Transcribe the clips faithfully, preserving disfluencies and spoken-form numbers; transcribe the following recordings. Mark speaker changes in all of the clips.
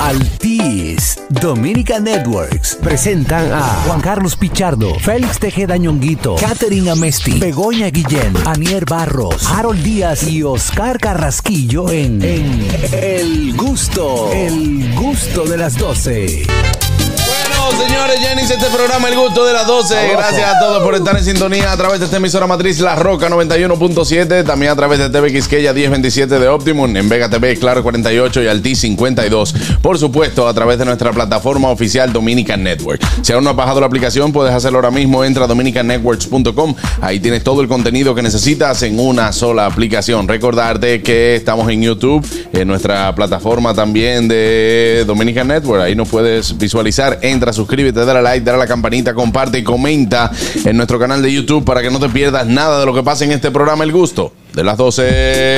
Speaker 1: Altis, Dominica Networks presentan a Juan Carlos Pichardo, Félix Tejeda Ñonguito, Catherine Amesti, Begoña Guillén, Anier Barros, Harold Díaz y Oscar Carrasquillo en, en El Gusto, El Gusto de las doce.
Speaker 2: Bueno, señores, ya inicia este programa El Gusto de las doce. Gracias a todos por estar en sintonía a través de esta emisora matriz La Roca noventa y uno punto siete, también a través de T V Quisqueya diez veintisiete de Optimum, en Vega T V, Claro cuarenta y ocho y Altis cincuenta y dos. Por supuesto, a través de nuestra plataforma oficial Dominican Network. Si aún no has bajado la aplicación, puedes hacerlo ahora mismo. Entra a dominican networks punto com. Ahí tienes todo el contenido que necesitas en una sola aplicación. Recordarte que estamos en YouTube, en nuestra plataforma también de Dominican Network. Ahí nos puedes visualizar. Entra, suscríbete, dale a like, dale a la campanita, comparte y comenta en nuestro canal de YouTube para que no te pierdas nada de lo que pasa en este programa El Gusto de las doce.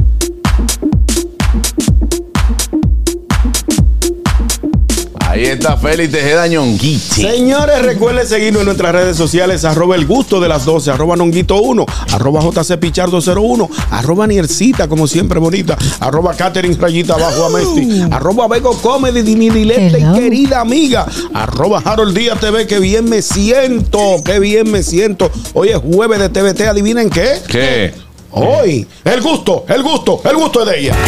Speaker 2: Ahí está Félix Tejeda Ñonguito.
Speaker 3: Señores, recuerden seguirnos en nuestras redes sociales, arroba El Gusto de las doce, arroba Nonguito uno, arroba J C Pichardo cero uno, arroba Niercita, como siempre bonita, arroba Catherine Rayita abajo Amesti, arroba Bego Comedy, mi dileta y querida amiga, arroba Harold Díaz T V, que bien me siento, que bien me siento. Hoy es jueves de T V T, ¿adivinen qué?
Speaker 2: ¿Qué?
Speaker 3: Hoy, el gusto, el gusto, el gusto es de ella.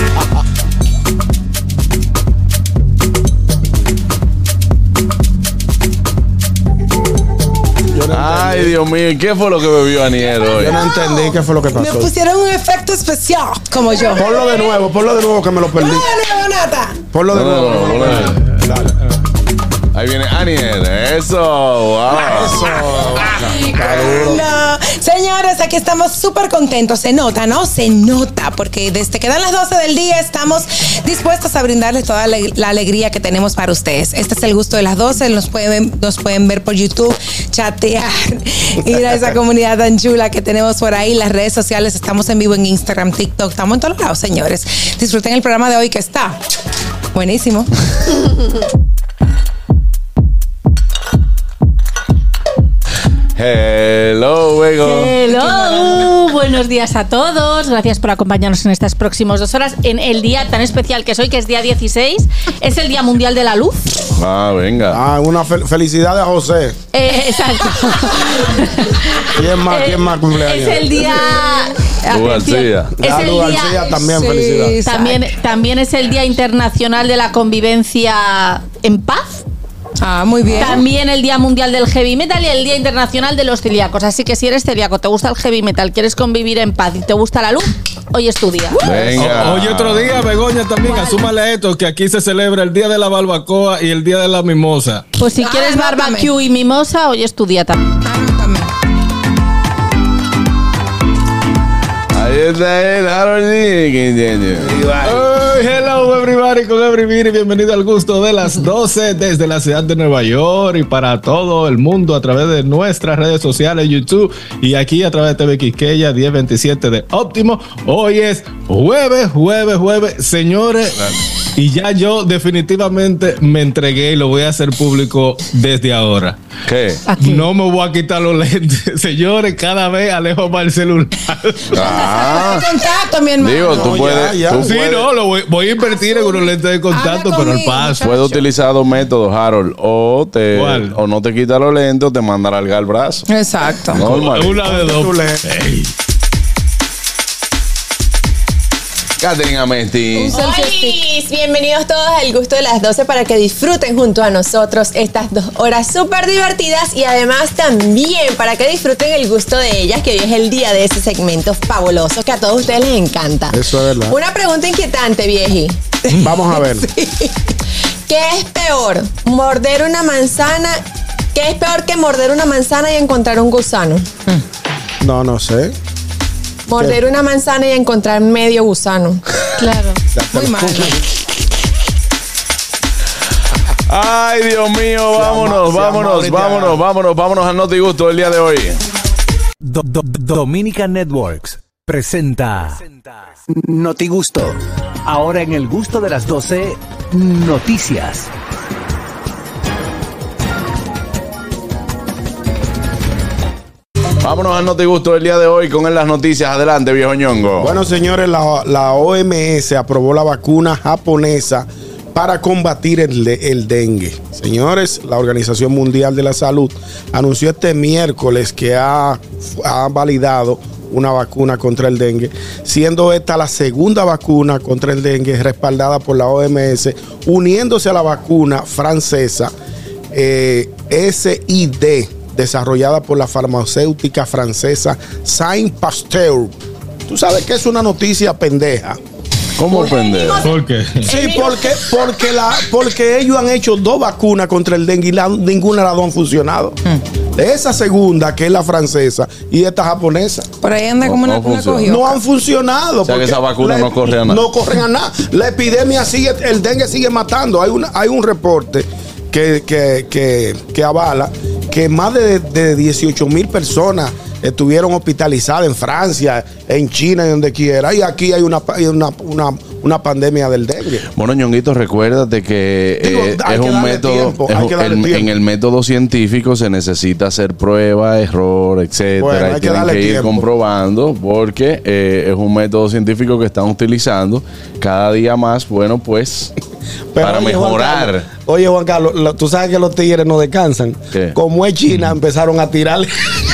Speaker 2: Ay, Dios mío, ¿qué fue lo que bebió Aniel hoy?
Speaker 3: Yo no entendí qué fue lo que pasó.
Speaker 4: Me pusieron un efecto especial, como yo.
Speaker 3: Ponlo de nuevo, ponlo de nuevo que me lo perdí.
Speaker 4: Ponlo de nuevo, Nata.
Speaker 3: Ponlo de
Speaker 2: No,
Speaker 3: nuevo.
Speaker 2: no, no, no, no, no.
Speaker 3: Dale.
Speaker 2: Ahí viene Aniel, eso, wow.
Speaker 4: No. Señores, aquí estamos súper contentos. Se nota, ¿no? Se nota, porque desde que dan las doce del día estamos dispuestos a brindarles toda la, la alegría que tenemos para ustedes. Este es El Gusto de las doce. Nos pueden, nos pueden ver por YouTube, chatear, ir a esa comunidad tan chula que tenemos por ahí. Las redes sociales, estamos en vivo en Instagram, TikTok, estamos en todos lados, señores. Disfruten el programa de hoy que está buenísimo.
Speaker 2: Hello, Bego.
Speaker 5: Hello, buenos días a todos. Gracias por acompañarnos en estas próximas dos horas en el día tan especial que es hoy, que es día dieciséis. Es el Día Mundial de la Luz.
Speaker 2: Ah, venga.
Speaker 3: Ah, una fel- felicidad a José.
Speaker 5: Eh, exacto.
Speaker 3: ¿Quién más?
Speaker 5: Eh,
Speaker 3: ¿Quién más cumpleaños?
Speaker 5: Es el día.
Speaker 2: Luz García.
Speaker 5: Es
Speaker 3: A
Speaker 5: el
Speaker 3: Luz
Speaker 5: día.
Speaker 3: García también,
Speaker 4: Sí,
Speaker 3: felicidad.
Speaker 5: También, también es el Día Internacional de la Convivencia en Paz.
Speaker 4: Ah, muy bien.
Speaker 5: También el Día Mundial del Heavy Metal y el Día Internacional de los Celíacos. Así que si eres celíaco, te gusta el heavy metal, quieres convivir en paz y te gusta la luz, hoy es tu día.
Speaker 2: Venga.
Speaker 6: O- Oye, otro día, Begoña, también, asúmale esto, que aquí se celebra el Día de la Barbacoa y el Día de la Mimosa.
Speaker 5: Pues si
Speaker 4: Ah,
Speaker 5: quieres
Speaker 4: anótame.
Speaker 5: barbecue y mimosa, hoy es tu día también.
Speaker 4: Anótame.
Speaker 2: Ahí está el Harold Díaz.
Speaker 6: Oh, hello everybody, con everybody, bienvenido al Gusto de las doce desde la ciudad de Nueva York y para todo el mundo a través de nuestras redes sociales, YouTube y aquí a través de T V Quisqueya diez veintisiete de Óptimo. Hoy es jueves, jueves, jueves, señores, y ya yo definitivamente me entregué y lo voy a hacer público desde ahora.
Speaker 2: ¿Qué?
Speaker 5: Aquí.
Speaker 6: No me voy a quitar los lentes, señores, cada vez alejo más el celular.
Speaker 2: Ah,
Speaker 4: Contacto, mi hermano.
Speaker 2: digo, tú
Speaker 3: No,
Speaker 2: puedes.
Speaker 3: ya, ya.
Speaker 2: tú
Speaker 6: Sí,
Speaker 2: puedes-
Speaker 6: no, lo voy, voy a invertir en unos lentes de contacto,
Speaker 4: Habla
Speaker 6: pero al
Speaker 4: conmigo,
Speaker 6: paso.
Speaker 2: Puedes utilizar dos métodos, Harold. O te
Speaker 6: ¿Cuál?
Speaker 2: o no te quita los lentes o te manda a largar el brazo.
Speaker 4: Exacto.
Speaker 2: Normal.
Speaker 6: Una de dos.
Speaker 3: Tu lente.
Speaker 6: Ey.
Speaker 2: Catherine Amesti.
Speaker 7: Hola, bienvenidos todos al Gusto de las doce para que disfruten junto a nosotros estas dos horas súper divertidas y además también para que disfruten el gusto de ellas, que hoy es el día de ese segmento fabuloso que a todos ustedes les encanta.
Speaker 3: Eso es verdad.
Speaker 7: Una pregunta inquietante, vieji.
Speaker 3: Vamos a ver.
Speaker 7: ¿Qué es peor? ¿Morder una manzana? ¿Qué es peor que morder una manzana y encontrar un gusano?
Speaker 3: No, no sé.
Speaker 7: Morder una manzana y encontrar medio gusano.
Speaker 5: Claro.
Speaker 4: Muy mal.
Speaker 2: Ay, Dios mío, vámonos,
Speaker 3: Se llama
Speaker 2: vámonos,
Speaker 3: ahorita.
Speaker 2: vámonos, vámonos, vámonos al Noti Gusto del día de hoy.
Speaker 1: Do- do- Dominica Networks presenta Noti Gusto. Ahora en El Gusto de las doce, noticias.
Speaker 2: Vámonos al Noti Gusto del día de hoy con las noticias. Adelante, viejo ñongo.
Speaker 3: Bueno, señores, la, la O M S aprobó la vacuna japonesa para combatir el, el dengue. Señores, la Organización Mundial de la Salud anunció este miércoles que ha, ha validado una vacuna contra el dengue, siendo esta la segunda vacuna contra el dengue respaldada por la O M S, uniéndose a la vacuna francesa eh, S I D, desarrollada por la farmacéutica francesa Saint Pasteur. Tú sabes que es una noticia pendeja.
Speaker 2: ¿Cómo pendejo?
Speaker 6: ¿Por qué?
Speaker 3: Sí, porque, porque, la, porque ellos han hecho dos vacunas contra el dengue y la, ninguna de las dos han funcionado. Hmm. Esa segunda, que es la francesa, y esta japonesa.
Speaker 4: Por ahí anda como
Speaker 2: no,
Speaker 4: una,
Speaker 2: no
Speaker 4: una cogió.
Speaker 3: No han funcionado.
Speaker 2: O sea que esa vacuna
Speaker 3: la,
Speaker 2: no corre a nada.
Speaker 3: No corren a nada. La epidemia sigue, el dengue sigue matando. Hay, una, hay un reporte que, que, que, que avala que más de, de dieciocho mil personas estuvieron hospitalizadas en Francia, en China y donde quiera. Y aquí hay una, hay una, una, una pandemia del dengue.
Speaker 2: Bueno, Ñonguito, recuérdate que
Speaker 3: Digo,
Speaker 2: eh,
Speaker 3: hay
Speaker 2: es
Speaker 3: que
Speaker 2: un
Speaker 3: darle
Speaker 2: método.
Speaker 3: tiempo,
Speaker 2: es
Speaker 3: hay
Speaker 2: un-
Speaker 3: que darle
Speaker 2: el-
Speaker 3: tiempo.
Speaker 2: en el método científico se necesita hacer prueba, error, etcétera.
Speaker 3: Bueno, hay
Speaker 2: y
Speaker 3: que
Speaker 2: tienen
Speaker 3: darle
Speaker 2: que ir
Speaker 3: tiempo.
Speaker 2: comprobando porque eh, es un método científico que están utilizando cada día más. Bueno, pues
Speaker 3: Pero
Speaker 2: para
Speaker 3: oye, Juan
Speaker 2: mejorar.
Speaker 3: Carlos, oye, Juan Carlos, lo- tú sabes que los tigres no descansan.
Speaker 2: ¿Qué?
Speaker 3: Como es China, empezaron a tirarle.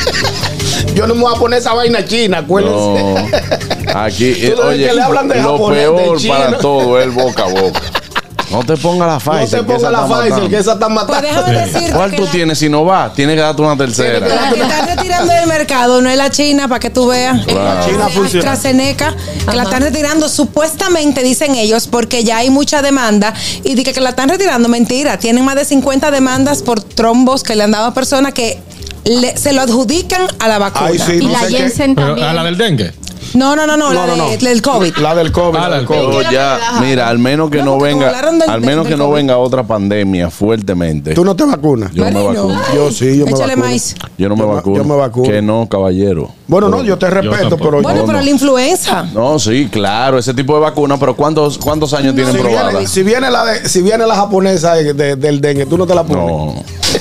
Speaker 3: Yo no me voy a poner esa vaina china, acuérdense.
Speaker 2: No, aquí,
Speaker 3: Tú
Speaker 2: eh,
Speaker 3: no ves
Speaker 2: oye,
Speaker 3: que le hablan de
Speaker 2: lo
Speaker 3: japonés, de
Speaker 2: peor
Speaker 3: chino.
Speaker 2: para todo es el boca a boca. No te ponga la
Speaker 3: No
Speaker 2: Pfizer.
Speaker 3: te
Speaker 2: que esa
Speaker 3: ponga la
Speaker 2: está
Speaker 3: Pfizer,
Speaker 2: matando.
Speaker 3: que esa está
Speaker 4: Pues
Speaker 3: matando.
Speaker 4: déjame decirte
Speaker 2: ¿Cuál
Speaker 4: que
Speaker 2: tú
Speaker 4: la-
Speaker 2: tienes? Si no va, tienes que darte una tercera.
Speaker 4: La que están retirando del mercado no es la China, para que tú veas.
Speaker 2: Claro.
Speaker 4: La
Speaker 3: China funciona.
Speaker 4: AstraZeneca, que la están retirando supuestamente, dicen ellos, porque ya hay mucha demanda. Y dije que la están retirando, mentira. Tienen más de cincuenta demandas por trombos que le han dado a personas que le- se lo adjudican a la vacuna.
Speaker 3: Ay, sí,
Speaker 5: Y
Speaker 3: no
Speaker 5: la
Speaker 3: sé qué.
Speaker 5: Jensen
Speaker 6: Pero,
Speaker 5: también.
Speaker 6: ¿a la del dengue?
Speaker 4: No, no, no, no,
Speaker 3: No,
Speaker 4: la
Speaker 3: no,
Speaker 4: de-
Speaker 3: no.
Speaker 4: del COVID.
Speaker 3: La del COVID.
Speaker 6: Ah,
Speaker 3: la
Speaker 6: la
Speaker 3: del
Speaker 6: del
Speaker 3: COVID.
Speaker 2: Yo
Speaker 7: ¿Qué es lo que
Speaker 2: ya,
Speaker 7: relaja?
Speaker 2: mira, al menos que
Speaker 4: No,
Speaker 2: no,
Speaker 4: porque como
Speaker 2: venga,
Speaker 4: hablaron del-
Speaker 2: al menos
Speaker 4: del
Speaker 2: que no
Speaker 4: COVID.
Speaker 2: venga otra pandemia fuertemente.
Speaker 3: ¿Tú no te vacunas?
Speaker 2: Yo no me
Speaker 4: Marino.
Speaker 2: vacuno.
Speaker 3: Yo sí, yo me
Speaker 4: Échale
Speaker 3: vacuno.
Speaker 4: maíz.
Speaker 2: Yo no me
Speaker 3: Yo me-
Speaker 2: vacuno.
Speaker 3: yo me vacuno.
Speaker 2: Que no, caballero.
Speaker 3: Bueno, no, yo te respeto,
Speaker 6: tampoco.
Speaker 3: pero
Speaker 4: Bueno,
Speaker 2: No,
Speaker 4: pero
Speaker 2: no.
Speaker 4: la influenza.
Speaker 2: No, sí, claro, ese tipo de vacuna, pero ¿cuántos, cuántos años tienen
Speaker 3: si
Speaker 2: probada?
Speaker 3: viene, si viene la de, si viene la japonesa de- de- del dengue, tú no te la pones.
Speaker 2: No.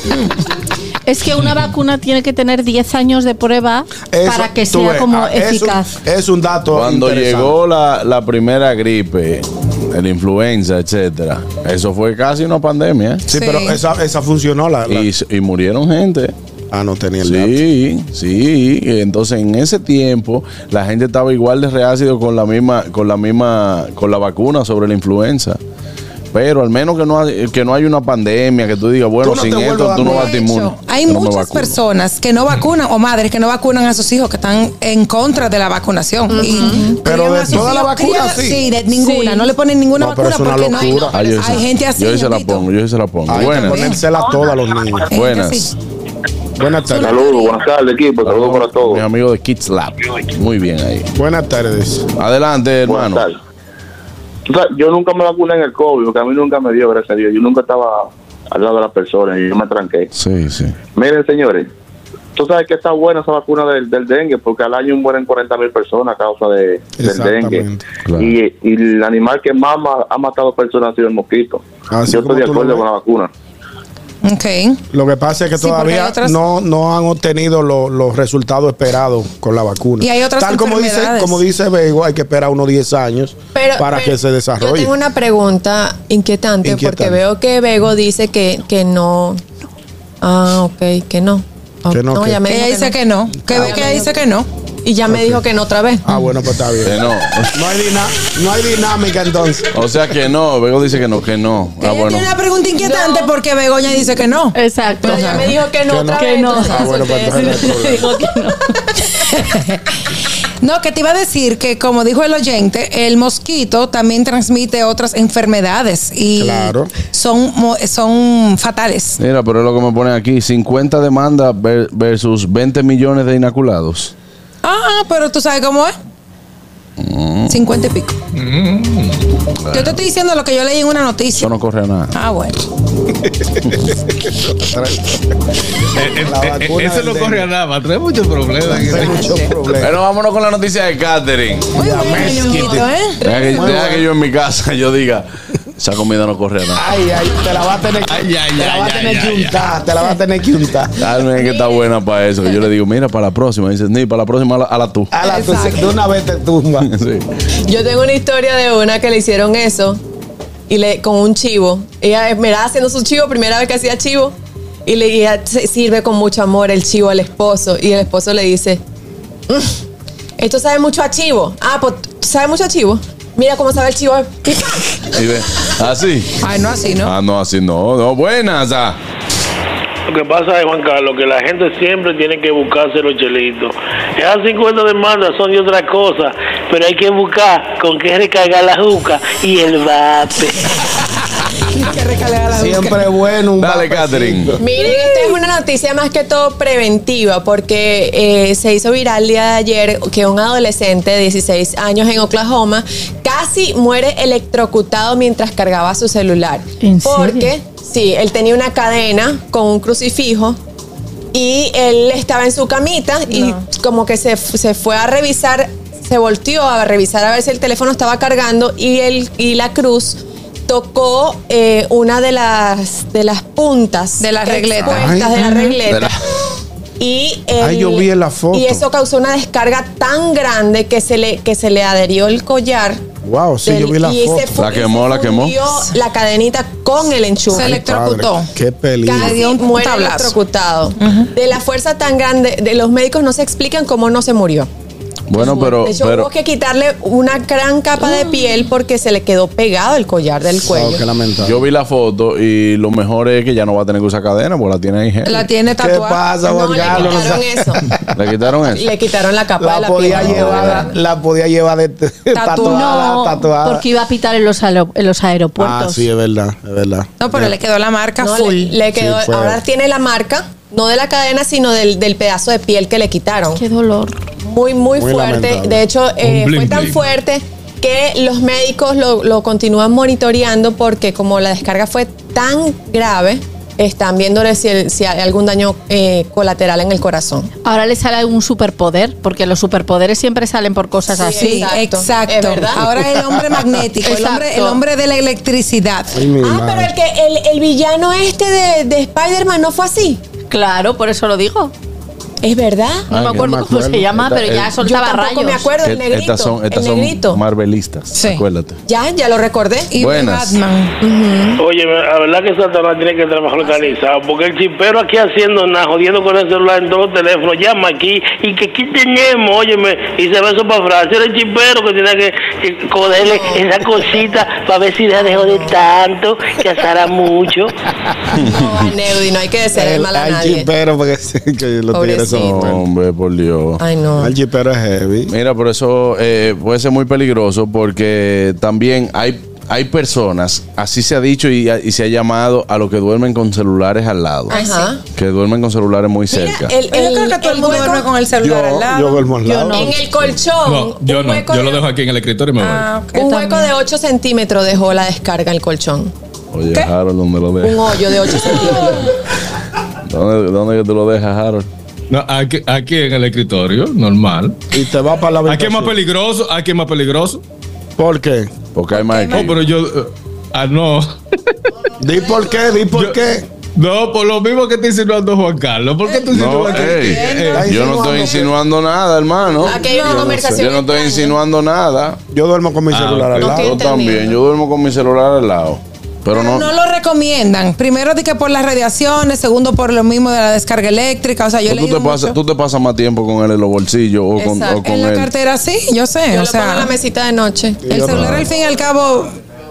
Speaker 5: Es que una vacuna tiene que tener diez años de prueba
Speaker 3: Eso,
Speaker 5: para que
Speaker 3: tú
Speaker 5: sea
Speaker 3: ves,
Speaker 5: como
Speaker 3: ah, es un-
Speaker 5: eficaz.
Speaker 3: Es un dato
Speaker 2: Cuando
Speaker 3: interesante.
Speaker 2: llegó la, la primera gripe, la influenza, etcétera, eso fue casi una pandemia. ¿eh?
Speaker 3: Sí,
Speaker 4: Sí.
Speaker 3: pero esa, esa funcionó. La, la-
Speaker 2: Y, y murieron gente.
Speaker 3: Ah, no tenía el dato.
Speaker 2: Sí, sí. Entonces en ese tiempo la gente estaba igual de reácido con la misma, con la misma, con la vacuna sobre la influenza. Pero al menos que no, hay- que no haya una pandemia, que tú digas, bueno,
Speaker 3: Tú no
Speaker 2: sin
Speaker 3: te
Speaker 2: esto
Speaker 3: vuelvas
Speaker 2: tú no
Speaker 3: a
Speaker 2: vas a estar
Speaker 4: De
Speaker 2: inmune.
Speaker 4: hecho, hay
Speaker 2: Yo no me
Speaker 4: muchas
Speaker 2: vacuno.
Speaker 4: personas que no vacunan o madres que no vacunan a sus hijos que están en contra de la vacunación. Y
Speaker 3: Pero
Speaker 4: crían
Speaker 3: de
Speaker 4: a sus
Speaker 3: todas las
Speaker 4: hijos-
Speaker 3: vacunas,
Speaker 4: crían-
Speaker 3: sí.
Speaker 4: de ninguna.
Speaker 5: Sí.
Speaker 4: No le ponen ninguna
Speaker 3: No, pero
Speaker 4: vacuna
Speaker 3: es una
Speaker 4: porque no hay,
Speaker 3: locura.
Speaker 2: Ah, yo
Speaker 4: hay
Speaker 2: sí-
Speaker 4: gente así.
Speaker 2: Yo sí se la
Speaker 4: Ñonguito.
Speaker 2: pongo, yo sí se la pongo.
Speaker 3: Hay que
Speaker 2: Buenas.
Speaker 3: ponérsela todas a los niños.
Speaker 4: Hay gente
Speaker 2: Buenas.
Speaker 4: así.
Speaker 3: Buenas tardes.
Speaker 8: Saludos, buenas tardes, equipo. Saludos para
Speaker 2: Mis
Speaker 8: todos.
Speaker 2: amigos de Kids Lab. Muy bien ahí.
Speaker 3: Buenas tardes.
Speaker 2: Adelante,
Speaker 8: Buenas
Speaker 2: hermano.
Speaker 8: tardes. Tú sabes, yo nunca me vacuné en el COVID, porque a mí nunca me dio, gracias a Dios. Yo nunca estaba al lado de las personas y yo me tranqué.
Speaker 2: Sí, sí.
Speaker 8: Miren, señores, tú sabes que está buena esa vacuna del, del dengue, porque al año mueren cuarenta mil personas a causa de, del dengue.
Speaker 3: Exactamente.
Speaker 2: Claro.
Speaker 8: Y, y el animal que más ma- ha matado personas ha sido el mosquito.
Speaker 3: Así
Speaker 8: yo
Speaker 3: como
Speaker 8: estoy de
Speaker 3: tú lo
Speaker 8: acuerdo
Speaker 3: ves.
Speaker 8: con la vacuna.
Speaker 4: Ok.
Speaker 3: Lo que pasa es que
Speaker 4: Sí, porque
Speaker 3: todavía
Speaker 4: hay otras-
Speaker 3: no, no han obtenido lo- los resultados esperados con la vacuna.
Speaker 4: Y hay otras
Speaker 3: Tal como dice,
Speaker 4: enfermedades.
Speaker 3: como dice Bego, hay que esperar unos diez años
Speaker 7: Pero,
Speaker 3: para
Speaker 7: pero
Speaker 3: que se
Speaker 7: Yo
Speaker 3: desarrolle.
Speaker 7: tengo una pregunta inquietante,
Speaker 3: Inquietante.
Speaker 7: porque veo que Bego dice que, que no. Ah, ok, que no. Oh,
Speaker 3: Que no, que-
Speaker 7: ya me
Speaker 4: Que
Speaker 7: dijo
Speaker 4: ella dice que no. Que ve que ella dice que no.
Speaker 7: Y ya me dijo que no otra vez.
Speaker 3: Ah, bueno, pues está bien.
Speaker 2: Que no.
Speaker 3: No hay, dina- no hay dinámica entonces.
Speaker 2: O sea que no. Bego dice que no, que no.
Speaker 4: Que
Speaker 2: Ah,
Speaker 4: ella
Speaker 2: bueno.
Speaker 4: tiene una pregunta inquietante porque Begoña dice que no.
Speaker 5: Exacto.
Speaker 7: Pero ya me dijo que no
Speaker 3: Que
Speaker 7: otra
Speaker 3: no.
Speaker 7: vez.
Speaker 5: Que no.
Speaker 7: entonces,
Speaker 3: Ah, bueno, pues
Speaker 7: ustedes-
Speaker 3: entonces no hay problema.
Speaker 5: Digo que no.
Speaker 4: No, que te iba a decir que, como dijo el oyente, el mosquito también transmite otras enfermedades y
Speaker 3: Claro.
Speaker 4: son, mo- son fatales.
Speaker 2: Mira, pero es lo que me ponen aquí. cincuenta demandas ver- versus veinte millones de inoculados.
Speaker 4: Ah, pero tú sabes cómo es. cincuenta y pico. Yo te estoy diciendo lo que yo leí en una noticia.
Speaker 2: Eso no corre a nada.
Speaker 4: Ah, bueno.
Speaker 3: La vacuna
Speaker 6: Ese
Speaker 3: del
Speaker 6: no
Speaker 3: dengue.
Speaker 6: corre a nada, más trae muchos problemas.
Speaker 3: Hay muchos problemas.
Speaker 2: Bueno, vámonos con la noticia de Catherine.
Speaker 4: Muy
Speaker 3: Ya,
Speaker 4: bueno,
Speaker 3: mezquite.
Speaker 4: Ñonguito, ¿eh?
Speaker 2: Deja que,
Speaker 3: Muy
Speaker 2: deja
Speaker 3: bueno.
Speaker 2: que yo en mi casa yo diga, esa comida no corre a nada.
Speaker 3: Ay, ay, te la va a tener que,
Speaker 6: Ay, ay,
Speaker 3: te la
Speaker 6: ay,
Speaker 3: va a
Speaker 6: ay,
Speaker 3: tener que
Speaker 6: ay,
Speaker 3: untar, te la va a tener que untar.
Speaker 2: Carmen que está buena para eso. Que yo le digo, mira, para la próxima. Dice, ni para la próxima, a la, a la tú.
Speaker 3: A la tu-
Speaker 4: Exacto.
Speaker 3: de una vez te tumba.
Speaker 2: Sí.
Speaker 7: Yo tengo una historia de una que le hicieron eso y le con un chivo. Ella miraba haciendo su chivo, primera vez que hacía chivo, y le y ella se sirve con mucho amor el chivo al esposo, y el esposo le dice, "Mm, esto sabe mucho a chivo. Ah, pues sabe mucho a chivo. Mira cómo sabe el chivo.
Speaker 2: Y ve, así.
Speaker 4: Ay, no así, ¿no?
Speaker 2: Ah, no, así no. No, buenas. Ah.
Speaker 9: Lo que pasa es, Juan Carlos, que la gente siempre tiene que buscarse los chelitos. Esas cincuenta demandas son de otra cosa, pero hay que buscar con qué recargar la juca y el bate.
Speaker 3: Siempre es bueno un
Speaker 2: Dale,
Speaker 3: vapecito.
Speaker 2: Catherine.
Speaker 7: Miren, esta es una noticia más que todo preventiva, porque eh, se hizo viral el día de ayer que un adolescente de dieciséis años en Oklahoma casi muere electrocutado mientras cargaba su celular.
Speaker 5: ¿En serio?
Speaker 7: Porque, sí, él tenía una cadena con un crucifijo y él estaba en su camita y
Speaker 5: No.
Speaker 7: como que se, se fue a revisar, se volteó a revisar a ver si el teléfono estaba cargando y, el, y la cruz tocó eh, una de las de las puntas
Speaker 4: De la regleta.
Speaker 7: expuestas
Speaker 3: Ay.
Speaker 7: de la regleta.
Speaker 2: De la-
Speaker 7: Y, el-
Speaker 3: Ay, yo vi en la foto.
Speaker 7: y eso causó una descarga tan grande que se le, que se le adherió el collar.
Speaker 3: Wow, sí,
Speaker 7: del-
Speaker 3: yo vi la
Speaker 7: y
Speaker 3: foto.
Speaker 7: se fu-
Speaker 2: La
Speaker 7: y se
Speaker 2: quemó, la quemó.
Speaker 7: fundió la cadenita con el enchufe.
Speaker 4: Se electrocutó.
Speaker 3: Padre, qué peligro.
Speaker 7: Casi
Speaker 4: Le dio un
Speaker 7: muere
Speaker 4: tablazo.
Speaker 7: electrocutado. De la fuerza tan grande, de los médicos no se explican cómo no se murió.
Speaker 2: Bueno, pero,
Speaker 7: De hecho,
Speaker 2: pero
Speaker 7: hubo que quitarle una gran capa de piel porque se le quedó pegado el collar del
Speaker 3: Wow,
Speaker 7: cuello.
Speaker 3: qué lamentable.
Speaker 2: yo vi la foto y lo mejor es que ya no va a tener que usar cadena porque la tiene ahí. heavy.
Speaker 4: La tiene
Speaker 3: ¿Qué
Speaker 4: tatuada.
Speaker 3: pasa,
Speaker 7: No,
Speaker 3: Juan
Speaker 7: le
Speaker 3: Carlos?
Speaker 7: quitaron eso.
Speaker 2: ¿Le quitaron eso?
Speaker 7: Le quitaron la capa de
Speaker 3: La
Speaker 7: la
Speaker 3: podía
Speaker 7: piel.
Speaker 3: llevar, la podía llevar de tatuada,
Speaker 5: No,
Speaker 3: tatuada.
Speaker 5: porque iba a pitar en los, aero- en los aeropuertos.
Speaker 3: Ah, sí, es verdad, es verdad.
Speaker 4: No, pero le quedó la marca
Speaker 7: No,
Speaker 4: full.
Speaker 7: le, le quedó,
Speaker 3: Sí, fue-
Speaker 7: ahora tiene la marca, no de la cadena, sino del, del pedazo de piel que le quitaron.
Speaker 5: Qué dolor.
Speaker 7: Muy, muy,
Speaker 3: Muy
Speaker 7: fuerte.
Speaker 3: lamentable.
Speaker 7: De hecho, eh,
Speaker 6: Un bling
Speaker 7: fue tan
Speaker 6: bling.
Speaker 7: fuerte que los médicos lo, lo continúan monitoreando porque como la descarga fue tan grave, están viendo si, el- si hay algún daño eh, colateral en el corazón.
Speaker 5: Ahora le sale algún superpoder, porque los superpoderes siempre salen por cosas
Speaker 7: Sí,
Speaker 5: así.
Speaker 4: Sí,
Speaker 7: Exacto.
Speaker 4: exacto.
Speaker 7: Es verdad.
Speaker 4: Ahora el hombre magnético, el hombre, el
Speaker 5: Exacto.
Speaker 4: hombre de la electricidad.
Speaker 3: Ay, mi
Speaker 7: Ah,
Speaker 3: madre.
Speaker 7: pero el, que, el, el villano este de, de Spider-Man no fue así.
Speaker 5: Claro, por eso lo digo.
Speaker 7: ¿Es verdad?
Speaker 5: No
Speaker 2: Ay,
Speaker 5: me
Speaker 2: que
Speaker 5: acuerdo
Speaker 3: no me
Speaker 5: cómo se
Speaker 3: acuerdo.
Speaker 5: llama,
Speaker 2: Esta-
Speaker 5: pero ya
Speaker 2: el-
Speaker 7: Yo
Speaker 5: soltaba
Speaker 7: tampoco
Speaker 5: rayos.
Speaker 7: me acuerdo, el
Speaker 2: Que
Speaker 7: negrito.
Speaker 2: estas son, estas
Speaker 7: el
Speaker 2: son
Speaker 7: negrito.
Speaker 2: marvelistas,
Speaker 4: Sí.
Speaker 2: acuérdate.
Speaker 7: Ya, ya lo recordé.
Speaker 4: Y de
Speaker 2: Buenas.
Speaker 4: Batman.
Speaker 9: Oye, la verdad que Satanás tiene que estar mejor organizado, porque el chipero aquí haciendo nada, jodiendo con el celular en todos los teléfonos, llama aquí y que aquí tenemos, óyeme, y se ve eso para Francia. Era el chipero que tenía que, que cogerle esa cosita para ver si deja de joder tanto, que asara mucho.
Speaker 7: No, Neudi, no hay que desear el mal a
Speaker 3: Al
Speaker 7: nadie.
Speaker 3: chipero, porque sí, que los tigres son
Speaker 7: Pobrecito.
Speaker 3: buenos.
Speaker 2: Hombre, por Dios.
Speaker 7: Ay, no.
Speaker 3: El chipero es heavy.
Speaker 2: Mira, por eso eh, puede ser muy peligroso porque también hay, hay personas, así se ha dicho y, y se ha llamado a los que duermen con celulares al lado.
Speaker 7: Ajá.
Speaker 2: Que duermen con celulares muy cerca.
Speaker 7: el,
Speaker 4: Pero yo creo que todo el mundo
Speaker 7: hueco-
Speaker 4: duerme con el celular al
Speaker 3: Yo,
Speaker 4: lado.
Speaker 3: yo duermo al lado.
Speaker 5: no.
Speaker 7: En el colchón.
Speaker 6: No, yo
Speaker 7: un
Speaker 6: no.
Speaker 7: hueco
Speaker 6: Yo lo
Speaker 7: de-
Speaker 6: dejo aquí en el escritorio y me voy.
Speaker 4: Ah, ok.
Speaker 7: Un
Speaker 4: Yo
Speaker 7: hueco
Speaker 4: también.
Speaker 7: de ocho centímetros dejó la descarga el colchón.
Speaker 2: Oye,
Speaker 4: ¿Qué?
Speaker 2: Harold, ¿dónde lo
Speaker 7: Un
Speaker 2: dejas?
Speaker 7: hoyo de ocho centímetros.
Speaker 2: ¿Dónde, ¿Dónde que tú lo dejas, Harold?
Speaker 6: No, aquí, aquí en el escritorio, normal.
Speaker 3: Y te va para la
Speaker 6: Aquí es más
Speaker 3: habitación.
Speaker 6: peligroso, aquí es más peligroso.
Speaker 3: ¿Por qué?
Speaker 2: Porque hay más
Speaker 6: No,
Speaker 2: aquí.
Speaker 6: pero yo. eh, ah, no.
Speaker 3: Di por qué, di por
Speaker 6: Yo-
Speaker 3: qué.
Speaker 6: No, por lo mismo que está insinuando Juan Carlos. ¿Por qué tú
Speaker 2: No,
Speaker 6: insinúas?
Speaker 2: ey,
Speaker 3: Está
Speaker 2: yo no estoy
Speaker 3: insinuando
Speaker 2: insinuando nada, hermano.
Speaker 7: Aquí hay una
Speaker 3: Yo no
Speaker 7: conversación.
Speaker 2: Yo no estoy
Speaker 7: extraña.
Speaker 2: insinuando nada.
Speaker 3: Yo duermo con mi
Speaker 6: Ah,
Speaker 3: celular
Speaker 6: ok.
Speaker 3: al
Speaker 7: No
Speaker 3: lado.
Speaker 7: tiene-
Speaker 2: Yo
Speaker 7: entendido.
Speaker 2: también, yo duermo con mi celular al lado. Pero
Speaker 4: Pero
Speaker 2: no.
Speaker 4: no lo recomiendan. Primero, de que por las radiaciones. Segundo, por lo mismo de la descarga eléctrica. O sea, yo
Speaker 2: tú,
Speaker 4: leí
Speaker 2: te pasas, tú te pasas más tiempo con él en los bolsillos o con,
Speaker 7: Exacto.
Speaker 2: o con
Speaker 4: en la
Speaker 2: él.
Speaker 4: cartera, sí, yo sé.
Speaker 7: Yo
Speaker 4: o
Speaker 7: lo pongo
Speaker 4: sea,
Speaker 7: en la mesita de noche.
Speaker 4: el
Speaker 3: Yo
Speaker 4: celular,
Speaker 3: no.
Speaker 4: al fin y al cabo,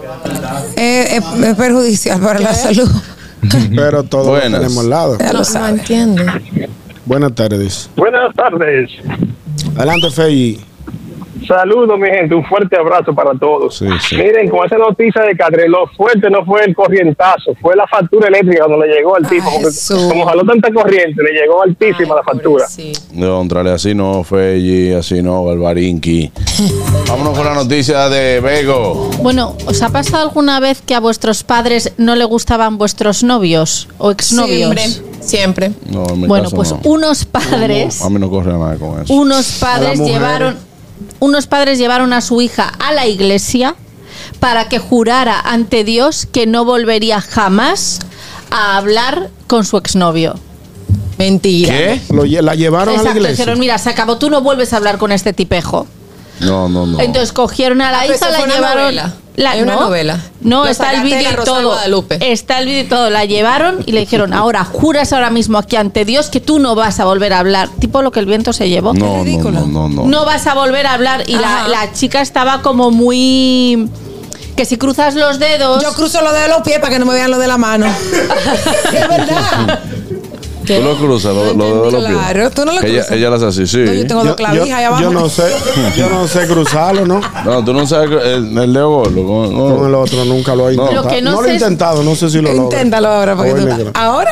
Speaker 4: es, es- es perjudicial para la salud.
Speaker 3: Pero todos lo
Speaker 2: Buenas.
Speaker 3: tenemos al lado.
Speaker 4: Ya
Speaker 7: No,
Speaker 4: lo
Speaker 7: no
Speaker 4: sabes.
Speaker 7: entiendo.
Speaker 3: Buenas tardes.
Speaker 8: Buenas tardes.
Speaker 3: Adelante, Fey.
Speaker 8: Saludos, mi gente. Un fuerte abrazo para todos.
Speaker 2: Sí, sí.
Speaker 8: Miren, con esa noticia de Catherine, lo fuerte no fue el corrientazo, fue la factura eléctrica cuando le llegó al tipo.
Speaker 4: Ay,
Speaker 8: Porque
Speaker 4: Jesús.
Speaker 8: como jaló tanta corriente, le llegó altísima la factura.
Speaker 7: Sí.
Speaker 2: No, entrale así no, Feji, así no, Barbarinqui. Vámonos con la noticia de Bego.
Speaker 5: Bueno, ¿os ha pasado alguna vez que a vuestros padres no le gustaban vuestros novios o exnovios?
Speaker 7: Siempre, siempre.
Speaker 2: No, en mi
Speaker 5: Bueno,
Speaker 2: caso
Speaker 5: pues
Speaker 2: no.
Speaker 5: unos padres,
Speaker 2: A mí no corre nada con eso.
Speaker 5: unos
Speaker 3: A
Speaker 5: padres
Speaker 3: las mujeres.
Speaker 5: llevaron, unos padres llevaron a su hija a la iglesia para que jurara ante Dios que no volvería jamás a hablar con su exnovio.
Speaker 7: Mentira.
Speaker 2: ¿Qué?
Speaker 3: Lo lle- la llevaron a la
Speaker 5: Exacto,
Speaker 3: iglesia.
Speaker 5: dijeron, mira, se acabó, tú no vuelves a hablar con este tipejo.
Speaker 2: No, no, no.
Speaker 5: Entonces cogieron a la
Speaker 7: Ah, pero
Speaker 5: hija,
Speaker 7: eso
Speaker 5: la
Speaker 7: fue una
Speaker 5: llevaron.
Speaker 7: novela.
Speaker 5: La,
Speaker 7: Hay una
Speaker 5: no,
Speaker 7: novela.
Speaker 5: No,
Speaker 7: Lo
Speaker 5: está el
Speaker 7: sacaste de
Speaker 5: vídeo
Speaker 7: La
Speaker 5: y
Speaker 7: Rosa de
Speaker 5: todo.
Speaker 7: Guadalupe.
Speaker 5: Está el vídeo y todo. La llevaron y le dijeron, ahora juras ahora mismo aquí ante Dios que tú no vas a volver a hablar. Tipo lo que el viento se llevó.
Speaker 2: No, no, no, no, no.
Speaker 5: No vas a volver a hablar. Y la,
Speaker 4: Ajá.
Speaker 5: la chica estaba como muy... Que si cruzas los dedos...
Speaker 4: Yo cruzo lo de los pies para que no me vean lo de la mano. Es verdad.
Speaker 2: Tú lo cruzas, lo, lo de los pies.
Speaker 4: Claro, tú no lo
Speaker 2: Que ella,
Speaker 4: cruzas.
Speaker 2: ella las hace, sí.
Speaker 4: No, yo tengo dos clavijas ahí abajo.
Speaker 3: yo no sé, yo no sé cruzarlo, ¿no?
Speaker 2: No, tú no sabes que el, el dedo gordo. Con, no.
Speaker 3: Con el otro nunca lo he
Speaker 2: No.
Speaker 3: intentado.
Speaker 5: Lo que no
Speaker 3: no lo he
Speaker 5: sé es-
Speaker 3: intentado, no sé si lo logro.
Speaker 4: Inténtalo ahora. Porque
Speaker 3: Voy
Speaker 4: tú-
Speaker 3: negro.
Speaker 4: ¿Ahora?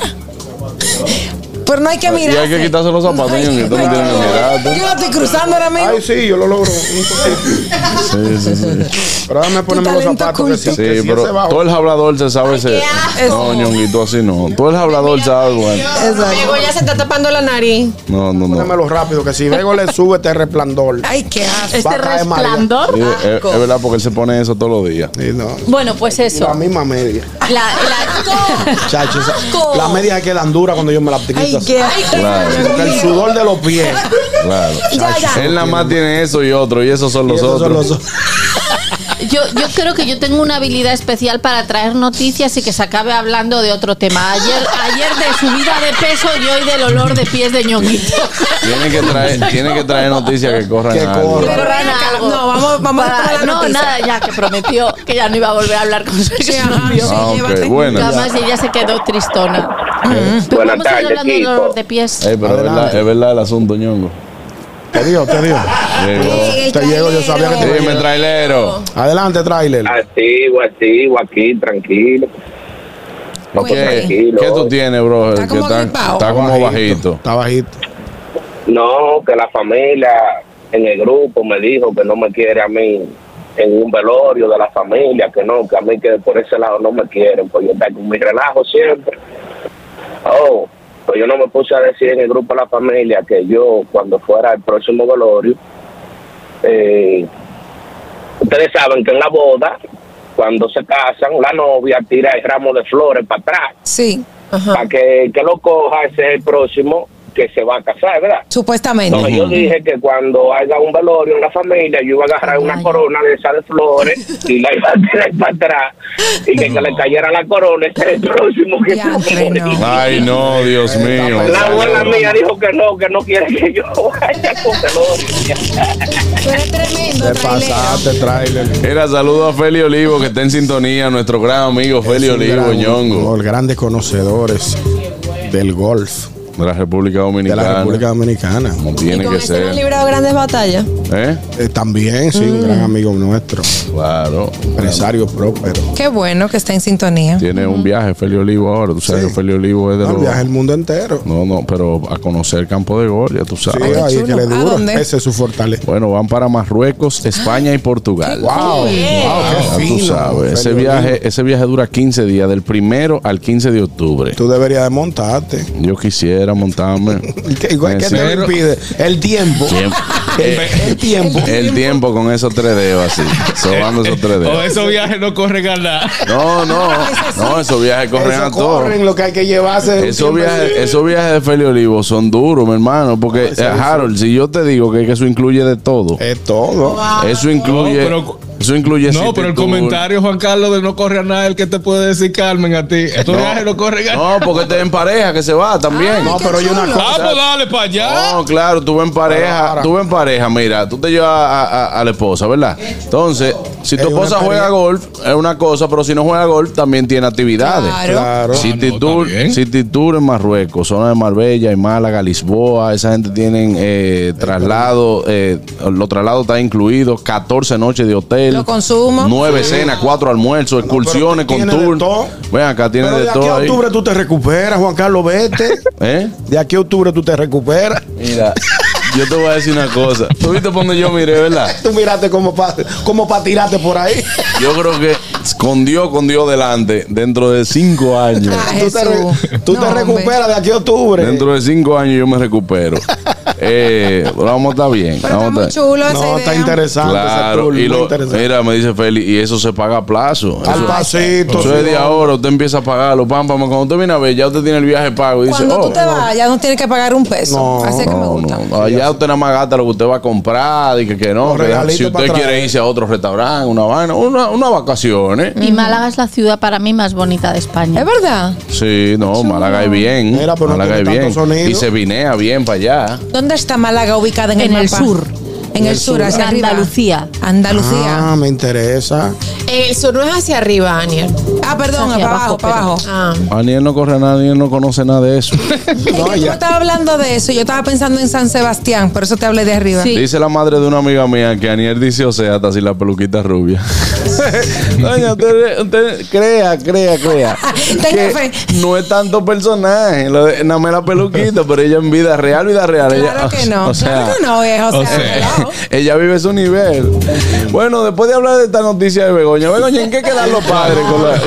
Speaker 4: Pero no hay que
Speaker 2: Y
Speaker 4: mirar.
Speaker 2: hay que quitarse los zapatos, Ñonguito, no tienen que mirarte.
Speaker 4: Yo lo estoy cruzando ahora mismo.
Speaker 3: Ay, sí, yo lo logro. un poquito.
Speaker 2: Sí, sí, sí.
Speaker 3: Pero déjame ponerme los
Speaker 4: talento
Speaker 3: zapatos que
Speaker 4: oculto.
Speaker 3: si,
Speaker 2: Sí,
Speaker 3: que si
Speaker 2: pero
Speaker 3: ese bajo.
Speaker 2: todo el hablador se sabe ese.
Speaker 7: qué asco.
Speaker 2: No, Ñonguito, así no. Todo el hablador sabe, bueno.
Speaker 7: Bego ya se está tapando la nariz.
Speaker 2: No, no, no.
Speaker 3: Pónemelo rápido, que si Bego le sube este resplandor.
Speaker 4: Ay, qué asco.
Speaker 5: Este
Speaker 3: Va a caer María.
Speaker 5: resplandor.
Speaker 2: Sí, es, es verdad, porque él se pone eso todos los días.
Speaker 3: Sí, no.
Speaker 5: Bueno, pues eso.
Speaker 3: La misma media.
Speaker 5: La, la,
Speaker 3: Chacho, esa- las medias quedan duras cuando yo me las quito.
Speaker 4: Ay,
Speaker 3: así.
Speaker 4: qué asco.
Speaker 2: Claro,
Speaker 3: Porque el sudor de los pies.
Speaker 2: claro.
Speaker 4: Ya, ya.
Speaker 2: Él nada más tiene eso y otro, y esos son
Speaker 3: Y
Speaker 2: los
Speaker 3: esos son
Speaker 2: otros.
Speaker 3: los-
Speaker 5: Yo, yo creo que yo tengo una habilidad especial para traer noticias y que se acabe hablando de otro tema. Ayer, ayer de subida de peso y hoy del olor de pies de Ñonguito.
Speaker 2: Tiene que traer, tiene que traer noticias que corran
Speaker 3: Que
Speaker 2: algo.
Speaker 3: corran.
Speaker 4: Pero
Speaker 5: Corran
Speaker 4: ven acá,
Speaker 5: algo.
Speaker 4: no, vamos- vamos a
Speaker 5: Para-
Speaker 4: tomar la
Speaker 5: No,
Speaker 4: noticia.
Speaker 5: nada, ya que prometió que ya no iba a volver a hablar con su
Speaker 4: Sí, ajá,
Speaker 5: exnovio.
Speaker 4: sí,
Speaker 2: Ah, ok,
Speaker 4: llévate.
Speaker 2: bueno.
Speaker 5: Nunca más y ella se quedó tristona. Pero
Speaker 10: Buenas
Speaker 5: vamos a ir
Speaker 10: tardes,
Speaker 5: hablando del
Speaker 10: equipo.
Speaker 5: olor de pies.
Speaker 2: Ey, pero es
Speaker 3: Adelante.
Speaker 2: verdad, es verdad el asunto, Ñongo.
Speaker 3: Te digo, te digo.
Speaker 2: Llegó.
Speaker 4: El
Speaker 3: Te llego, yo sabía que te
Speaker 2: Dime, trailero.
Speaker 3: Adelante, trailer.
Speaker 10: Activo, activo, aquí, tranquilo. No, pues,
Speaker 2: ¿Qué,
Speaker 10: tranquilo.
Speaker 2: ¿Qué tú tienes, bro?
Speaker 4: Está
Speaker 2: Que
Speaker 4: como
Speaker 2: está,
Speaker 4: gripao.
Speaker 2: está como bajito.
Speaker 3: Está bajito.
Speaker 10: No, que la familia en el grupo me dijo que no me quiere a mí en un velorio de la familia, que no, que a mí que por ese lado no me quieren, pues yo estoy con mi relajo siempre. Oh, pues yo no me puse a decir en el grupo de la familia que yo, cuando fuera el próximo velorio, eh, ustedes saben que en la boda, cuando se casan, la novia tira el ramo de flores para atrás,
Speaker 4: Sí,
Speaker 10: para que, que lo coja, ese es el próximo que se va a casar, ¿verdad?
Speaker 4: supuestamente.
Speaker 10: Entonces yo dije que cuando haya un velorio en la familia, yo iba a agarrar una corona de esa de flores y la iba a tirar para atrás y que, que le cayera la corona, ese es el próximo que se va a
Speaker 4: Diantre, no.
Speaker 10: morir.
Speaker 2: Ay, no, Dios mío.
Speaker 10: La abuela mía dijo que no, que no quiere que yo vaya con velorio.
Speaker 4: Tú eres tremendo,
Speaker 3: Te
Speaker 4: trailero.
Speaker 3: pasaste, trailer.
Speaker 2: Mira, saludo a Feli Olivo, que está en sintonía, nuestro gran amigo Feli
Speaker 3: Es un
Speaker 2: Olivo,
Speaker 3: gran-
Speaker 2: Ñongo,
Speaker 3: Los grandes conocedores del golf
Speaker 2: de la República
Speaker 3: de
Speaker 2: Dominicana.
Speaker 3: la República Dominicana.
Speaker 2: Como
Speaker 7: Y
Speaker 2: tiene
Speaker 7: con
Speaker 2: que
Speaker 7: ese no han
Speaker 2: ser.
Speaker 7: librado grandes batallas.
Speaker 2: ¿Eh?
Speaker 3: Eh, también, sí, un gran amigo nuestro.
Speaker 2: Claro.
Speaker 3: Empresario próspero.
Speaker 4: Qué bueno que está en sintonía.
Speaker 2: Tiene un viaje Feli Olivo ahora. Tú sabes
Speaker 3: Sí.
Speaker 2: que Feli Olivo es de
Speaker 3: No,
Speaker 2: los.
Speaker 3: viaja el mundo entero.
Speaker 2: No, no, pero a conocer el campo de gol, ya tú
Speaker 3: Sí,
Speaker 2: sabes.
Speaker 4: qué
Speaker 3: ahí es que
Speaker 4: chulo.
Speaker 3: le
Speaker 4: ¿A
Speaker 3: duro.
Speaker 4: dónde?
Speaker 3: Ese es su fortaleza.
Speaker 2: Bueno, van para Marruecos, España y Portugal.
Speaker 3: Wow, wow, qué
Speaker 2: Ya
Speaker 3: fino.
Speaker 2: tú sabes, ese
Speaker 3: Feli
Speaker 2: viaje,
Speaker 3: Olivo.
Speaker 2: ese viaje dura quince días, del primero al quince de octubre.
Speaker 3: Tú deberías de montarte.
Speaker 2: Yo quisiera montarme.
Speaker 3: ¿Qué, qué te
Speaker 2: Necesito-
Speaker 3: impide? El tiempo.
Speaker 2: Tiempo.
Speaker 3: El, el tiempo.
Speaker 2: El tiempo con esos tres dedos así, sobando esos tres
Speaker 6: O
Speaker 2: dedos.
Speaker 6: esos viajes no corren a nada.
Speaker 2: No, no, no, esos viajes corren
Speaker 3: Eso
Speaker 2: a todos.
Speaker 3: corren, lo que hay que llevarse. es un
Speaker 2: Esos
Speaker 3: tiempo
Speaker 2: viajes,
Speaker 3: así.
Speaker 2: esos viajes de Feli Olivo son duros, mi hermano, porque
Speaker 3: ese
Speaker 2: eh,
Speaker 3: es
Speaker 2: Harold, si yo te digo que, que eso incluye de todo,
Speaker 3: Es todo.
Speaker 2: eso incluye,
Speaker 6: No, pero-
Speaker 2: eso incluye
Speaker 6: No, pero el
Speaker 2: City Tour.
Speaker 6: comentario, Juan Carlos, de no corre a nada, el que te puede decir Carmen a ti. Estos viajes no corren a nada.
Speaker 2: No, porque te en pareja que se va también.
Speaker 3: No, pero hay una
Speaker 6: Ah,
Speaker 3: cosa.
Speaker 6: pues dale para allá.
Speaker 2: No, claro, tú en pareja,
Speaker 3: ahora-
Speaker 2: tú en pareja, mira, tú te llevas a, a- a la esposa, ¿verdad? Entonces, si tu
Speaker 3: Es una
Speaker 2: esposa juega
Speaker 3: experiencia.
Speaker 2: golf, es una cosa, pero si no juega golf, también tiene actividades.
Speaker 4: Claro.
Speaker 3: Claro.
Speaker 2: City,
Speaker 6: Ah, no,
Speaker 2: Tour,
Speaker 6: está bien.
Speaker 2: City Tour en Marruecos, zona de Marbella y Málaga, Lisboa, esa gente tienen eh, traslado, eh, los traslados están incluidos, catorce noches de hotel,
Speaker 4: Lo consumo.
Speaker 2: nueve cenas, cuatro almuerzos, excursiones
Speaker 3: pero
Speaker 2: con
Speaker 3: tiene de
Speaker 2: tour.
Speaker 3: todo.
Speaker 2: Ven acá, tiene
Speaker 3: Pero
Speaker 2: de
Speaker 3: de aquí
Speaker 2: todo
Speaker 3: a
Speaker 2: ahí.
Speaker 3: octubre tú te recuperas, Juan Carlos, vete.
Speaker 2: ¿Eh?
Speaker 3: De aquí a octubre tú te recuperas.
Speaker 2: Mira, yo te voy a decir una cosa. Tú viste por donde yo miré, ¿verdad?
Speaker 3: Tú miraste como para como pa tirarte por ahí.
Speaker 2: Yo creo que con Dios, con Dios delante, dentro de cinco años,
Speaker 4: Ah,
Speaker 3: Tú te, re-
Speaker 4: Jesús.
Speaker 3: tú
Speaker 4: No,
Speaker 3: te
Speaker 4: hombre.
Speaker 3: recuperas de aquí a octubre.
Speaker 2: dentro de cinco años yo me recupero. eh, vamos a estar bien.
Speaker 4: Pero
Speaker 2: vamos
Speaker 4: está
Speaker 2: a
Speaker 4: muy
Speaker 2: estar-
Speaker 4: chulo esa
Speaker 3: No,
Speaker 4: idea.
Speaker 3: está interesante.
Speaker 2: Claro,
Speaker 3: ese tour,
Speaker 2: y
Speaker 3: muy
Speaker 2: lo,
Speaker 3: interesante.
Speaker 2: mira, me dice Feli, y eso se paga a plazo.
Speaker 3: Al
Speaker 2: Eso-
Speaker 3: pasito.
Speaker 2: Eso es
Speaker 3: sí,
Speaker 2: de ahora, usted empieza a pagarlo, pam, pam, cuando usted viene a ver, ya usted tiene el viaje pago y dice,
Speaker 4: Cuando
Speaker 2: oh,
Speaker 4: tú te vas, ya no tienes que pagar un peso.
Speaker 3: No,
Speaker 4: Así que me
Speaker 2: no,
Speaker 4: gusta.
Speaker 2: no, no, allá usted nada más gasta lo que usted va a comprar y que, que no,
Speaker 3: Los
Speaker 2: que
Speaker 3: regalitos
Speaker 2: si usted
Speaker 3: para
Speaker 2: quiere
Speaker 3: traer.
Speaker 2: irse a otro restaurante, una vaina, una, una vacaciones.
Speaker 5: Y Málaga es la ciudad para mí más bonita de España.
Speaker 4: ¿Es verdad?
Speaker 2: Sí, no, Málaga es bien.
Speaker 3: Mira, pero no
Speaker 2: Málaga es
Speaker 3: tiene
Speaker 2: bien.
Speaker 3: tanto sonido.
Speaker 2: Y se vinea bien para allá.
Speaker 4: ¿Dónde está Málaga ubicada en,
Speaker 5: En el
Speaker 4: mapa?
Speaker 5: sur.
Speaker 4: En el sur, hacia arriba.
Speaker 5: Andalucía.
Speaker 4: Andalucía.
Speaker 3: Ah, me interesa.
Speaker 7: En el sur no es hacia arriba, Aniel.
Speaker 4: Ah, perdón,
Speaker 5: Hacia
Speaker 4: para abajo,
Speaker 5: abajo,
Speaker 4: para
Speaker 5: pero-
Speaker 4: abajo.
Speaker 7: Ah.
Speaker 2: Aniel no corre a nadie, él no conoce nada de eso.
Speaker 4: Es que tú estabas hablando de eso. Yo estaba pensando en San Sebastián, por eso te hablé de arriba.
Speaker 5: Sí.
Speaker 2: Dice la madre de una amiga mía que Aniel dice, o sea, hasta si la peluquita es rubia. Doña, usted, usted crea, crea, crea.
Speaker 4: Tenga fe.
Speaker 2: que no es tanto personaje, lo de- nada más la peluquita, pero ella en vida real, vida real.
Speaker 4: Claro
Speaker 2: ella,
Speaker 4: que no.
Speaker 2: O sea,
Speaker 4: claro que no, viejo. O
Speaker 6: o
Speaker 4: sea,
Speaker 6: sea,
Speaker 4: claro.
Speaker 2: ella vive su nivel. Bueno, después de hablar de esta noticia de Begoña, Begoña, ¿en qué quedan los padres? Con la-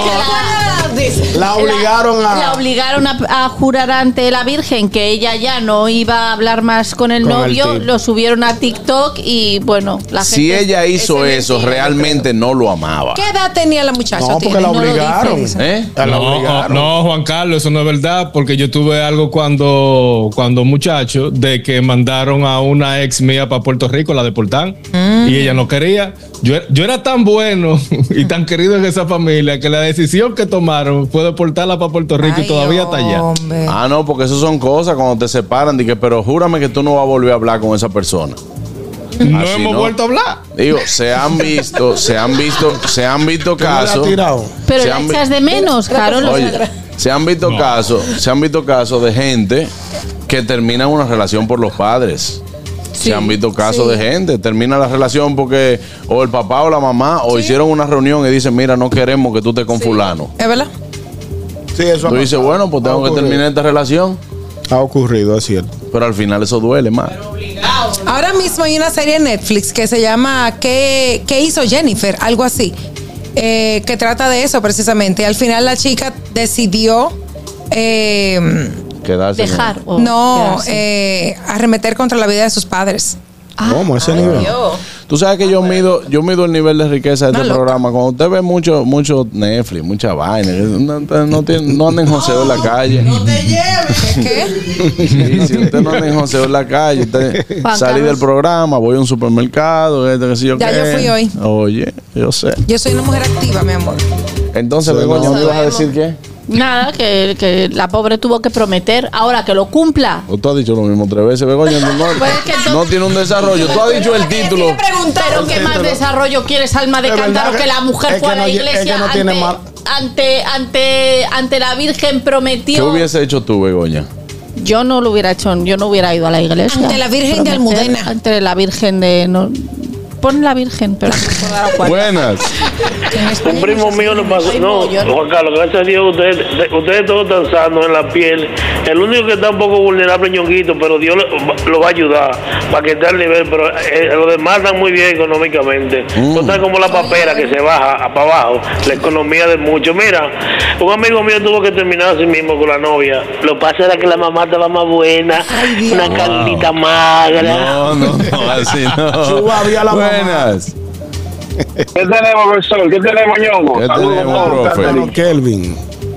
Speaker 3: La obligaron
Speaker 5: La
Speaker 3: a.
Speaker 5: obligaron a, a jurar ante la Virgen que ella ya no iba a hablar más con el
Speaker 3: Con el
Speaker 5: novio.
Speaker 3: tipo.
Speaker 5: Lo subieron a TikTok y bueno, la
Speaker 2: Si
Speaker 5: gente.
Speaker 2: ella hizo
Speaker 7: Ese es
Speaker 2: eso,
Speaker 7: mentira,
Speaker 2: realmente no lo amaba.
Speaker 4: ¿Qué edad tenía la muchacha?
Speaker 3: No, porque
Speaker 4: Tiene,
Speaker 3: la
Speaker 4: no lo dice,
Speaker 3: obligaron.
Speaker 4: dice.
Speaker 2: ¿Eh?
Speaker 3: La
Speaker 6: No,
Speaker 3: obligaron.
Speaker 6: no, Juan Carlos, eso no es verdad, porque yo tuve algo cuando, cuando muchacho, de que mandaron a una ex mía para Puerto Rico, la deportaron, y ella no quería. Yo, yo era tan bueno y tan querido en esa familia que la decisión que tomaron fue deportarla para Puerto Rico
Speaker 4: Ay,
Speaker 6: y todavía está allá.
Speaker 4: hombre.
Speaker 2: Ah, no, porque eso son cosas cuando te separan. Dije, pero júrame que tú no vas a volver a hablar con esa persona.
Speaker 6: No
Speaker 2: Así
Speaker 6: hemos
Speaker 2: no.
Speaker 6: vuelto a hablar.
Speaker 2: Digo, se han visto, se han visto, se han visto
Speaker 3: ¿Qué le ha
Speaker 2: casos.
Speaker 3: tirado?
Speaker 5: Pero
Speaker 2: se
Speaker 5: la
Speaker 2: han vi-
Speaker 5: echas de menos, Carol.
Speaker 2: Oye, se han visto
Speaker 6: No.
Speaker 2: casos, se han visto casos de gente que termina una relación por los padres. Se han visto casos de gente, termina la relación porque o el papá o la mamá o hicieron una reunión y dicen, mira, no queremos que tú estés con fulano.
Speaker 4: ¿Es verdad?
Speaker 3: Sí, eso ha
Speaker 2: Tú dices,
Speaker 3: pasado.
Speaker 2: bueno, pues
Speaker 3: Ha
Speaker 2: tengo que
Speaker 3: ocurrido.
Speaker 2: terminar esta relación,
Speaker 3: Ha ocurrido, es cierto.
Speaker 2: pero al final eso duele más.
Speaker 4: Ahora mismo hay una serie en Netflix que se llama ¿Qué, qué hizo Jennifer? Algo así. Eh, que trata de eso precisamente. Y al final la chica decidió eh,
Speaker 2: Quedarse con-
Speaker 5: Dejar. o
Speaker 4: no
Speaker 5: quedarse.
Speaker 4: eh, arremeter contra la vida de sus padres.
Speaker 3: ¿Cómo? Ese nivel.
Speaker 2: Tú sabes que yo mido, yo mido el nivel de riqueza de este
Speaker 4: Una loca.
Speaker 2: programa. Cuando usted ve mucho, mucho Netflix, mucha vaina, no, no, no, tiene- no anden joseo en la calle.
Speaker 4: ¿Qué?
Speaker 2: Sí, si usted no anda en joseo en la calle, usted
Speaker 5: Juan
Speaker 2: salí
Speaker 5: Carlos.
Speaker 2: del programa, voy a un supermercado, este, qué sé yo
Speaker 4: Ya
Speaker 2: qué.
Speaker 4: yo fui hoy.
Speaker 2: Oye, yo sé.
Speaker 4: Yo soy una mujer activa, mi amor.
Speaker 2: Entonces,
Speaker 3: Sí,
Speaker 2: Begoña,
Speaker 3: no.
Speaker 2: ¿me ibas a decir qué?
Speaker 5: Nada, que, que la pobre tuvo que prometer. Ahora que lo cumpla.
Speaker 2: O tú has dicho lo mismo tres veces, Begoña. No, no,
Speaker 5: Pues es que entonces-
Speaker 2: no tiene un desarrollo. Tú has dicho el título.
Speaker 5: Pero qué más desarrollo quieres, alma de
Speaker 3: Es verdad
Speaker 5: cántaro,
Speaker 3: que-
Speaker 5: que la mujer
Speaker 3: es
Speaker 5: fue
Speaker 3: que
Speaker 5: a la
Speaker 3: no lle- es
Speaker 5: iglesia
Speaker 3: que no
Speaker 5: ante,
Speaker 3: tiene mal-
Speaker 5: ante, ante, ante la Virgen
Speaker 2: ¿Qué
Speaker 5: prometió.
Speaker 2: hubiese hecho tú, Begoña?
Speaker 5: Yo no lo hubiera hecho, yo no hubiera ido a la iglesia.
Speaker 4: Ante la Virgen de
Speaker 5: Prometer,
Speaker 4: Almudena.
Speaker 5: Ante la Virgen de. No, pon la Virgen, pero no me puedo dar cuenta.
Speaker 2: Buenas.
Speaker 9: Un primo mío le pasó.
Speaker 5: Ay,
Speaker 9: No,
Speaker 5: no, yo-
Speaker 9: Juan Carlos, gracias a Dios, ustedes, ustedes todos están sanos en la piel. El único que está un poco vulnerable es Ñonguito, pero Dios lo, lo va a ayudar para que esté al nivel. Pero eh, los demás están muy bien económicamente. No están como la papera que se baja a, para abajo. La economía de mucho. Mira, un amigo mío tuvo que terminar así mismo con la novia. Lo que pasa era que la mamá estaba más buena, una carnita magra.
Speaker 2: No, no, no, así no.
Speaker 3: Suba, había la mamá.
Speaker 2: Buenas.
Speaker 10: ¿Qué tenemos, profesor? ¿Qué tenemos, Ñongo?
Speaker 2: ¿Qué
Speaker 10: Saludos,
Speaker 2: tenemos,
Speaker 10: todos.
Speaker 2: profe?
Speaker 3: Bueno, Kelvin.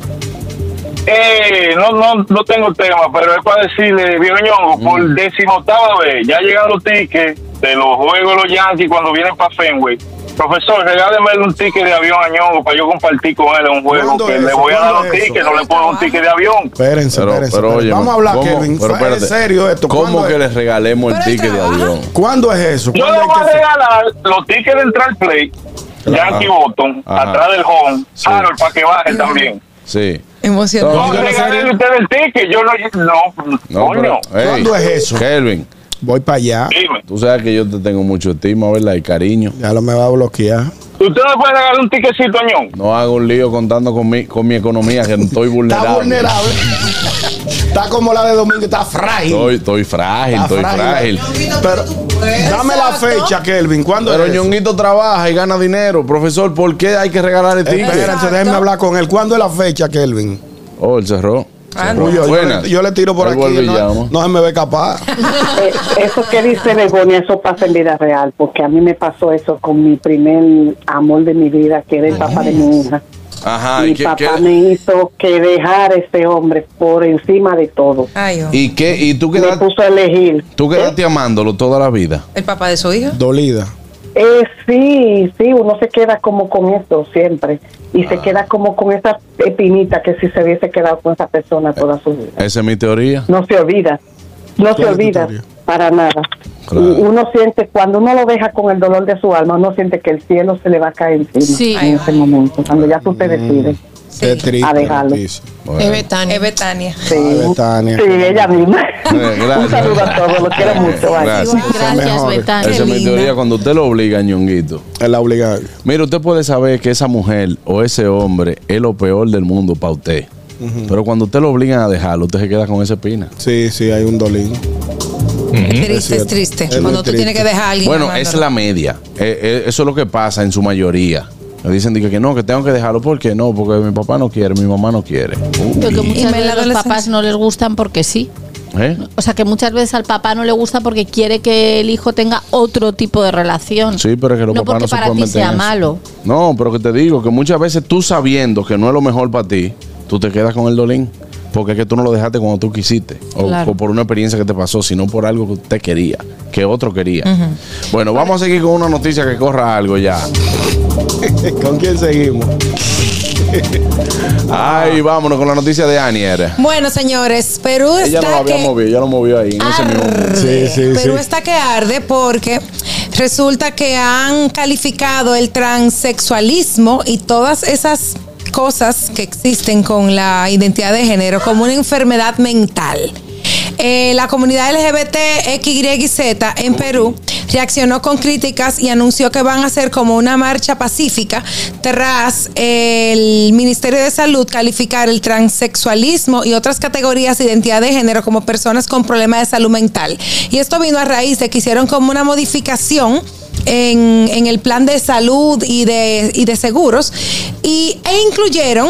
Speaker 10: Eh, no, no, no tengo tema, pero es para decirle, viejo Ñongo, por decimoctava vez, ya llegan los tickets de los juegos de los Yankees cuando vienen para Fenway. Profesor, regáleme un ticket de avión a Ñongo para yo compartir con él en un juego
Speaker 3: ¿Cuándo
Speaker 10: que
Speaker 3: es
Speaker 10: le
Speaker 3: eso?
Speaker 10: voy a dar
Speaker 3: ¿Cuándo
Speaker 10: los
Speaker 3: es eso?
Speaker 10: tickets, no le puedo dar un ticket de avión.
Speaker 3: Espérense,
Speaker 2: Pero,
Speaker 3: espérense.
Speaker 2: pero
Speaker 3: espérense.
Speaker 2: oye,
Speaker 3: Vamos a hablar,
Speaker 2: ¿cómo?
Speaker 3: Kelvin.
Speaker 2: Pero
Speaker 3: ¿Es
Speaker 2: espérate.
Speaker 3: serio esto?
Speaker 2: ¿Cómo
Speaker 3: ¿Cuándo
Speaker 2: que
Speaker 3: es?
Speaker 2: les regalemos el
Speaker 4: Pero él
Speaker 2: ticket de
Speaker 4: trabaja.
Speaker 2: avión?
Speaker 3: ¿Cuándo es eso?
Speaker 10: Yo
Speaker 3: ¿Cuándo
Speaker 10: le
Speaker 3: hay
Speaker 10: voy a
Speaker 3: que hacer?
Speaker 10: regalar los tickets de entrar play,
Speaker 2: Claro.
Speaker 10: Yankee Boston,
Speaker 2: Ajá.
Speaker 10: atrás del home,
Speaker 2: Sí.
Speaker 10: Harold, para que baje también.
Speaker 2: Sí.
Speaker 4: Emocionante.
Speaker 10: No,
Speaker 3: ¿en
Speaker 10: regalen
Speaker 3: serio?
Speaker 10: ustedes el ticket, yo no, no,
Speaker 2: No,
Speaker 10: coño,
Speaker 2: pero, ey,
Speaker 3: ¿Cuándo es eso?
Speaker 2: Kelvin,
Speaker 3: Voy para allá.
Speaker 10: dime.
Speaker 2: tú sabes que yo te tengo mucho estima, ¿verdad? Y cariño.
Speaker 3: Ya lo me va a bloquear.
Speaker 10: ¿Usted me puede regalar un ticketcito, Ñón?
Speaker 2: No hago un lío contando con mi, con mi economía, que estoy vulnerable.
Speaker 3: Está vulnerable. Está como la de Domingo, está frágil.
Speaker 2: Estoy, estoy frágil,
Speaker 3: Está
Speaker 2: estoy frágil.
Speaker 3: Pero dame la fecha, Kelvin. ¿Cuándo
Speaker 2: Pero
Speaker 3: es eso?
Speaker 2: Ñonguito trabaja y gana dinero. Profesor, ¿por qué hay que regalar el ticket?
Speaker 3: Espérense, déjenme hablar con él. ¿Cuándo es la fecha, Kelvin?
Speaker 2: Oh, él cerró.
Speaker 4: Ah,
Speaker 3: Uy, yo, yo,
Speaker 2: Buenas.
Speaker 3: le, yo le tiro por
Speaker 2: Ahí
Speaker 3: aquí,
Speaker 2: vuelve y
Speaker 3: no,
Speaker 2: llama.
Speaker 3: no se me ve capaz.
Speaker 11: Eh, eso que dice Begoña, eso pasa en vida real, porque a mí me pasó eso con mi primer amor de mi vida, que era el papá de mi hija.
Speaker 2: Ajá.
Speaker 11: Mi
Speaker 2: ¿Y qué,
Speaker 11: papá
Speaker 2: qué-
Speaker 11: me hizo que dejar a ese hombre por encima de todo.
Speaker 4: Ay, oh.
Speaker 2: ¿Y qué? ¿Y tú
Speaker 11: Me
Speaker 2: quedaste,
Speaker 11: puso a elegir.
Speaker 2: tú quedaste amándolo toda la vida?
Speaker 4: ¿El papá de su hija?
Speaker 3: Dolida.
Speaker 11: Eh, sí, sí, uno se queda como con eso siempre. Y
Speaker 2: Ah.
Speaker 11: se queda como con esa espinita que si se hubiese quedado con esa persona toda su vida.
Speaker 2: Esa es mi teoría.
Speaker 11: No se olvida, no se
Speaker 3: ¿Cuál es tu
Speaker 11: olvida
Speaker 3: teoría?
Speaker 11: para nada.
Speaker 2: Claro.
Speaker 11: Y uno siente, cuando uno lo deja con el dolor de su alma, uno siente que el cielo se le va a caer encima
Speaker 5: Sí.
Speaker 11: en ese momento, cuando ya tú te decides.
Speaker 3: Qué triste.
Speaker 11: A dejarlo.
Speaker 3: noticia.
Speaker 2: Bueno.
Speaker 7: Es Betania.
Speaker 4: Es Betania.
Speaker 11: Sí,
Speaker 3: Ay, Betania.
Speaker 11: sí, ella misma.
Speaker 2: Eh, gracias.
Speaker 11: Un saludo a todos, los quiero mucho. bye.
Speaker 2: Gracias.
Speaker 5: Gracias,
Speaker 3: mejor.
Speaker 5: Betania.
Speaker 2: Esa es mi
Speaker 4: linda.
Speaker 2: teoría cuando usted lo obliga, ñonguito.
Speaker 3: Es la obligada.
Speaker 2: Mire, usted puede saber que esa mujer o ese hombre es lo peor del mundo para usted. Pero cuando usted lo obligan a dejarlo, usted se queda con esa espina.
Speaker 3: Sí, sí, hay un dolín.
Speaker 4: Es triste, es
Speaker 3: cierto.
Speaker 4: triste.
Speaker 3: Es muy
Speaker 4: Cuando tú
Speaker 3: triste.
Speaker 4: tienes que dejar a alguien.
Speaker 2: Bueno,
Speaker 4: amándolo.
Speaker 2: es la media. Eh, eh, eso es lo que pasa en su mayoría. Me dicen digo, que no, que tengo que dejarlo. ¿Por qué? No, porque mi papá no quiere, mi mamá no quiere.
Speaker 5: Pero que
Speaker 2: Uy.
Speaker 5: muchas
Speaker 4: Y me la
Speaker 5: veces los
Speaker 4: adolescencia.
Speaker 5: papás no les gustan porque sí.
Speaker 2: ¿Eh?
Speaker 5: O sea, que muchas veces al papá no le gusta porque quiere que el hijo tenga otro tipo de relación.
Speaker 2: Sí, pero es que los
Speaker 5: no
Speaker 2: papás
Speaker 5: porque
Speaker 2: no se
Speaker 5: para
Speaker 2: pueden
Speaker 5: ti
Speaker 2: meter
Speaker 5: sea
Speaker 2: en eso.
Speaker 5: malo.
Speaker 2: No, pero que te digo que muchas veces tú sabiendo que no es lo mejor para ti, tú te quedas con el dolín. Porque es que tú no lo dejaste cuando tú quisiste. O,
Speaker 5: Claro.
Speaker 2: o por una experiencia que te pasó, sino por algo que usted quería, que otro quería. Bueno, vamos a seguir con una noticia que corra algo ya.
Speaker 3: ¿Con quién seguimos?
Speaker 2: Ay, vámonos con la noticia de Anier.
Speaker 4: Bueno, señores, Perú
Speaker 2: Ella no
Speaker 4: está
Speaker 2: lo había
Speaker 4: que
Speaker 2: movido, ella lo movió ahí, en ese mismo momento.
Speaker 3: Sí, sí,
Speaker 4: Perú
Speaker 3: sí.
Speaker 4: está que arde porque resulta que han calificado el transexualismo y todas esas cosas que existen con la identidad de género como una enfermedad mental. Eh, la comunidad L G B T X Y Z en Perú reaccionó con críticas y anunció que van a hacer como una marcha pacífica tras el Ministerio de Salud calificar el transexualismo y otras categorías de identidad de género como personas con problemas de salud mental. Y esto vino a raíz de que hicieron como una modificación en, en el plan de salud y de, y de seguros y, e incluyeron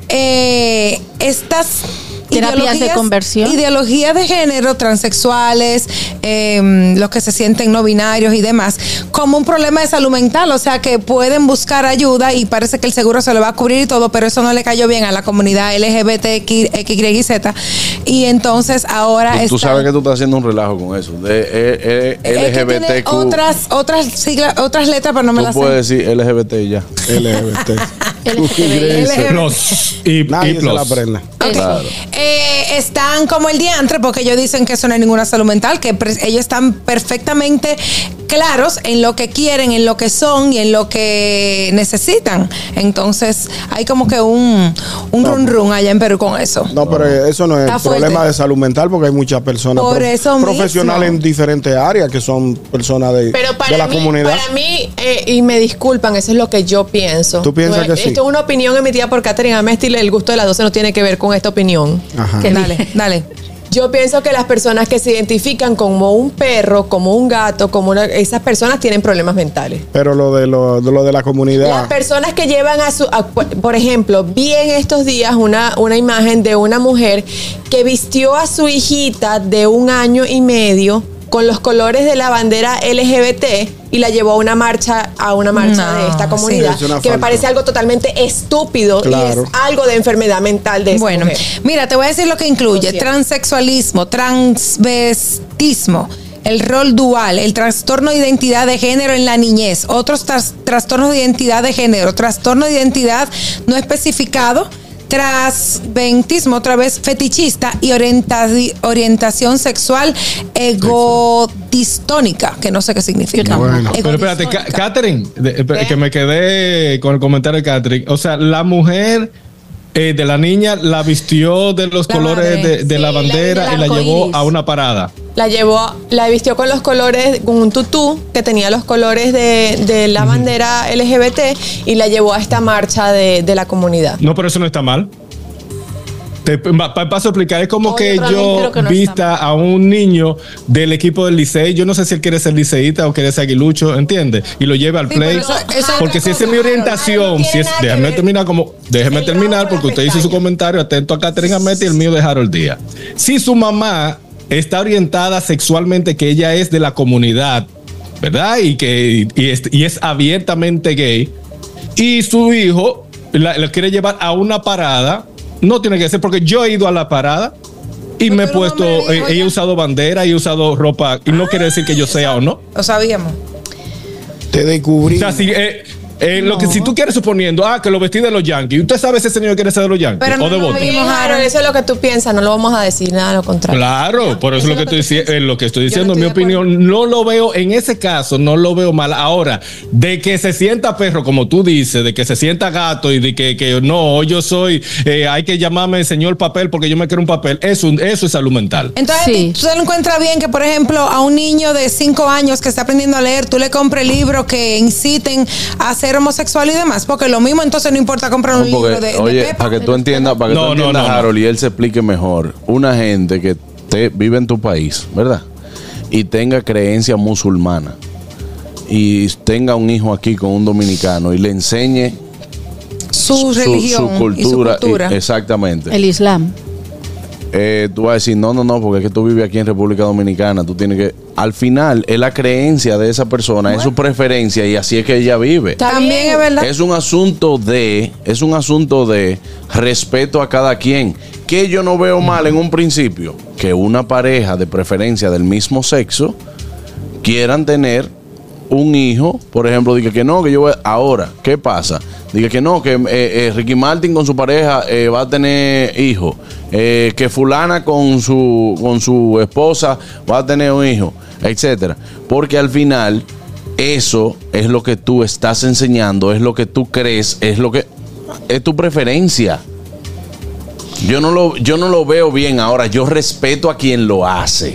Speaker 4: eh, estas
Speaker 5: Terapias de conversión.
Speaker 4: Ideologías de género, transexuales, eh, los que se sienten no binarios y demás, como un problema de salud mental. O sea, que pueden buscar ayuda y parece que el seguro se lo va a cubrir y todo, pero eso no le cayó bien a la comunidad L G B T X Y Z. Y entonces ahora
Speaker 2: Tú, tú
Speaker 4: están-
Speaker 2: sabes que tú estás haciendo un relajo con eso. De eh, eh,
Speaker 4: es que tiene
Speaker 2: L G B T Q.
Speaker 4: otras, otras siglas, otras letras, pero no me
Speaker 2: Tú
Speaker 4: las
Speaker 2: puedes
Speaker 4: sé.
Speaker 2: decir L G B T y ya.
Speaker 3: L G B T.
Speaker 5: L G B T.
Speaker 6: Plus. Y,
Speaker 3: Nadie
Speaker 6: y
Speaker 3: se
Speaker 6: plus.
Speaker 3: la aprende.
Speaker 4: Ok.
Speaker 2: Claro.
Speaker 4: Eh, están como el diantre porque ellos dicen que eso no hay ninguna salud mental, que pre- ellos están perfectamente claros en lo que quieren, en lo que son y en lo que necesitan. Entonces hay como que un, un run run allá en Perú con eso.
Speaker 3: No, pero eso no es
Speaker 4: Está fuerte.
Speaker 3: problema de salud mental porque hay muchas personas
Speaker 4: Por eso mismo.
Speaker 3: profesionales en diferentes áreas que son personas de,
Speaker 7: Pero
Speaker 3: de
Speaker 7: para
Speaker 3: la
Speaker 7: mí,
Speaker 3: comunidad.
Speaker 7: para mí eh, y me disculpan, eso es lo que yo pienso.
Speaker 3: ¿Tú piensas
Speaker 7: No,
Speaker 3: que sí?
Speaker 7: Esto es una opinión emitida por Catherine Amesti, el gusto de las doce no tiene que ver con esta opinión.
Speaker 3: Ajá.
Speaker 5: Que
Speaker 4: Dale, dale.
Speaker 7: Yo pienso que las personas que se identifican como un perro, como un gato, como una, esas personas tienen problemas mentales.
Speaker 3: Pero lo de lo, de lo de la comunidad.
Speaker 7: Las personas que llevan a su, a- por ejemplo, vi en estos días una, una imagen de una mujer que vistió a su hijita de un año y medio con los colores de la bandera L G B T y la llevó a una marcha, a una marcha
Speaker 4: No,
Speaker 7: de esta comunidad,
Speaker 3: sí, es una
Speaker 7: que me
Speaker 3: falta.
Speaker 7: parece algo totalmente estúpido
Speaker 3: Claro.
Speaker 7: y es algo de enfermedad mental de esa
Speaker 4: Bueno,
Speaker 7: mujer.
Speaker 4: mira, te voy a decir lo que incluye:
Speaker 7: Lo siento.
Speaker 4: transexualismo, transvestismo, el rol dual, el trastorno de identidad de género en la niñez, otros tras- trastornos de identidad de género, trastorno de identidad no especificado, transventismo, otra vez fetichista, y orienta- orientación sexual egodistónica, que no sé qué significa.
Speaker 3: Bueno.
Speaker 6: Pero espérate, Ca-
Speaker 4: Egodistónica.
Speaker 6: Catherine, de- espera,
Speaker 4: ¿Qué?
Speaker 6: que me quedé con el comentario de Catherine. O sea, la mujer eh, de la niña la vistió de los
Speaker 4: La
Speaker 6: colores
Speaker 4: madre.
Speaker 6: de, de la
Speaker 7: Sí, la-
Speaker 6: bandera
Speaker 7: del
Speaker 6: y la
Speaker 7: arco
Speaker 6: llevó
Speaker 7: iris.
Speaker 6: a una parada.
Speaker 7: La llevó, la vistió con los colores, con un tutú que tenía los colores de, de la bandera L G B T y la llevó a esta marcha de, de la comunidad.
Speaker 6: No, pero eso no está mal. Te pa- pa- paso a explicar. Es como
Speaker 5: Oye,
Speaker 6: que
Speaker 5: pero a mí
Speaker 6: yo
Speaker 5: creo que no
Speaker 6: vista a un niño del equipo del Licey. Yo no sé si él quiere ser liceísta o quiere ser aguilucho, ¿entiendes? Y lo lleva al
Speaker 4: Sí,
Speaker 6: play.
Speaker 4: pero eso- eso es
Speaker 6: Porque
Speaker 4: otra
Speaker 6: si esa es mi
Speaker 4: cosa,
Speaker 6: orientación,
Speaker 7: Harold.
Speaker 6: si es,
Speaker 7: No tiene nada que
Speaker 6: déjame
Speaker 7: ver.
Speaker 6: terminar como, déjeme
Speaker 7: El
Speaker 6: terminar
Speaker 7: rojo
Speaker 6: porque
Speaker 7: con
Speaker 6: usted
Speaker 7: la
Speaker 6: hizo su
Speaker 7: pestaña.
Speaker 6: comentario atento a Catherine Ametti y el mío de Harold Díaz. Si su mamá está orientada sexualmente, que ella es de la comunidad, ¿verdad? Y que y es, y es abiertamente gay, y su hijo la, la quiere llevar a una parada, no tiene que ser, porque yo he ido a la parada y
Speaker 4: Pero
Speaker 6: me he
Speaker 4: tú no
Speaker 6: puesto,
Speaker 4: me dijo
Speaker 6: eh, he
Speaker 4: ya.
Speaker 6: usado bandera y he usado ropa, y no quiere decir que yo sea o no.
Speaker 4: Lo sabíamos.
Speaker 3: Te descubrí.
Speaker 6: O sea, si, eh, eh, lo que si tú quieres suponiendo, ah, que lo vestí de los Yankees, ¿usted sabe si ese señor quiere ser de los Yankees
Speaker 4: Pero
Speaker 6: o
Speaker 4: no
Speaker 6: de
Speaker 4: lo
Speaker 6: Boston?
Speaker 4: vimos.
Speaker 7: Harold, eso es lo que tú piensas, no lo vamos a decir, nada, lo contrario.
Speaker 6: Claro, por eso es lo que estoy diciendo, lo que estoy diciendo,
Speaker 4: Yo
Speaker 6: mi
Speaker 4: no estoy de
Speaker 6: opinión, no lo veo en ese caso, no lo veo mal. Ahora, de que se sienta perro, como tú dices, de que se sienta gato y de que, que no, yo soy, eh, hay que llamarme señor papel porque yo me quiero un papel, eso, eso es salud mental.
Speaker 4: Entonces,
Speaker 5: Sí.
Speaker 4: ¿tú te lo encuentras bien que, por ejemplo, a un niño de cinco años que está aprendiendo a leer, tú le compres libros que inciten a ser homosexual y demás? Porque lo mismo, entonces no importa comprar un
Speaker 2: No, porque,
Speaker 4: libro de, de
Speaker 2: oye,
Speaker 4: Pepa.
Speaker 2: para que tú entiendas, para que
Speaker 6: No,
Speaker 2: tú
Speaker 6: no,
Speaker 2: entiendas,
Speaker 6: no, no.
Speaker 2: Harold, y él se explique mejor. Una gente que te, vive en tu país, ¿verdad? Y tenga creencia musulmana y tenga un hijo aquí con un dominicano y le enseñe
Speaker 4: su,
Speaker 2: su,
Speaker 4: religión
Speaker 2: su cultura,
Speaker 4: y su cultura.
Speaker 2: y- exactamente.
Speaker 5: El Islam.
Speaker 2: Eh, tú vas a decir, no, no, no, porque es que tú vives aquí en República Dominicana, tú tienes que... Al final, es la creencia de esa persona, es su preferencia y así es que ella vive.
Speaker 7: Está
Speaker 4: También
Speaker 7: bien.
Speaker 4: es verdad.
Speaker 2: Es un asunto de, es un asunto de respeto a cada quien. Que yo no veo mal en un principio que una pareja de preferencia del mismo sexo quieran tener un hijo, por ejemplo, diga que no, que yo voy, ahora, ¿qué pasa? Diga que no, que eh, eh, Ricky Martin con su pareja eh, va a tener hijo, eh, que fulana con su con su esposa va a tener un hijo, etcétera, porque al final eso es lo que tú estás enseñando, es lo que tú crees, es lo que es tu preferencia. Yo no lo yo no lo veo bien ahora, yo respeto a quien lo hace.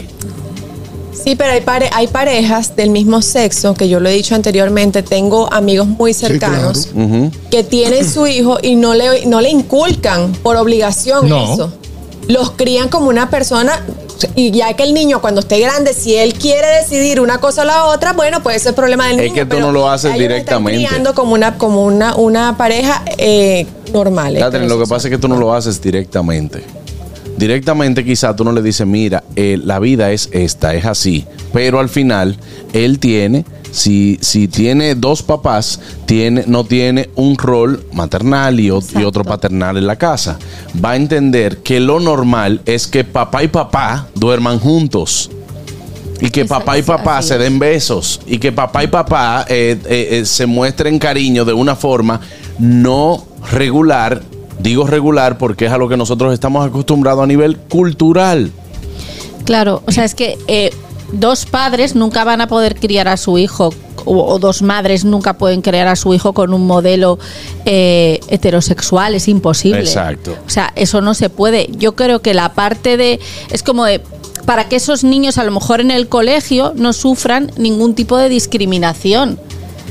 Speaker 7: Sí, pero hay, pare- hay parejas del mismo sexo, que yo lo he dicho anteriormente, tengo amigos muy cercanos
Speaker 2: Ujú.
Speaker 7: que tienen su hijo y no le, no le inculcan por obligación
Speaker 6: No.
Speaker 7: eso. Los crían como una persona y ya que el niño cuando esté grande, si él quiere decidir una cosa o la otra, bueno, pues ese es el problema del
Speaker 2: Es
Speaker 7: niño.
Speaker 2: que tú
Speaker 7: pero
Speaker 2: no lo haces
Speaker 7: ellos lo están
Speaker 2: directamente.
Speaker 7: criando como una, como una, una pareja eh, normal.
Speaker 2: Catherine, lo que pasa es que tú no lo haces directamente. Directamente quizá tú no le dices, mira, eh, la vida es esta, es así. Pero al final, él tiene, si, si tiene dos papás, tiene, no tiene un rol maternal y, o- y otro paternal en la casa. Va a entender que lo normal es que papá y papá duerman juntos. Y que
Speaker 5: Exacto,
Speaker 2: papá y papá
Speaker 5: así
Speaker 2: se
Speaker 5: es.
Speaker 2: den besos. Y que papá y papá eh, eh, eh, se muestren cariño de una forma no regular. Digo regular porque es a lo que nosotros estamos acostumbrados a nivel cultural.
Speaker 5: Claro, o sea, es que eh, dos padres nunca van a poder criar a su hijo, o, o dos madres nunca pueden criar a su hijo con un modelo eh, heterosexual, es imposible.
Speaker 2: Exacto.
Speaker 5: O sea, eso no se puede. Yo creo que la parte de... Es como de... Para que esos niños a lo mejor en el colegio no sufran ningún tipo de discriminación.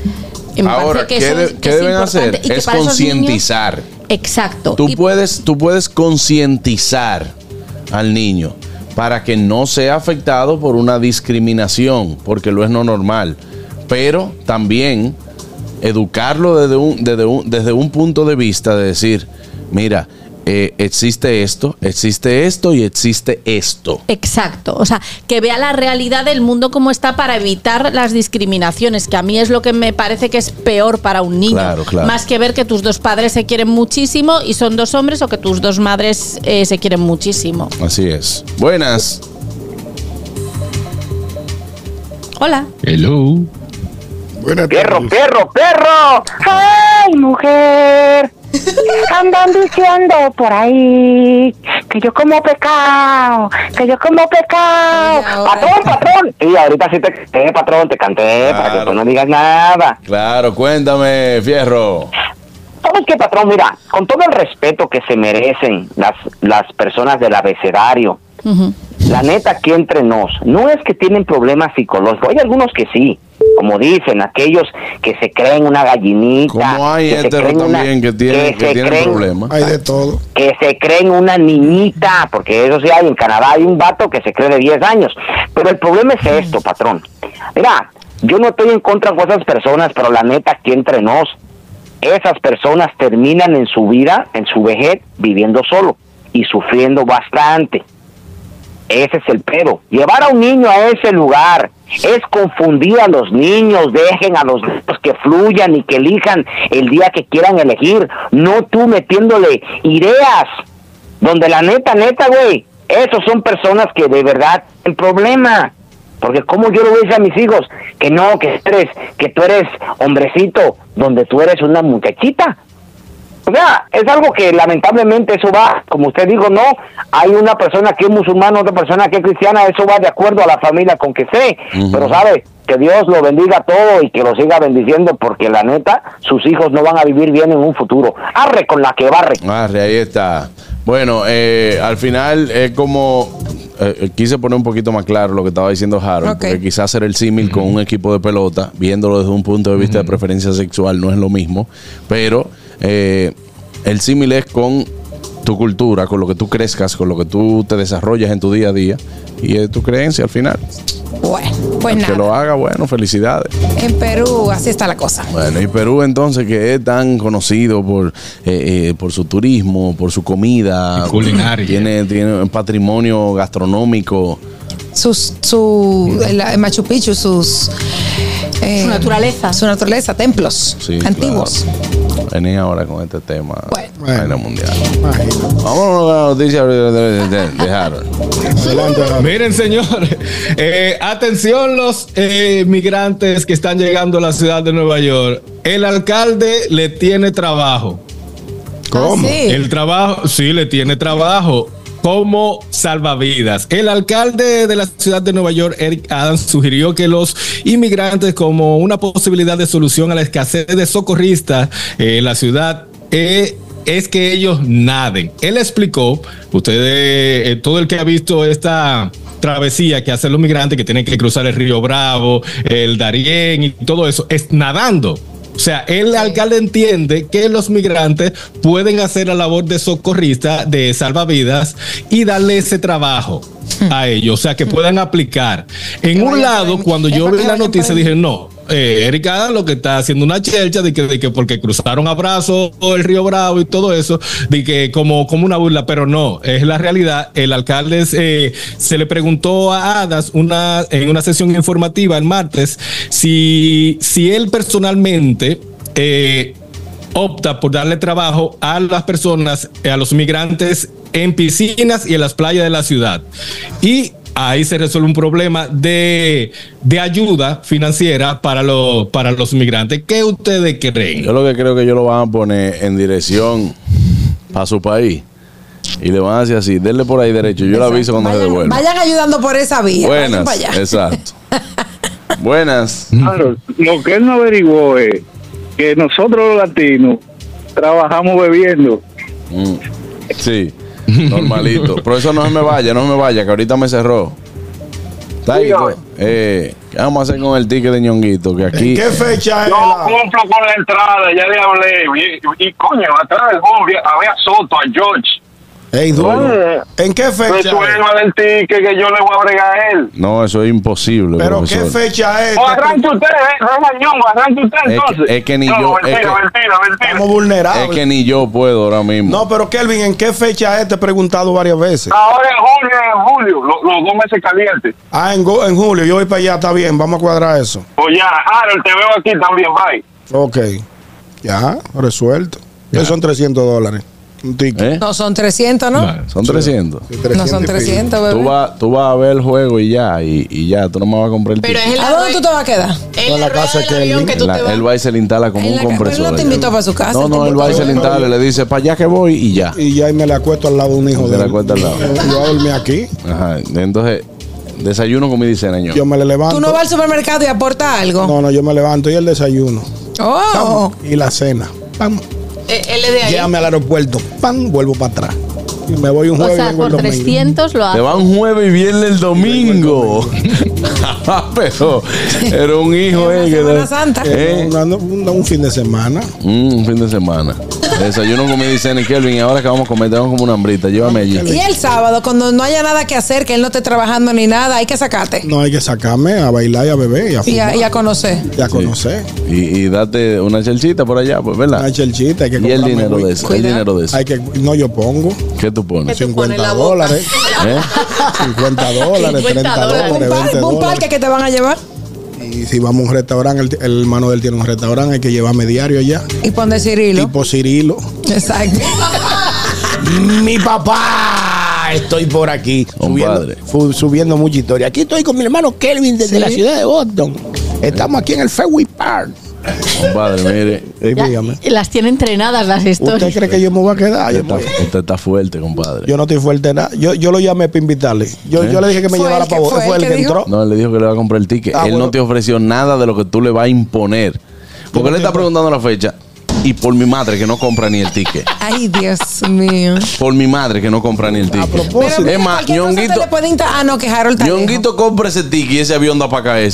Speaker 5: Y me
Speaker 2: Ahora,
Speaker 5: parece que
Speaker 2: ¿qué,
Speaker 5: eso
Speaker 2: de-
Speaker 5: es-
Speaker 2: qué
Speaker 5: es
Speaker 2: deben
Speaker 5: importante
Speaker 2: hacer?
Speaker 5: y que
Speaker 2: Es
Speaker 5: para esos niños-
Speaker 2: concientizar.
Speaker 5: Exacto.
Speaker 2: Tú
Speaker 5: Y-
Speaker 2: puedes, tú puedes concientizar al niño para que no sea afectado por una discriminación, porque lo es no normal. Pero también educarlo desde un, desde un, desde un punto de vista de decir, mira, eh, existe esto, existe esto y existe esto.
Speaker 5: Exacto, o sea, que vea la realidad del mundo como está para evitar las discriminaciones, que a mí es lo que me parece que es peor para un niño.
Speaker 2: Claro, claro.
Speaker 5: Más que ver que tus dos padres se quieren muchísimo y son dos hombres o que tus dos madres eh, se quieren muchísimo.
Speaker 2: Así es. Buenas.
Speaker 5: Hola.
Speaker 6: Hello.
Speaker 3: Buenas
Speaker 10: Perro,
Speaker 3: tardes.
Speaker 10: perro, perro.
Speaker 11: Ay, mujer. Andan diciendo por ahí que yo como pecado, que yo como pecado.
Speaker 4: Ay, ahora.
Speaker 10: Patrón, patrón. Y ahorita sí te canté, patrón, te canté para que
Speaker 2: Claro.
Speaker 10: tú no digas nada.
Speaker 2: Claro, cuéntame, Fierro.
Speaker 10: ¿Sabes qué, patrón? Mira, con todo el respeto que se merecen las, las personas del abecedario,
Speaker 5: Ujú.
Speaker 10: la neta, aquí entre nos, no es que tienen problemas psicológicos, hay algunos que sí,
Speaker 12: como dicen, aquellos que se creen una gallinita.
Speaker 2: Como hay
Speaker 12: que
Speaker 2: heteros también que tienen, que, que tienen creen, problemas.
Speaker 3: Hay de todo.
Speaker 12: Que se creen una niñita, porque eso sí hay, en Canadá hay un vato que se cree de diez años. Pero el problema es esto, patrón. Mira, yo no estoy en contra de esas personas, pero la neta, aquí entre nos, esas personas terminan en su vida, en su vejez, viviendo solo y sufriendo bastante. Ese es el pedo. Llevar a un niño a ese lugar es confundir a los niños. Dejen a los niños que fluyan y que elijan el día que quieran elegir. No tú metiéndole ideas donde la neta, neta, güey, esos son personas que de verdad tienen problema. Porque como yo lo voy a decir a mis hijos, que no, que tú eres, que tú eres hombrecito, donde tú eres una muchachita. O sea, es algo que lamentablemente eso va, como usted dijo, no, hay una persona que es musulmana, otra persona que es cristiana, eso va de acuerdo a la familia con que sé, uh-huh. Pero sabe, que Dios lo bendiga todo y que lo siga bendiciendo, porque la neta, sus hijos no van a vivir bien en un futuro. Arre con la que barre.
Speaker 2: Arre, ahí está. Bueno, eh, al final es como... Eh, quise poner un poquito más claro lo que estaba diciendo Harold, okay. Porque quizás hacer el símil uh-huh. con un equipo de pelota, viéndolo desde un punto de vista uh-huh. de preferencia sexual, no es lo mismo, pero eh, el símil es con tu cultura, con lo que tú crezcas, con lo que tú te desarrollas en tu día a día y es tu creencia al final.
Speaker 4: Bueno, pues
Speaker 2: el
Speaker 4: nada.
Speaker 2: Que lo haga, bueno, felicidades.
Speaker 4: En Perú así está la cosa.
Speaker 2: Bueno, y Perú entonces, que es tan conocido por eh, eh, por su turismo, por su comida,
Speaker 6: y culinaria,
Speaker 2: tiene tiene un patrimonio gastronómico,
Speaker 4: sus su el, el Machu Picchu, sus eh,
Speaker 5: su naturaleza,
Speaker 4: su naturaleza, templos sí, antiguos.
Speaker 2: Claro. Venía ahora con este tema,
Speaker 4: bueno,
Speaker 2: bueno. mundial. Bueno. Vámonos a la noticia de, de, de, de Harold.
Speaker 6: Miren, señores, eh, atención los eh, migrantes que están llegando a la ciudad de Nueva York. El alcalde le tiene trabajo.
Speaker 3: ¿Cómo?
Speaker 4: ¿Ah, sí?
Speaker 6: El trabajo, sí, le tiene trabajo como salvavidas. El alcalde de la ciudad de Nueva York, Eric Adams, sugirió que los inmigrantes, como una posibilidad de solución a la escasez de socorristas en la ciudad, eh, es que ellos naden. Él explicó, ustedes, eh, todo el que ha visto esta travesía que hacen los migrantes, que tienen que cruzar el río Bravo, el Darién y todo eso, es nadando. O sea, el alcalde entiende que los migrantes pueden hacer la labor de socorrista, de salvavidas y darle ese trabajo a ellos, o sea, que puedan aplicar. En un lado, cuando yo vi la noticia, dije, no, eh, Eric Adams lo que está haciendo una chelcha de que, de que porque cruzaron a brazo el río Bravo y todo eso, de que como, como una burla, pero no, es la realidad. El alcalde eh, se le preguntó a Adams una, en una sesión informativa el martes si, si él personalmente eh, opta por darle trabajo a las personas, a los migrantes en piscinas y en las playas de la ciudad. Y ahí se resuelve un problema de, de ayuda financiera para, lo, para los migrantes. ¿Qué ustedes creen?
Speaker 2: Yo lo que creo que ellos lo van a poner en dirección a su país. Y le van a decir así, denle por ahí derecho. Yo le aviso cuando
Speaker 4: vayan,
Speaker 2: se devuelva.
Speaker 4: Vayan ayudando por esa vía.
Speaker 2: Buenas, exacto. Buenas.
Speaker 13: Claro, lo que él no averiguó es que nosotros los latinos trabajamos bebiendo.
Speaker 2: Mm. Sí. Normalito. Pero eso no se me vaya, no se me vaya, que ahorita me cerró. Taito, eh, ¿qué vamos a hacer con el ticket de Ñonguito? Que aquí.
Speaker 3: ¿En qué fecha es?
Speaker 9: Yo cumplo con la entrada, ya le hablé. Y, y coño, atrás del gol había Soto, a George.
Speaker 3: Ey, duro. ¿En qué fecha?
Speaker 9: Resuelva del ticket que yo le voy a bregar a él.
Speaker 2: No, eso es imposible.
Speaker 3: ¿Pero
Speaker 2: profesor.
Speaker 3: qué fecha es?
Speaker 9: O arranque usted, eh, Regañón, arranque usted entonces.
Speaker 2: Es que, es que ni
Speaker 9: no,
Speaker 2: yo.
Speaker 9: Mentira,
Speaker 2: es que,
Speaker 9: mentira, mentira.
Speaker 3: Estamos vulnerables.
Speaker 2: Es que ni yo puedo ahora mismo.
Speaker 3: No, pero Kelvin, ¿en qué fecha es? Te he preguntado varias veces.
Speaker 9: Ahora en julio, en julio, los, los dos meses calientes.
Speaker 3: Ah, en, go, en julio, yo voy para allá, está bien, vamos a cuadrar eso.
Speaker 9: Pues ya, Harold, te veo aquí también, bye.
Speaker 3: Ok, ya, resuelto. Ya son trescientos dólares. Un ticket.
Speaker 2: ¿Eh?
Speaker 4: No son trescientos, ¿no?
Speaker 2: No, son trescientos.
Speaker 3: Sí, trescientos
Speaker 4: no son trescientos, bebé.
Speaker 2: Tú vas tú vas a ver el juego y ya, y, y ya, tú no me vas a comprar el
Speaker 7: Pero
Speaker 2: ticket.
Speaker 7: es en
Speaker 4: ¿A
Speaker 7: la
Speaker 4: dónde tú te vas a quedar?
Speaker 7: En
Speaker 3: En
Speaker 7: la
Speaker 3: la casa
Speaker 7: rueda del
Speaker 3: que
Speaker 7: avión
Speaker 3: él-
Speaker 7: que tú
Speaker 2: La-
Speaker 7: te vas.
Speaker 2: él va y se le instala como
Speaker 4: En
Speaker 2: un
Speaker 4: la ca-
Speaker 2: compresor.
Speaker 4: pero no te invitó para su casa.
Speaker 2: No, no, él va y se le instala, le dice, para allá que voy y ya.
Speaker 3: Y ya y me le acuesto al lado de un hijo
Speaker 2: Se
Speaker 3: de
Speaker 2: le
Speaker 3: él.
Speaker 2: acuesta al lado.
Speaker 3: Yo dormí aquí,
Speaker 2: Ajá, entonces, desayuno, comida y cena, ño.
Speaker 3: yo me le levanto.
Speaker 4: ¿Tú no vas al supermercado y aportas algo?
Speaker 3: No, no, yo me levanto y el desayuno.
Speaker 4: Oh.
Speaker 3: Pam, y la cena. Pam,
Speaker 7: Eh, Él es de ahí.
Speaker 3: llévame al aeropuerto. Pam, vuelvo para atrás. Y me voy un
Speaker 5: O
Speaker 3: jueves y
Speaker 5: sea,
Speaker 3: vengo el
Speaker 5: por
Speaker 3: domingo.
Speaker 5: trescientos lo
Speaker 2: Te
Speaker 5: hace.
Speaker 2: va un jueves y viernes el domingo. Pero era un hijo, eh. que
Speaker 4: Semana
Speaker 2: da-
Speaker 4: Santa.
Speaker 2: Eh,
Speaker 3: Un, un- un fin de semana.
Speaker 2: mm, un fin de semana. Desayuno con mi dice Kelvin. Y ahora que vamos a comer, tenemos como una hambrita. Llévame allí.
Speaker 4: Y el sábado, cuando no haya nada que hacer, que él no esté trabajando ni nada, hay que sacarte.
Speaker 3: No hay que sacarme a bailar y a beber y a
Speaker 4: Y a,
Speaker 3: fumar.
Speaker 4: y a conocer.
Speaker 3: Y a conocer.
Speaker 2: Y, y date una chelchita por allá, pues, ¿verdad?
Speaker 3: Una chelchita, hay que
Speaker 2: Y el
Speaker 3: comprarme
Speaker 2: dinero de
Speaker 3: whisky.
Speaker 2: eso. El dinero de eso.
Speaker 3: Hay que, no, yo pongo
Speaker 2: ¿Qué tú pones?
Speaker 3: cincuenta dólares.
Speaker 2: ¿Eh?
Speaker 3: cincuenta dólares, treinta dólares,
Speaker 4: Un, par-
Speaker 3: veinte
Speaker 4: un
Speaker 3: dólares.
Speaker 4: parque que te van a llevar
Speaker 3: Y si vamos a un restaurante, el, el hermano de él tiene un restaurante, hay que llevarme diario allá.
Speaker 4: y pon de Cirilo.
Speaker 3: Tipo Cirilo.
Speaker 4: Exacto.
Speaker 3: Mi papá, estoy por aquí subiendo,
Speaker 2: Compadre.
Speaker 3: fu- subiendo mucha historia. Aquí estoy con mi hermano Kelvin desde
Speaker 4: Sí.
Speaker 3: la ciudad de Boston. Estamos aquí en el Fenway Park.
Speaker 2: Compadre, mire.
Speaker 3: Eh,
Speaker 5: Ya,
Speaker 3: dígame.
Speaker 5: las tiene entrenadas las
Speaker 3: ¿Usted
Speaker 5: historias.
Speaker 3: cree que yo me voy a quedar? Yo,
Speaker 2: Usted está, usted está fuerte, compadre.
Speaker 3: yo no estoy fuerte nada. Yo, yo lo llamé para invitarle. Yo,
Speaker 2: ¿Eh?
Speaker 3: yo le dije que me
Speaker 4: Fue
Speaker 3: llevara
Speaker 4: el que-
Speaker 3: para vos.
Speaker 4: fue
Speaker 3: Fue
Speaker 4: el
Speaker 3: el
Speaker 4: que
Speaker 3: que
Speaker 4: dijo.
Speaker 3: entró.
Speaker 2: No, él le dijo que le va a comprar el ticket.
Speaker 3: Ah,
Speaker 2: él
Speaker 3: bueno.
Speaker 2: no te ofreció nada de lo que tú le vas a imponer. Porque él está preguntando la fecha. Y por mi madre que no compra ni el ticket.
Speaker 4: Ay, Dios mío.
Speaker 2: Por mi madre que no compra ni el ticket.
Speaker 3: propósito.
Speaker 4: Pero
Speaker 2: Es más,
Speaker 4: cualquier cosa
Speaker 2: Ñonguito,
Speaker 4: te le puede inta- Ah, no, que Harold está lejos.
Speaker 2: Ñonguito compra ese ticket y ese avión da para caer.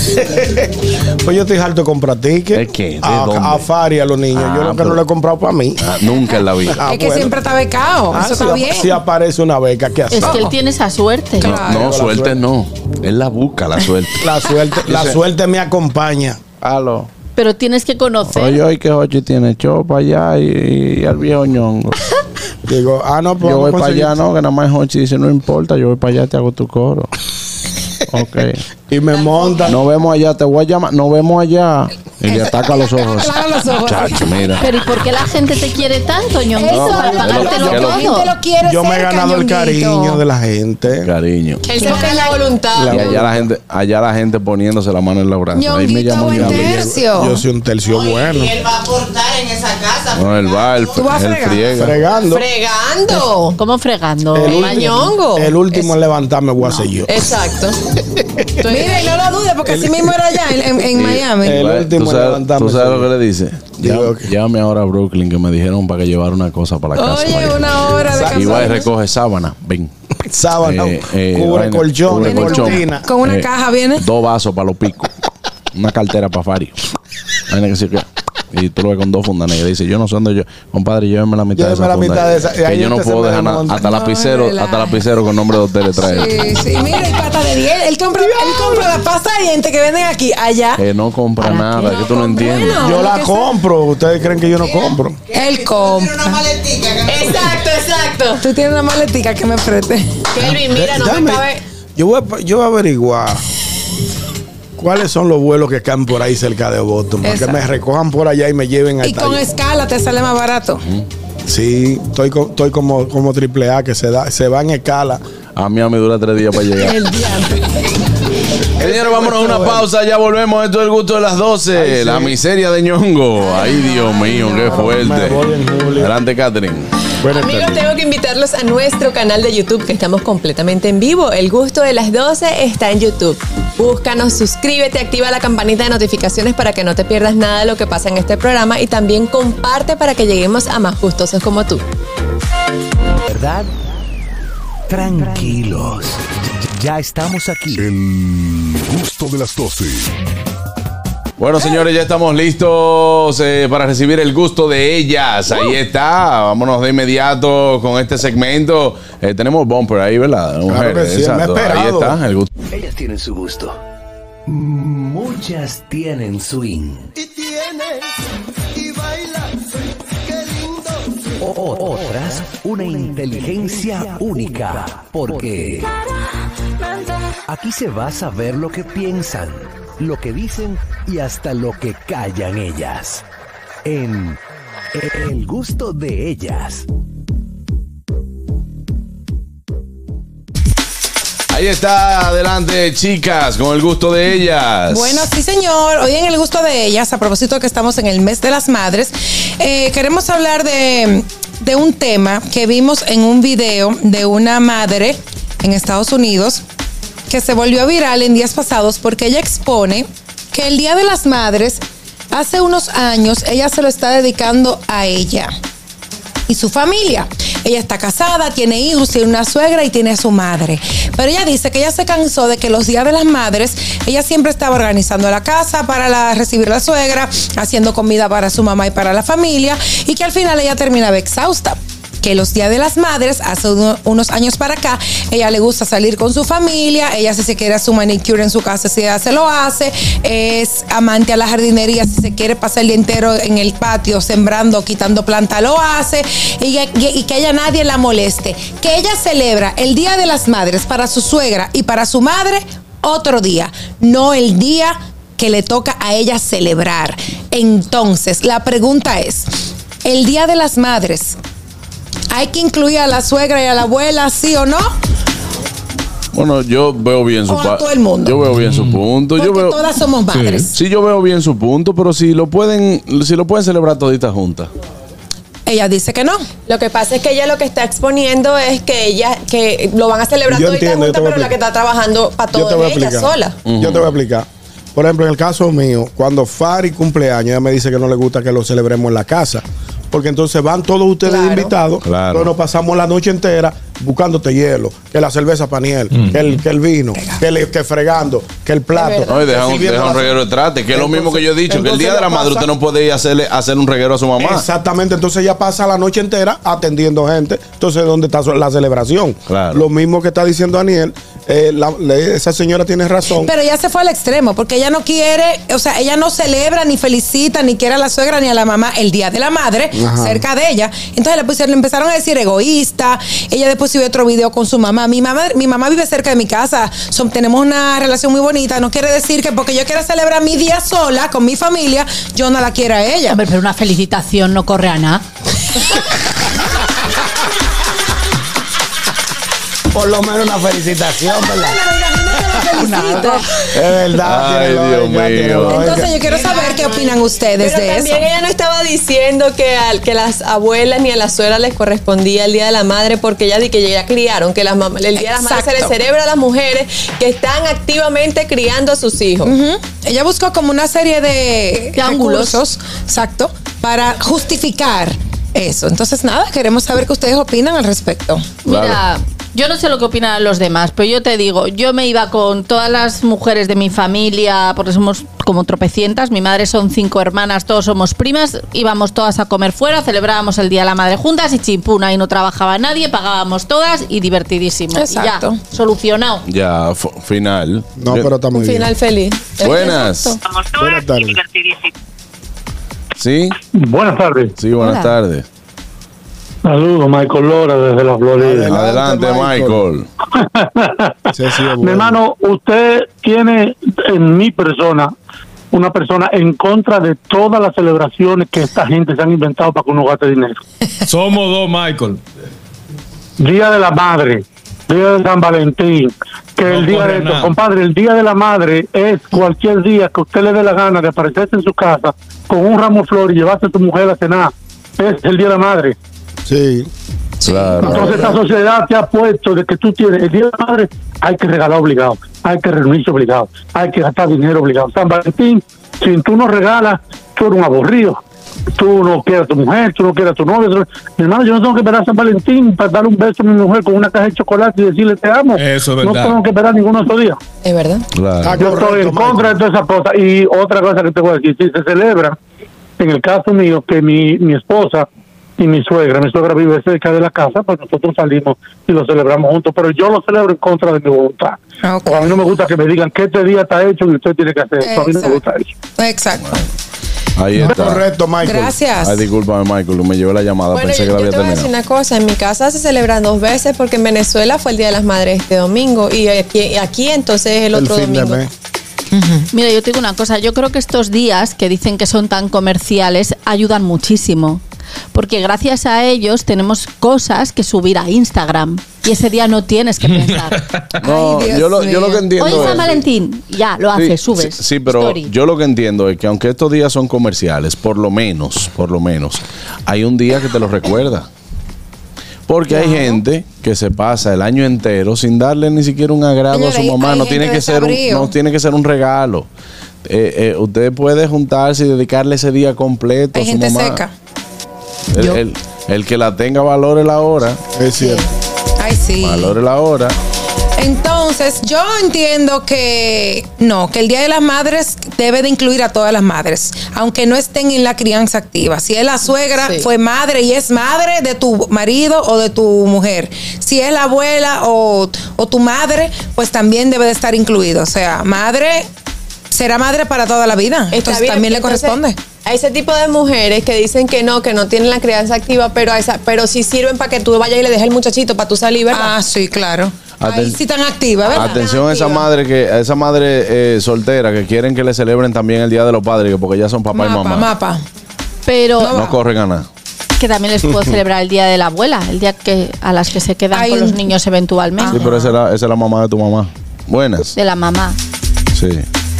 Speaker 3: Pues yo estoy harto de comprar tickets.
Speaker 2: ¿De qué? ¿De
Speaker 3: a,
Speaker 2: dónde?
Speaker 3: a Fari, a los niños.
Speaker 2: Ah,
Speaker 3: yo lo que
Speaker 2: pero-
Speaker 3: no lo he comprado para mí.
Speaker 2: Ah, nunca en la vida.
Speaker 3: Ah,
Speaker 4: Es que
Speaker 3: bueno.
Speaker 4: siempre está becado.
Speaker 3: Ah,
Speaker 4: Eso
Speaker 3: si,
Speaker 4: está bien.
Speaker 3: si aparece una beca, ¿qué hace?
Speaker 5: Es que él tiene esa suerte.
Speaker 2: No,
Speaker 4: Claro.
Speaker 2: no,
Speaker 3: La
Speaker 2: suerte
Speaker 3: suerte.
Speaker 2: no. Él la busca, la suerte.
Speaker 3: La suerte, la
Speaker 2: Dice-
Speaker 3: suerte me acompaña.
Speaker 2: Aló.
Speaker 5: Pero tienes que conocer.
Speaker 2: Oye, hoy que Jochi tiene show para allá y, y al viejo ñongo.
Speaker 3: Digo, ah, no, pues
Speaker 2: Yo voy
Speaker 3: vamos a
Speaker 2: para allá,
Speaker 3: conseguir-
Speaker 2: no, que nada más Jochi dice, no importa, yo voy para allá, te hago tu coro. Ok.
Speaker 3: Y me monta.
Speaker 2: Nos vemos allá, te voy a llamar, nos vemos allá. Y le ataca los ojos.
Speaker 4: Claro, los ojos.
Speaker 2: Chacho, mira.
Speaker 5: Pero ¿y por qué la gente te quiere tanto, Ñonguito?
Speaker 4: Eso,
Speaker 5: Para
Speaker 2: que
Speaker 5: pagártelo
Speaker 2: lo- que lo-
Speaker 4: la gente
Speaker 5: todo.
Speaker 4: lo quiere
Speaker 3: Yo me he
Speaker 4: cerca,
Speaker 3: ganado el
Speaker 4: Ñonguito.
Speaker 3: cariño de la gente.
Speaker 2: Cariño.
Speaker 7: Él se busca la voluntad.
Speaker 2: Y allá la gente, allá la gente poniéndose la mano en los brazos. Ahí me
Speaker 4: Ñonguito,
Speaker 2: llamo
Speaker 4: buen
Speaker 2: Ñonguito.
Speaker 4: tercio.
Speaker 3: Yo soy un tercio bueno.
Speaker 14: Y él va a aportar en esa casa.
Speaker 2: No, él va, él,
Speaker 4: Tú vas
Speaker 2: él
Speaker 4: fregando.
Speaker 2: friega.
Speaker 3: Fregando.
Speaker 7: Fregando.
Speaker 5: ¿Cómo fregando?
Speaker 3: El último,
Speaker 7: Mañongo.
Speaker 3: el último en levantarme voy a ser yo.
Speaker 7: Exacto.
Speaker 4: Mire, no lo dudes, porque así mismo era allá en, en- en
Speaker 2: Y-
Speaker 4: Miami.
Speaker 3: El
Speaker 2: Va,
Speaker 3: último
Speaker 2: ¿Tú
Speaker 3: en
Speaker 2: sabes,
Speaker 3: levantarme
Speaker 2: tú sabes
Speaker 3: soy
Speaker 2: lo que
Speaker 3: yo.
Speaker 2: le dice?
Speaker 3: Digo
Speaker 2: Llame,
Speaker 3: que-
Speaker 2: llame ahora a Brooklyn que me dijeron para que llevara una cosa para la casa.
Speaker 4: Oye,
Speaker 2: vaya.
Speaker 4: una hora de
Speaker 2: Y va y
Speaker 4: cansado.
Speaker 2: recoge sábana. Ven.
Speaker 3: Sábana,
Speaker 2: Eh, eh,
Speaker 3: cubre
Speaker 2: vaina,
Speaker 3: colchón,
Speaker 2: cubre colchón.
Speaker 3: cortina.
Speaker 4: Con una
Speaker 2: Eh,
Speaker 4: caja viene.
Speaker 2: Dos vasos para los picos. Una cartera para Fari. Vaina que se queda. Y tú lo ves con dos fundas negras. Dice, yo no sé dónde yo. Compadre, lléveme la mitad
Speaker 3: Lléveme
Speaker 2: de
Speaker 3: la
Speaker 2: esa funda.
Speaker 3: mitad de esa. Y
Speaker 2: Que
Speaker 3: ahí
Speaker 2: yo no
Speaker 3: usted se
Speaker 2: puedo
Speaker 3: me
Speaker 2: dejar nada.
Speaker 3: desmonta.
Speaker 2: Hasta
Speaker 4: No,
Speaker 2: lapicero,
Speaker 4: relaja.
Speaker 2: hasta lapicero con nombre de hotel le trae.
Speaker 4: Sí, sí. Mira, y pata de diez. Él compra, él compra la pasta de dientes que venden aquí, allá.
Speaker 2: Que no compra nada, que tú no entiendes.
Speaker 4: Bueno.
Speaker 3: Yo
Speaker 4: lo
Speaker 3: la
Speaker 4: que
Speaker 3: compro. Ustedes creen que yo no compro.
Speaker 4: Él
Speaker 14: Una
Speaker 4: compra.
Speaker 14: maletica. que-
Speaker 7: Exacto, exacto.
Speaker 4: Tú tienes una maletica que me preste.
Speaker 7: Kelvin, mira, no
Speaker 3: Dame.
Speaker 7: me cabe.
Speaker 3: Yo voy, a, yo voy a averiguar cuáles son los vuelos que caen por ahí cerca de Boston. Para que
Speaker 4: Exacto.
Speaker 3: me recojan por allá y me lleven
Speaker 4: Y
Speaker 3: hasta
Speaker 4: con
Speaker 3: allá.
Speaker 4: escala te sale más barato.
Speaker 3: Sí, estoy, co- estoy como, como triple A que se, da, se va en escala.
Speaker 2: A mí a mí dura tres días para llegar.
Speaker 4: El diante.
Speaker 2: Señores, vámonos a una pausa, ya volvemos. Esto es el gusto de las doce.
Speaker 3: Ay, sí.
Speaker 2: La miseria de Ñongo. Ay, Dios mío, qué
Speaker 3: Me
Speaker 2: fuerte.
Speaker 3: voy en julio.
Speaker 2: Adelante, Catherine.
Speaker 3: Buenas
Speaker 7: Amigos,
Speaker 3: tardes.
Speaker 7: tengo que invitarlos a nuestro canal de YouTube, que estamos completamente en vivo. El gusto de las doce está en YouTube. Búscanos, suscríbete, activa la campanita de notificaciones para que no te pierdas nada de lo que pasa en este programa y también comparte para que lleguemos a más gustosos como tú.
Speaker 1: ¿Verdad? Tranquilos. Ya estamos aquí.
Speaker 15: El gusto de las doce.
Speaker 2: Bueno, señores, ya estamos listos eh, para recibir el gusto de ellas. Ahí está. Vámonos de inmediato con este segmento. Eh, tenemos bumper ahí, ¿verdad?
Speaker 3: Claro que sí, me he
Speaker 2: Ahí
Speaker 3: esperado.
Speaker 2: está, el gusto.
Speaker 1: Ellas tienen su gusto. Muchas tienen swing.
Speaker 14: Y tienes, y bailas, qué lindo.
Speaker 1: O- o- otras, una inteligencia única. Porque aquí se va a saber lo que piensan, lo que dicen y hasta lo que callan ellas. En El gusto de ellas.
Speaker 2: Ahí está, adelante, chicas, con el gusto de ellas.
Speaker 4: Bueno, sí, señor. Hoy en el gusto de ellas, a propósito de que estamos en el mes de las madres, eh, queremos hablar de, de un tema que vimos en un video de una madre en Estados Unidos que se volvió viral en días pasados porque ella expone que el Día de las Madres, hace unos años, ella se lo está dedicando a ella y su familia. Ella está casada, tiene hijos, tiene una suegra y tiene a su madre. Pero ella dice que ella se cansó de que los días de las madres, ella siempre estaba organizando la casa para la, recibir a la suegra, haciendo comida para su mamá y para la familia, y que al final ella terminaba exhausta. Que los días de las madres, hace uno, unos años para acá, ella le gusta salir con su familia, ella si se quiere hacer su manicure en su casa, si ella se lo hace, es amante a la jardinería, si se quiere pasar el día entero en el patio sembrando, quitando planta, lo hace, y, y, y que ella nadie la moleste. Que ella celebra el Día de las Madres para su suegra y para su madre otro día, no el día que le toca a ella celebrar. Entonces, la pregunta es, el Día de las Madres, ¿hay que incluir a la suegra y a la abuela, sí o no?
Speaker 2: Bueno, yo veo bien su
Speaker 4: O a todo el mundo.
Speaker 2: Yo veo bien su punto.
Speaker 4: Porque
Speaker 2: yo veo,
Speaker 4: todas somos madres.
Speaker 2: Sí. sí, yo veo bien su punto, pero si lo pueden, si lo pueden celebrar toditas juntas.
Speaker 4: Ella dice que no.
Speaker 7: Lo que pasa es que ella lo que está exponiendo es que ella, que lo van a celebrar
Speaker 3: Yo
Speaker 7: toditas
Speaker 3: entiendo, yo te
Speaker 7: juntas,
Speaker 3: voy a
Speaker 7: pero la que está trabajando para
Speaker 3: Yo te
Speaker 7: todo
Speaker 3: voy a
Speaker 7: es ella
Speaker 3: explicar.
Speaker 7: sola.
Speaker 3: Yo te voy a explicar. Por ejemplo, en el caso mío, cuando Fari cumpleaños, ella me dice que no le gusta que lo celebremos en la casa. Porque entonces van todos ustedes
Speaker 7: Claro.
Speaker 3: invitados,
Speaker 2: Claro.
Speaker 3: pero nos pasamos la noche entera buscándote hielo, que la cerveza paniel,
Speaker 2: Mm.
Speaker 3: que, el, que el vino, que, el, que fregando, que el plato.
Speaker 2: No, y deja
Speaker 3: que
Speaker 2: un,
Speaker 3: sirviendo
Speaker 2: deja un
Speaker 3: la-
Speaker 2: reguero de trate, que es lo
Speaker 3: Entonces-
Speaker 2: mismo que yo he dicho, que el día
Speaker 3: entonces
Speaker 2: de la
Speaker 3: ella
Speaker 2: madre
Speaker 3: pasa-
Speaker 2: usted no puede ir a hacerle, a hacer un reguero a su mamá.
Speaker 3: Exactamente, entonces ella pasa la noche entera atendiendo gente. Entonces, ¿dónde está su- la celebración?
Speaker 2: Claro.
Speaker 3: Lo mismo que está diciendo Daniel, eh, la- le- esa señora tiene razón.
Speaker 4: Pero ella se fue al extremo, porque ella no quiere, o sea, ella no celebra, ni felicita, ni quiere a la suegra, ni a la mamá el Día de la Madre,
Speaker 3: Ajá.
Speaker 4: cerca de ella. Entonces le, pusieron, le empezaron a decir egoísta. Ella después subió otro video con su mamá. Mi mamá, mi mamá vive cerca de mi casa, son- tenemos una relación muy bonita. No quiere decir que porque yo quiera celebrar mi día sola, con mi familia, yo no la quiera a ella.
Speaker 5: Hombre, pero una felicitación no corre a nada.
Speaker 3: Por lo menos una felicitación, ¿verdad?
Speaker 4: Felicita.
Speaker 3: Es verdad.
Speaker 2: Ay,
Speaker 3: tiene
Speaker 2: Dios
Speaker 3: lógica, tiene
Speaker 2: mío.
Speaker 3: lógica.
Speaker 4: Entonces yo quiero saber qué opinan ustedes
Speaker 7: Pero
Speaker 4: de eso.
Speaker 7: también ella no estaba diciendo que a que las abuelas ni a las suegras les correspondía el Día de la Madre, porque ella di que ya criaron, que las mamás, el Día de las Madres se le
Speaker 4: Exacto.
Speaker 7: celebra a las mujeres que están activamente criando a sus hijos.
Speaker 4: Ujú. Ella buscó como una serie de,
Speaker 5: De ángulos.
Speaker 4: recursos, exacto, para justificar eso. Entonces, nada, queremos saber qué ustedes opinan al respecto.
Speaker 5: Mira, yo no sé lo que opinan los demás, pero yo te digo, yo me iba con todas las mujeres de mi familia, porque somos como tropecientas, mi madre son cinco hermanas, todos somos primas, íbamos todas a comer fuera, celebrábamos el Día de la Madre juntas y chimpuna, y no trabajaba nadie, pagábamos todas y divertidísimo.
Speaker 4: Exacto.
Speaker 5: Y ya, solucionado.
Speaker 2: Ya, f- final.
Speaker 3: No,
Speaker 2: Yo-
Speaker 3: pero está muy
Speaker 7: Un
Speaker 3: bien.
Speaker 7: final feliz.
Speaker 2: Buenas.
Speaker 7: Exacto.
Speaker 3: Buenas tardes.
Speaker 2: ¿Sí?
Speaker 13: Buenas tardes.
Speaker 2: Sí, buenas
Speaker 5: Hola.
Speaker 2: tardes.
Speaker 13: Saludos, Michael Lora desde la Florida.
Speaker 2: Adelante, Michael.
Speaker 3: Sí, sí, es
Speaker 13: Mi
Speaker 3: bueno.
Speaker 13: hermano, usted tiene en mi persona una persona en contra de todas las celebraciones que esta gente se han inventado para que uno gaste dinero.
Speaker 6: Somos dos, Michael.
Speaker 13: Día de la Madre, Día de San Valentín, que
Speaker 6: No
Speaker 13: el día
Speaker 6: corre
Speaker 13: de
Speaker 6: nada.
Speaker 13: compadre, el Día de la Madre es cualquier día que usted le dé la gana de aparecerse en su casa con un ramo de flores y llevarse a su mujer a cenar. Es el Día de la Madre.
Speaker 3: Sí.
Speaker 2: Claro.
Speaker 13: Entonces esta sociedad te ha puesto de que tú tienes el Día de la Madre, hay que regalar obligado, hay que reunirse obligado, hay que gastar dinero obligado. San Valentín, si tú no regalas, tú eres un aburrido. Tú no quieres a tu mujer, tú no quieres a tu novio. tú- Mi hermano, yo no tengo que esperar a San Valentín para darle un beso a mi mujer con una caja de chocolate y decirle te amo.
Speaker 6: Eso es
Speaker 13: No
Speaker 6: verdad.
Speaker 13: tengo que esperar ninguno otro día.
Speaker 7: Es verdad.
Speaker 2: Claro.
Speaker 3: Está
Speaker 13: Yo estoy
Speaker 3: correcto,
Speaker 13: en contra de
Speaker 3: Michael.
Speaker 13: todas esas cosas. Y otra cosa que te voy a decir, si se celebra, en el caso mío, que mi, mi esposa y mi suegra, mi suegra vive cerca de la casa, pues nosotros salimos y lo celebramos juntos, pero yo lo celebro en contra de mi voluntad.
Speaker 4: Ok.
Speaker 13: O a mí no me gusta que me digan que este día está hecho y usted tiene que hacer eso. A mí no me gusta eso.
Speaker 4: Exacto.
Speaker 2: Ahí está.
Speaker 3: Correcto, Michael.
Speaker 4: Gracias.
Speaker 2: Ay, discúlpame, Michael, me llevé la llamada.
Speaker 7: Bueno,
Speaker 2: Pensé que
Speaker 7: yo,
Speaker 2: la
Speaker 7: yo
Speaker 2: había
Speaker 7: te voy a decir
Speaker 2: terminado.
Speaker 7: una cosa, en mi casa se celebran dos veces porque en Venezuela fue el Día de las Madres este domingo y aquí, aquí entonces es el
Speaker 3: El
Speaker 7: otro
Speaker 3: fin de
Speaker 7: domingo.
Speaker 3: mes.
Speaker 5: Mira, yo te digo una cosa, yo creo que estos días que dicen que son tan comerciales ayudan muchísimo. Porque gracias a ellos tenemos cosas que subir a Instagram. Y ese día no tienes que pensar.
Speaker 2: No,
Speaker 4: Ay, Dios
Speaker 2: yo lo, yo lo que
Speaker 4: mío.
Speaker 2: entiendo
Speaker 5: Hoy es
Speaker 2: es.
Speaker 5: San Valentín. Ya, lo haces,
Speaker 2: Sí,
Speaker 5: subes.
Speaker 2: Sí, sí, pero
Speaker 5: Story.
Speaker 2: yo lo que entiendo es que aunque estos días son comerciales, por lo menos, por lo menos, hay un día que te lo recuerda. Porque hay gente que se pasa el año entero sin darle ni siquiera un agrado
Speaker 4: Señores,
Speaker 2: a su
Speaker 4: hay-
Speaker 2: mamá.
Speaker 4: hay
Speaker 2: No
Speaker 4: gente
Speaker 2: tiene que ser un,
Speaker 4: desabrío.
Speaker 2: no tiene que ser un regalo. Eh, eh, usted puede juntarse y dedicarle ese día completo
Speaker 4: Hay
Speaker 2: a su
Speaker 4: gente
Speaker 2: mamá.
Speaker 4: seca.
Speaker 2: El-
Speaker 4: Yo.
Speaker 2: el- El que la tenga valore la hora.
Speaker 3: Es cierto.
Speaker 4: Ay, sí.
Speaker 2: Valore la hora.
Speaker 4: Entonces, yo entiendo que no, que el Día de las Madres debe de incluir a todas las madres, aunque no estén en la crianza activa. Si es la suegra,
Speaker 7: Sí.
Speaker 4: fue madre y es madre de tu marido o de tu mujer. Si es la abuela o, o tu madre, pues también debe de estar incluido. O sea, madre será madre para toda la vida.
Speaker 7: Está
Speaker 4: Entonces
Speaker 7: bien,
Speaker 4: también le
Speaker 7: entonces,
Speaker 4: corresponde.
Speaker 7: A ese tipo de mujeres que dicen que no, que no tienen la crianza activa, pero a esa, pero sí sirven para que tú vayas y le dejes el muchachito para tú salir, ¿verdad?
Speaker 4: Ah, sí, claro.
Speaker 2: Aten-
Speaker 4: Ahí sí tan activa, ¿verdad?
Speaker 2: Atención a esa
Speaker 7: activa.
Speaker 2: madre que a esa madre eh, soltera que quieren que le celebren también el Día de los Padres, que porque ya son papá y
Speaker 4: Mapa,
Speaker 2: mamá.
Speaker 4: mapa.
Speaker 5: Pero
Speaker 2: No corren a nada.
Speaker 5: que también les puedo celebrar el día de la abuela, el día que a las que se quedan
Speaker 4: Hay
Speaker 5: con
Speaker 4: un-
Speaker 5: los niños eventualmente.
Speaker 2: Sí, pero esa es, la, esa es la mamá de tu mamá. Buenas.
Speaker 5: De la mamá.
Speaker 2: Sí.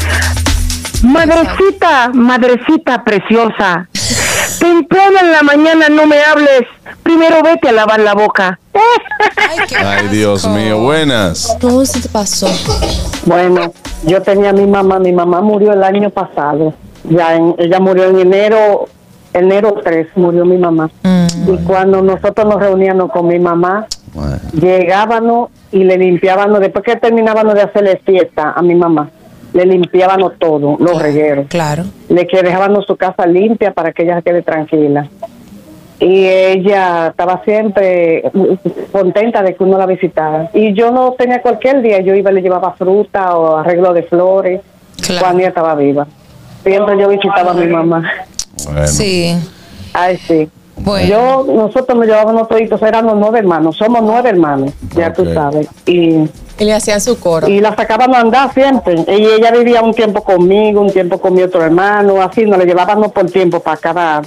Speaker 11: Madrecita, madrecita preciosa, temprano en la mañana no me hables, primero vete a lavar la boca.
Speaker 4: Ay, qué
Speaker 2: Ay, Dios
Speaker 4: asco.
Speaker 2: mío. Buenas.
Speaker 7: ¿Cómo se te pasó?
Speaker 16: Bueno, yo tenía a mi mamá, mi mamá murió el año pasado, ya en, ella murió en enero, enero tres murió mi mamá. Y cuando nosotros nos reuníamos con mi mamá,
Speaker 2: Bueno.
Speaker 16: llegábamos y le limpiábamos, después que terminábamos de hacerle fiesta a mi mamá, le limpiábamos todo, los regueros.
Speaker 4: Claro.
Speaker 16: Le que dejábamos su casa limpia para que ella se quede tranquila. Y ella estaba siempre contenta de que uno la visitara. Y yo no tenía cualquier día, yo iba y le llevaba fruta o arreglo de flores
Speaker 4: Claro.
Speaker 16: cuando ella estaba viva. Siempre yo visitaba a mi mamá.
Speaker 2: Bueno.
Speaker 4: Sí.
Speaker 16: Ay, sí.
Speaker 4: Bueno.
Speaker 16: Yo, nosotros nos llevábamos toditos, éramos nueve hermanos, somos nueve hermanos, ya tú
Speaker 2: Ok.
Speaker 16: sabes. Y,
Speaker 7: Y le hacían su coro.
Speaker 16: y la sacábamos a andar siempre. Y ella vivía un tiempo conmigo, un tiempo con mi otro hermano, así nos la llevábamos por tiempo para cada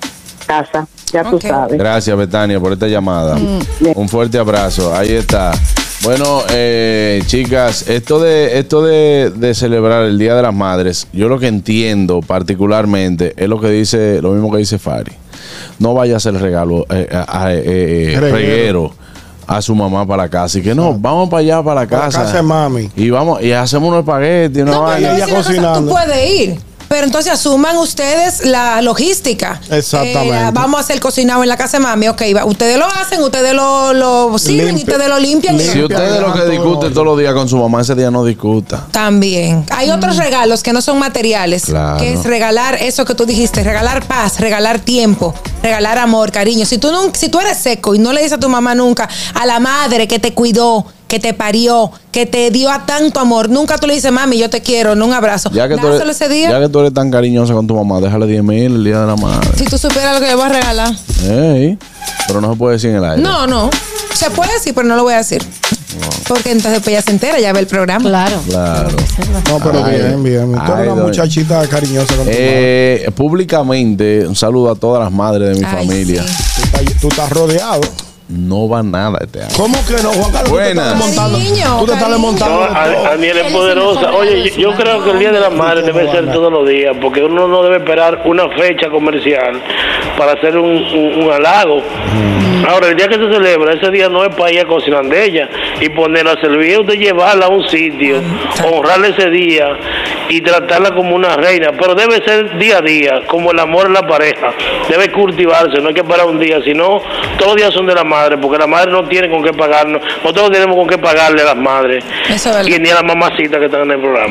Speaker 16: casa, ya tú
Speaker 4: Ok.
Speaker 16: sabes.
Speaker 2: Gracias, Betania, por esta llamada. Un fuerte abrazo. Ahí está. Bueno, eh, chicas, esto de esto de, de celebrar el Día de las Madres, yo lo que entiendo particularmente es lo que dice, lo mismo que dice Fari. No vaya a hacer regalo, eh, a- a- eh, eh,
Speaker 3: Reguero.
Speaker 2: reguero a su mamá para la casa. Y que no, vamos para allá, para la
Speaker 3: Para
Speaker 2: casa.
Speaker 3: casa de mami.
Speaker 2: Y vamos, y hacemos unos espaguetis, una
Speaker 4: No, pero
Speaker 2: vaina.
Speaker 4: yo voy a
Speaker 3: ella
Speaker 4: decir una cosa,
Speaker 3: cocinando.
Speaker 4: tú puedes ir. Pero entonces asuman ustedes la logística.
Speaker 3: Exactamente.
Speaker 4: Eh, vamos a hacer cocinado en la casa de mami. Ok, va. Ustedes lo hacen, ustedes lo, lo sirven y
Speaker 3: Limpia-
Speaker 4: ustedes lo limpian. y-
Speaker 2: Si usted es lo que
Speaker 3: todo
Speaker 2: discute
Speaker 3: el
Speaker 2: todos los días con su mamá, ese día no discuta.
Speaker 4: También. Hay otros regalos que no son materiales.
Speaker 2: Claro.
Speaker 4: Que es regalar eso que tú dijiste, regalar paz, regalar tiempo, regalar amor, cariño. Si tú, nun- si tú eres seco y no le dices a tu mamá nunca, a la madre que te cuidó, que te parió, que te dio a tanto amor, nunca tú le dices, mami, yo te quiero, no un abrazo.
Speaker 2: Ya que, tú
Speaker 4: Dáselo
Speaker 2: eres,
Speaker 4: ese día.
Speaker 2: ya que tú eres tan cariñosa con tu mamá, déjale diez mil el día de la madre.
Speaker 4: Si tú supieras lo que le voy a regalar.
Speaker 2: Ey, pero no se puede decir en el aire.
Speaker 4: No, no. Se puede decir, pero no lo voy a decir. Porque entonces pues ella se entera, ya ve el programa.
Speaker 5: Claro.
Speaker 2: Claro.
Speaker 3: No, pero
Speaker 2: Ay,
Speaker 3: bien, bien. Tú
Speaker 2: ay,
Speaker 3: eres una
Speaker 2: doña.
Speaker 3: muchachita cariñosa con tu madre.
Speaker 2: Eh, públicamente, un saludo a todas las madres de mi
Speaker 4: Ay,
Speaker 2: familia.
Speaker 4: sí.
Speaker 3: Tú estás- Tú estás rodeado.
Speaker 2: No va nada este año.
Speaker 3: ¿Cómo que no, Juan Carlos?
Speaker 2: Buenas.
Speaker 3: Tú te estás desmontando.
Speaker 4: Cariño,
Speaker 3: Tú te estás
Speaker 4: cariño.
Speaker 3: desmontando.
Speaker 9: No,
Speaker 3: de todo.
Speaker 9: a- Aniel es poderosa. Oye, yo, yo creo que el Día de la Madre debe ser todos los días, porque uno no debe esperar una fecha comercial para hacer un, un, un halago. Ahora, el día que se celebra, ese día no es para ir a cocinar de ella y ponerla a servir, de llevarla a un sitio, honrarle ese día y tratarla como una reina, pero debe ser día a día, como el amor en la pareja. Debe cultivarse, no hay que parar un día, sino todos los días son de la madre, porque la madre no tiene con qué pagarnos, nosotros no tenemos con qué pagarle a las madres,
Speaker 4: Eso es verdad.
Speaker 9: y ni a las mamacitas que están en el programa.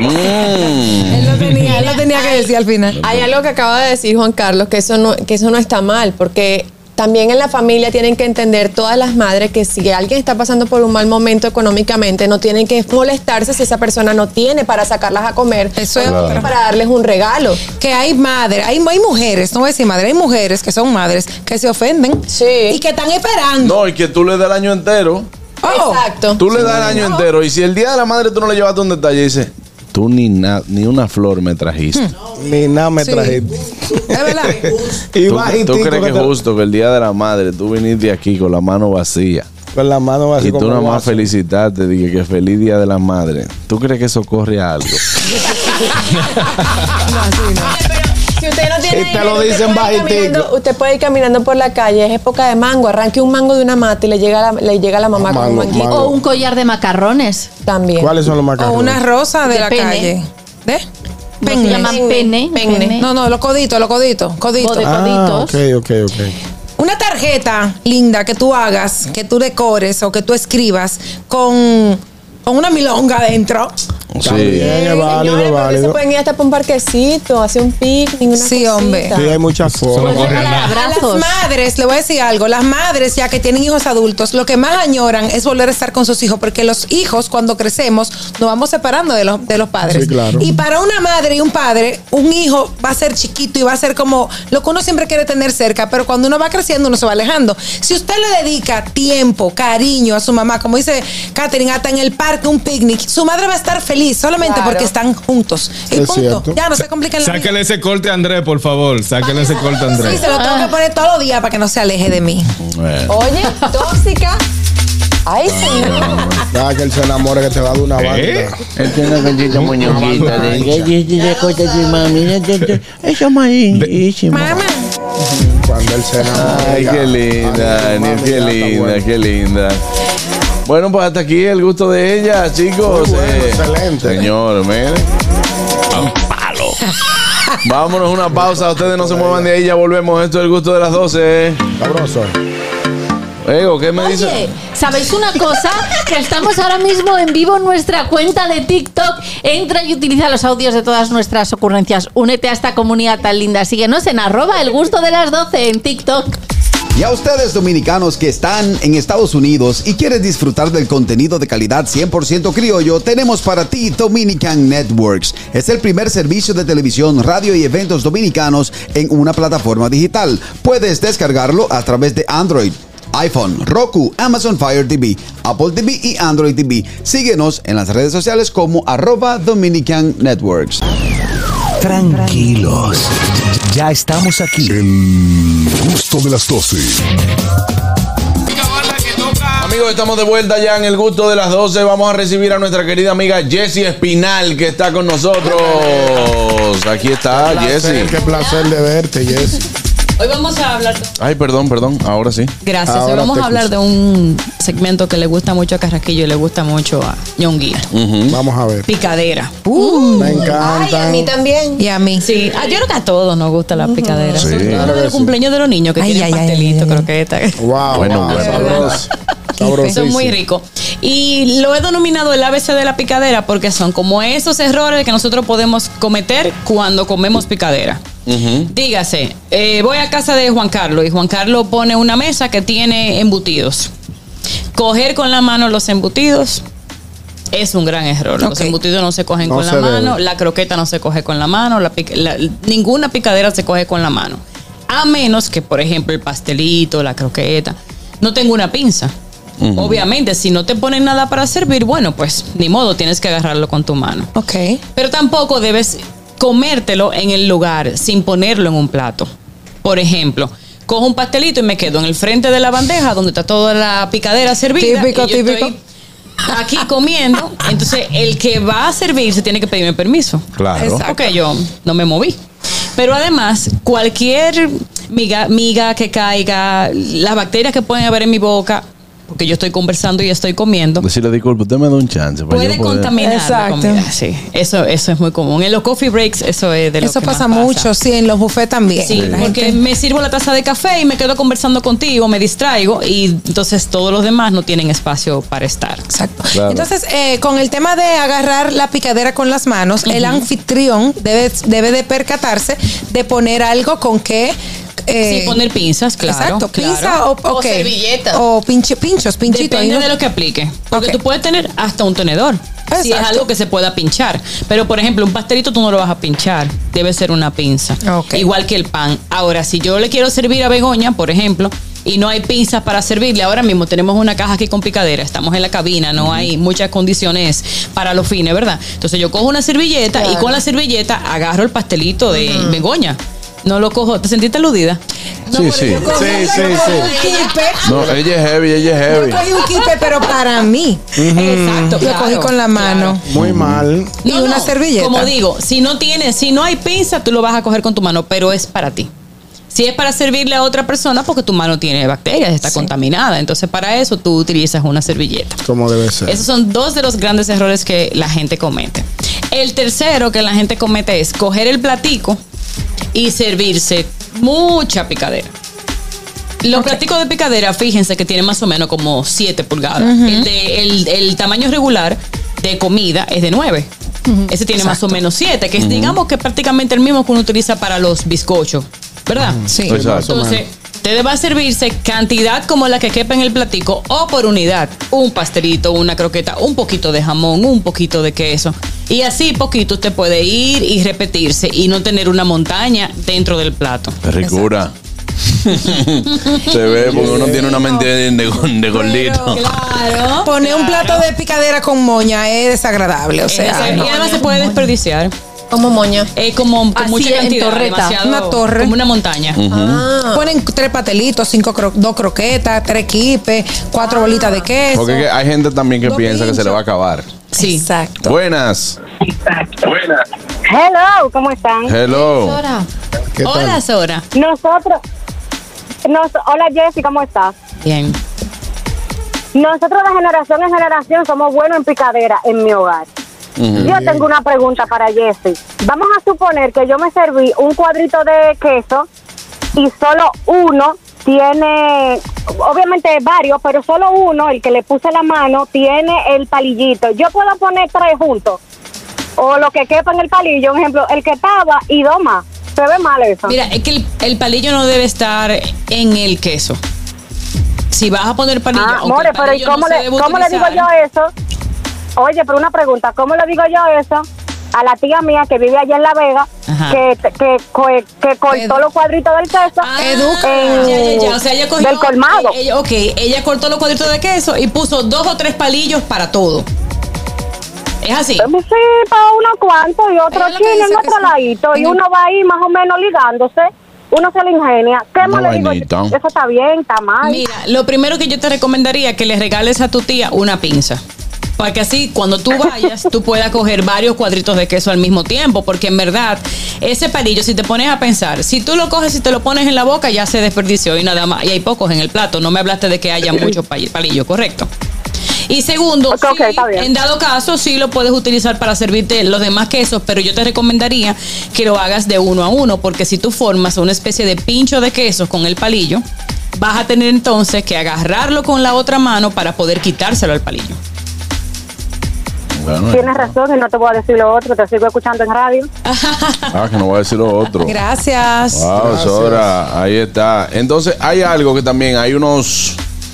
Speaker 2: Mm.
Speaker 4: Él lo tenía, él lo tenía que decir al final.
Speaker 7: Hay algo que acaba de decir Juan Carlos, que eso no, que eso no está mal, porque también en la familia tienen que entender todas las madres que si alguien está pasando por un mal momento económicamente, no tienen que molestarse si esa persona no tiene para sacarlas a comer,
Speaker 4: Eso es
Speaker 7: no tiene
Speaker 4: otra.
Speaker 7: para darles un regalo.
Speaker 4: Que hay madres, hay, hay mujeres, no voy a decir madre, hay mujeres que son madres que se ofenden
Speaker 7: Sí.
Speaker 4: y que están esperando.
Speaker 2: No, y que tú le das el año entero.
Speaker 4: Oh,
Speaker 7: Exacto.
Speaker 2: Tú le das el año entero. Y si el día de la madre tú no le llevaste un detalle, dice, tú ni, na- ni una flor me trajiste.
Speaker 3: Ni nada me
Speaker 4: Sí.
Speaker 3: trajiste.
Speaker 4: es verdad.
Speaker 3: Y
Speaker 2: ¿Tú,
Speaker 3: bajitico
Speaker 2: tú crees que es
Speaker 3: te-
Speaker 2: justo que el día de la madre tú viniste aquí con la mano vacía
Speaker 3: Con la mano así
Speaker 2: y tú
Speaker 3: como
Speaker 2: nada más
Speaker 3: vaso.
Speaker 2: felicitarte, dije que feliz día de la madre? ¿Tú crees que eso corre a algo?
Speaker 7: Si usted no tiene
Speaker 3: Y te lo
Speaker 7: dinero, usted
Speaker 3: dicen
Speaker 7: puede ir
Speaker 3: bajitico.
Speaker 7: caminando- Usted puede ir caminando por la calle, es época de mango, arranque un mango de una mata y le llega la, le llega la mamá con un
Speaker 3: Mango,
Speaker 7: manguito.
Speaker 3: mango.
Speaker 5: O un collar de macarrones.
Speaker 7: También.
Speaker 3: ¿Cuáles son los
Speaker 4: O
Speaker 3: macarrones?
Speaker 4: una rosa de,
Speaker 5: De
Speaker 4: la
Speaker 5: pene.
Speaker 4: calle. ¿De?
Speaker 5: No se
Speaker 4: Pene.
Speaker 5: llaman
Speaker 7: Pene.
Speaker 5: pene.
Speaker 7: Pene.
Speaker 5: pene.
Speaker 4: No, no, los coditos, los coditos, coditos.
Speaker 5: O de-
Speaker 3: Ah,
Speaker 5: coditos.
Speaker 3: ok, ok, ok.
Speaker 4: una tarjeta linda que tú hagas, que tú decores o que tú escribas con, con una milonga adentro.
Speaker 3: Sí, es válido,
Speaker 7: Señores, porque
Speaker 3: válido.
Speaker 7: se pueden ir hasta por un parquecito, hacer un picnic, una
Speaker 4: Sí,
Speaker 7: cosita.
Speaker 4: hombre.
Speaker 3: Sí, hay muchas formas.
Speaker 4: A las madres, le voy a decir algo, las madres ya que tienen hijos adultos, lo que más añoran es volver a estar con sus hijos, porque los hijos cuando crecemos nos vamos separando de los, de los padres.
Speaker 3: Sí, claro.
Speaker 4: Y para una madre y un padre, un hijo va a ser chiquito y va a ser como lo que uno siempre quiere tener cerca, pero cuando uno va creciendo uno se va alejando. Si usted le dedica tiempo, cariño a su mamá, como dice Katherine, hasta en el parque, un picnic, su madre va a estar feliz solamente
Speaker 7: Claro.
Speaker 4: porque están juntos. Y
Speaker 3: Es
Speaker 4: punto.
Speaker 3: cierto.
Speaker 4: Ya no se compliquen la vida.
Speaker 6: Sáquele ese corte a Andrés, por favor. Sáquele ese corte a
Speaker 4: Sí,
Speaker 6: Andrés.
Speaker 4: se lo tengo que poner todos los días para que no se aleje de mí.
Speaker 7: Oye, tóxica. Ay, señor.
Speaker 3: Deja que él se enamore que te va a dar una banda.
Speaker 6: ¿Eh?
Speaker 17: Esta es una cosita muñequita de que dice cosa de mami. Eso es malísimo.
Speaker 4: Mamá.
Speaker 3: Cuando él se enamore.
Speaker 2: Ay,
Speaker 3: ya.
Speaker 2: qué linda,
Speaker 3: Ay,
Speaker 2: Daniel,
Speaker 3: mami,
Speaker 2: qué
Speaker 3: ya está
Speaker 2: linda,
Speaker 3: bueno.
Speaker 2: qué linda. Bueno, pues hasta aquí el gusto de ella, chicos.
Speaker 3: Muy bueno,
Speaker 2: Eh,
Speaker 3: excelente.
Speaker 2: Señor, miren. Un palo. Vámonos, una pausa. Ustedes no se muevan de ahí, ya volvemos. Esto es el gusto de las doce.
Speaker 3: Sabroso.
Speaker 2: Ego, ¿qué me dice?
Speaker 5: Oye, ¿sabéis una cosa? Que estamos ahora mismo en vivo en nuestra cuenta de TikTok. Entra y utiliza los audios de todas nuestras ocurrencias. Únete a esta comunidad tan linda. Síguenos en arroba el gusto de las doce en TikTok.
Speaker 18: Y a ustedes dominicanos que están en Estados Unidos y quieren disfrutar del contenido de calidad cien por ciento criollo, tenemos para ti Dominican Networks. Es el primer servicio de televisión, radio y eventos dominicanos en una plataforma digital. Puedes descargarlo a través de Android, iPhone, Roku, Amazon Fire T V, Apple T V y Android T V. Síguenos en las redes sociales como arroba Dominican Networks.
Speaker 1: Tranquilos, ya estamos aquí.
Speaker 15: El gusto de las doce.
Speaker 2: Amigos, estamos de vuelta ya en el gusto de las doce. Vamos a recibir a nuestra querida amiga Jessie Espinal, que está con nosotros. Aquí está Jessie.
Speaker 3: Qué placer de verte, Jessie.
Speaker 19: Hoy vamos a hablar.
Speaker 2: Ay, perdón, perdón. Ahora sí.
Speaker 19: Gracias.
Speaker 3: Ahora
Speaker 19: Hoy vamos
Speaker 3: te
Speaker 19: a hablar
Speaker 3: escucho.
Speaker 19: de un segmento que le gusta mucho a Carrasquillo y le gusta mucho a Ñonguito.
Speaker 3: Vamos a ver.
Speaker 19: Picadera.
Speaker 3: Me encanta.
Speaker 7: Ay, a mí también.
Speaker 4: Y a mí.
Speaker 19: Sí, ah, yo creo que a todos nos gusta la picadera.
Speaker 2: Sí.
Speaker 19: Sobre todo
Speaker 3: Claro que
Speaker 19: el
Speaker 3: sí.
Speaker 19: cumpleaños de los niños que
Speaker 4: Ay,
Speaker 19: tienen
Speaker 4: ay, ay,
Speaker 19: pastelito,
Speaker 4: ay, ay.
Speaker 19: croqueta.
Speaker 3: Wow,
Speaker 2: Bueno,
Speaker 3: wow,
Speaker 2: bueno.
Speaker 3: sabroso.
Speaker 19: Son
Speaker 3: Sabrosísimo.
Speaker 19: muy ricos. Y lo he denominado el A B C de la picadera porque son como esos errores que nosotros podemos cometer cuando comemos picadera. Dígase, eh, voy a casa de Juan Carlos y Juan Carlos pone una mesa que tiene embutidos. Coger con la mano los embutidos es un gran error. Los
Speaker 4: Ok.
Speaker 19: embutidos no se cogen
Speaker 3: No
Speaker 19: con la
Speaker 3: se
Speaker 19: mano,
Speaker 3: debe.
Speaker 19: la croqueta no se coge con la mano, la pic- la- ninguna picadera se coge con la mano. A menos que, por ejemplo, el pastelito, la croqueta, no tenga una pinza. Obviamente, si no te ponen nada para servir, bueno, pues ni modo, tienes que agarrarlo con tu mano.
Speaker 4: Ok.
Speaker 19: Pero tampoco debes comértelo en el lugar sin ponerlo en un plato. Por ejemplo, cojo un pastelito y me quedo en el frente de la bandeja donde está toda la picadera servida.
Speaker 4: Típico,
Speaker 19: y yo
Speaker 4: típico.
Speaker 19: estoy aquí comiendo. Entonces, el que va a servir se tiene que pedirme permiso.
Speaker 2: Claro.
Speaker 4: Exacto.
Speaker 19: Porque yo no me moví. Pero además, cualquier miga, miga que caiga, las bacterias que pueden haber en mi boca, porque yo estoy conversando y estoy comiendo,
Speaker 2: Decirle, disculpe, usted me da un chance. para
Speaker 19: puede
Speaker 2: yo poder-
Speaker 19: contaminar
Speaker 4: Exacto.
Speaker 19: la comida. Sí, eso, eso es muy común. En los coffee breaks, eso es de lo
Speaker 4: Eso
Speaker 19: que
Speaker 4: pasa
Speaker 19: más
Speaker 4: mucho, sí, en los buffets también.
Speaker 19: Sí,
Speaker 4: La
Speaker 19: porque
Speaker 4: gente-
Speaker 19: me sirvo la taza de café y me quedo conversando contigo, me distraigo y entonces todos los demás no tienen espacio para estar.
Speaker 4: Exacto.
Speaker 2: Claro.
Speaker 4: Entonces, eh, con el tema de agarrar la picadera con las manos, el anfitrión debe, debe de percatarse de poner algo con que... eh,
Speaker 19: Sí, poner pinzas, claro.
Speaker 4: Exacto,
Speaker 19: claro.
Speaker 4: pinza o,
Speaker 7: O
Speaker 4: ok.
Speaker 7: servilleta.
Speaker 4: O pinche, pinchos, pinchitos.
Speaker 19: Depende
Speaker 4: ¿no?
Speaker 19: de lo que aplique. Porque
Speaker 4: Ok.
Speaker 19: tú puedes tener hasta un tenedor. Si es
Speaker 4: Exacto.
Speaker 19: algo que se pueda pinchar. Pero, por ejemplo, un pastelito tú no lo vas a pinchar. Debe ser una pinza.
Speaker 4: Ok.
Speaker 19: Igual que el pan. Ahora, si yo le quiero servir a Begoña, por ejemplo, y no hay pinzas para servirle, ahora mismo tenemos una caja aquí con picadera. Estamos en la cabina, no hay muchas condiciones para los fines, ¿verdad? Entonces yo cojo una servilleta y
Speaker 4: Claro.
Speaker 19: con la servilleta agarro el pastelito de Begoña. No lo cojo. ¿Te sentiste aludida?
Speaker 2: Sí, sí.
Speaker 3: Sí, sí, sí.
Speaker 2: No, ella es heavy, ella es heavy.
Speaker 4: Yo cogí un kipe, pero para mí.
Speaker 19: Exacto.
Speaker 4: Lo
Speaker 19: claro,
Speaker 4: cogí con la mano.
Speaker 3: Muy mal.
Speaker 4: Y
Speaker 19: No,
Speaker 4: una
Speaker 19: no,
Speaker 4: servilleta.
Speaker 19: Como digo, si no tienes, si no hay pinza, tú lo vas a coger con tu mano, pero es para ti. Si es para servirle a otra persona, porque tu mano tiene bacterias, está contaminada. Entonces, para eso tú utilizas una servilleta.
Speaker 3: Como debe ser.
Speaker 19: Esos son dos de los grandes errores que la gente comete. El tercero que la gente comete es coger el platico y servirse mucha picadera. Los platicos de picadera, fíjense que tienen más o menos como siete pulgadas.
Speaker 4: Ujú.
Speaker 19: el, de, el, el tamaño regular de comida es de nueve. Ese tiene más o menos siete, que es,
Speaker 2: Ujú.
Speaker 19: digamos que prácticamente el mismo que uno utiliza para los bizcochos, ¿verdad?
Speaker 2: Sí. Exacto.
Speaker 19: Entonces, te va a servirse cantidad como la que quepa en el platico o por unidad. Un pastelito, una croqueta, un poquito de jamón, un poquito de queso. Y así poquito usted puede ir y repetirse y no tener una montaña dentro del plato.
Speaker 2: Qué ricura. Se ve porque uno tiene una mente de, de, de gordito.
Speaker 19: Claro.
Speaker 4: Poner un plato de picadera con moña es desagradable, o sea.
Speaker 19: Esa- y además se puede desperdiciar.
Speaker 7: Como moña.
Speaker 19: Eh, como con
Speaker 4: Así,
Speaker 19: mucha
Speaker 4: en
Speaker 19: cantidad.
Speaker 4: torreta.
Speaker 19: demasiado-
Speaker 4: Una torre.
Speaker 19: Como una montaña.
Speaker 4: Ah. Ponen tres pastelitos, cinco cro- dos croquetas, tres quipes, cuatro bolitas de queso.
Speaker 2: Porque es que hay gente también que
Speaker 4: Dos
Speaker 2: piensa que se le va a
Speaker 4: pinchos.
Speaker 2: acabar.
Speaker 19: Sí.
Speaker 4: Exacto.
Speaker 2: Buenas.
Speaker 8: Buenas.
Speaker 11: Hello, ¿cómo están?
Speaker 2: Hello.
Speaker 3: ¿Qué tal?
Speaker 19: Hola, Sora.
Speaker 11: Nosotros, nos, hola Jessy, ¿cómo estás?
Speaker 19: Bien.
Speaker 11: Nosotros de generación en generación somos buenos en picadera en mi hogar. Yo tengo una pregunta para Jessy. Vamos a suponer que yo me serví un cuadrito de queso y solo uno tiene, obviamente varios, pero solo uno, el que le puse la mano, tiene el palillito. Yo puedo poner tres juntos. O lo que quepa en el palillo, un ejemplo, el que estaba y dos más. Se ve mal eso.
Speaker 19: Mira, es que el, el palillo no debe estar en el queso. Si vas a poner palillo,
Speaker 11: Ah,
Speaker 19: aunque
Speaker 11: more,
Speaker 19: el
Speaker 11: pero ¿y
Speaker 19: palillo no
Speaker 11: cómo,
Speaker 19: se
Speaker 11: le,
Speaker 19: debe
Speaker 11: cómo le digo
Speaker 19: utilizar.
Speaker 11: yo eso? Oye, pero una pregunta, ¿cómo le digo yo eso a la tía mía que vive allá en La Vega,
Speaker 19: Ajá.
Speaker 11: que, que, que, que cortó los cuadritos del queso en-
Speaker 19: Ya, ya, ya. O sea, ella cogió.
Speaker 11: del colmado?
Speaker 19: Ella, ok, ella cortó los cuadritos de queso y puso dos o tres palillos para todo. Es así.
Speaker 11: Sí, para unos cuantos y otro
Speaker 4: Ella lo que
Speaker 11: chile en
Speaker 4: dice
Speaker 11: otro
Speaker 4: que sí.
Speaker 11: ladito y
Speaker 4: En el-
Speaker 11: uno va ahí más o menos ligándose. Uno se le ingenia. ¿Qué
Speaker 2: Una
Speaker 11: más le digo?
Speaker 2: vainita.
Speaker 11: Eso está bien, está mal.
Speaker 19: Mira, lo primero que yo te recomendaría es que le regales a tu tía una pinza. Para que así, cuando tú vayas, tú puedas coger varios cuadritos de queso al mismo tiempo. Porque en verdad, ese palillo, si te pones a pensar, si tú lo coges y te lo pones en la boca, ya se desperdició y nada más. Y hay pocos en el plato. No me hablaste de que haya muchos pal- palillos, ¿correcto? Y segundo,
Speaker 11: Ok, ok,
Speaker 19: sí,
Speaker 11: está bien.
Speaker 19: en dado caso, sí lo puedes utilizar para servirte los demás quesos, pero yo te recomendaría que lo hagas de uno a uno, porque si tú formas una especie de pincho de quesos con el palillo, vas a tener entonces que agarrarlo con la otra mano para poder quitárselo al palillo.
Speaker 2: Bueno,
Speaker 11: Tienes razón y no te voy a decir lo otro, te sigo escuchando en radio.
Speaker 2: ah, que no voy a decir lo otro.
Speaker 4: Gracias.
Speaker 2: Wow, Sora, ahí está. Entonces, hay algo que también hay unos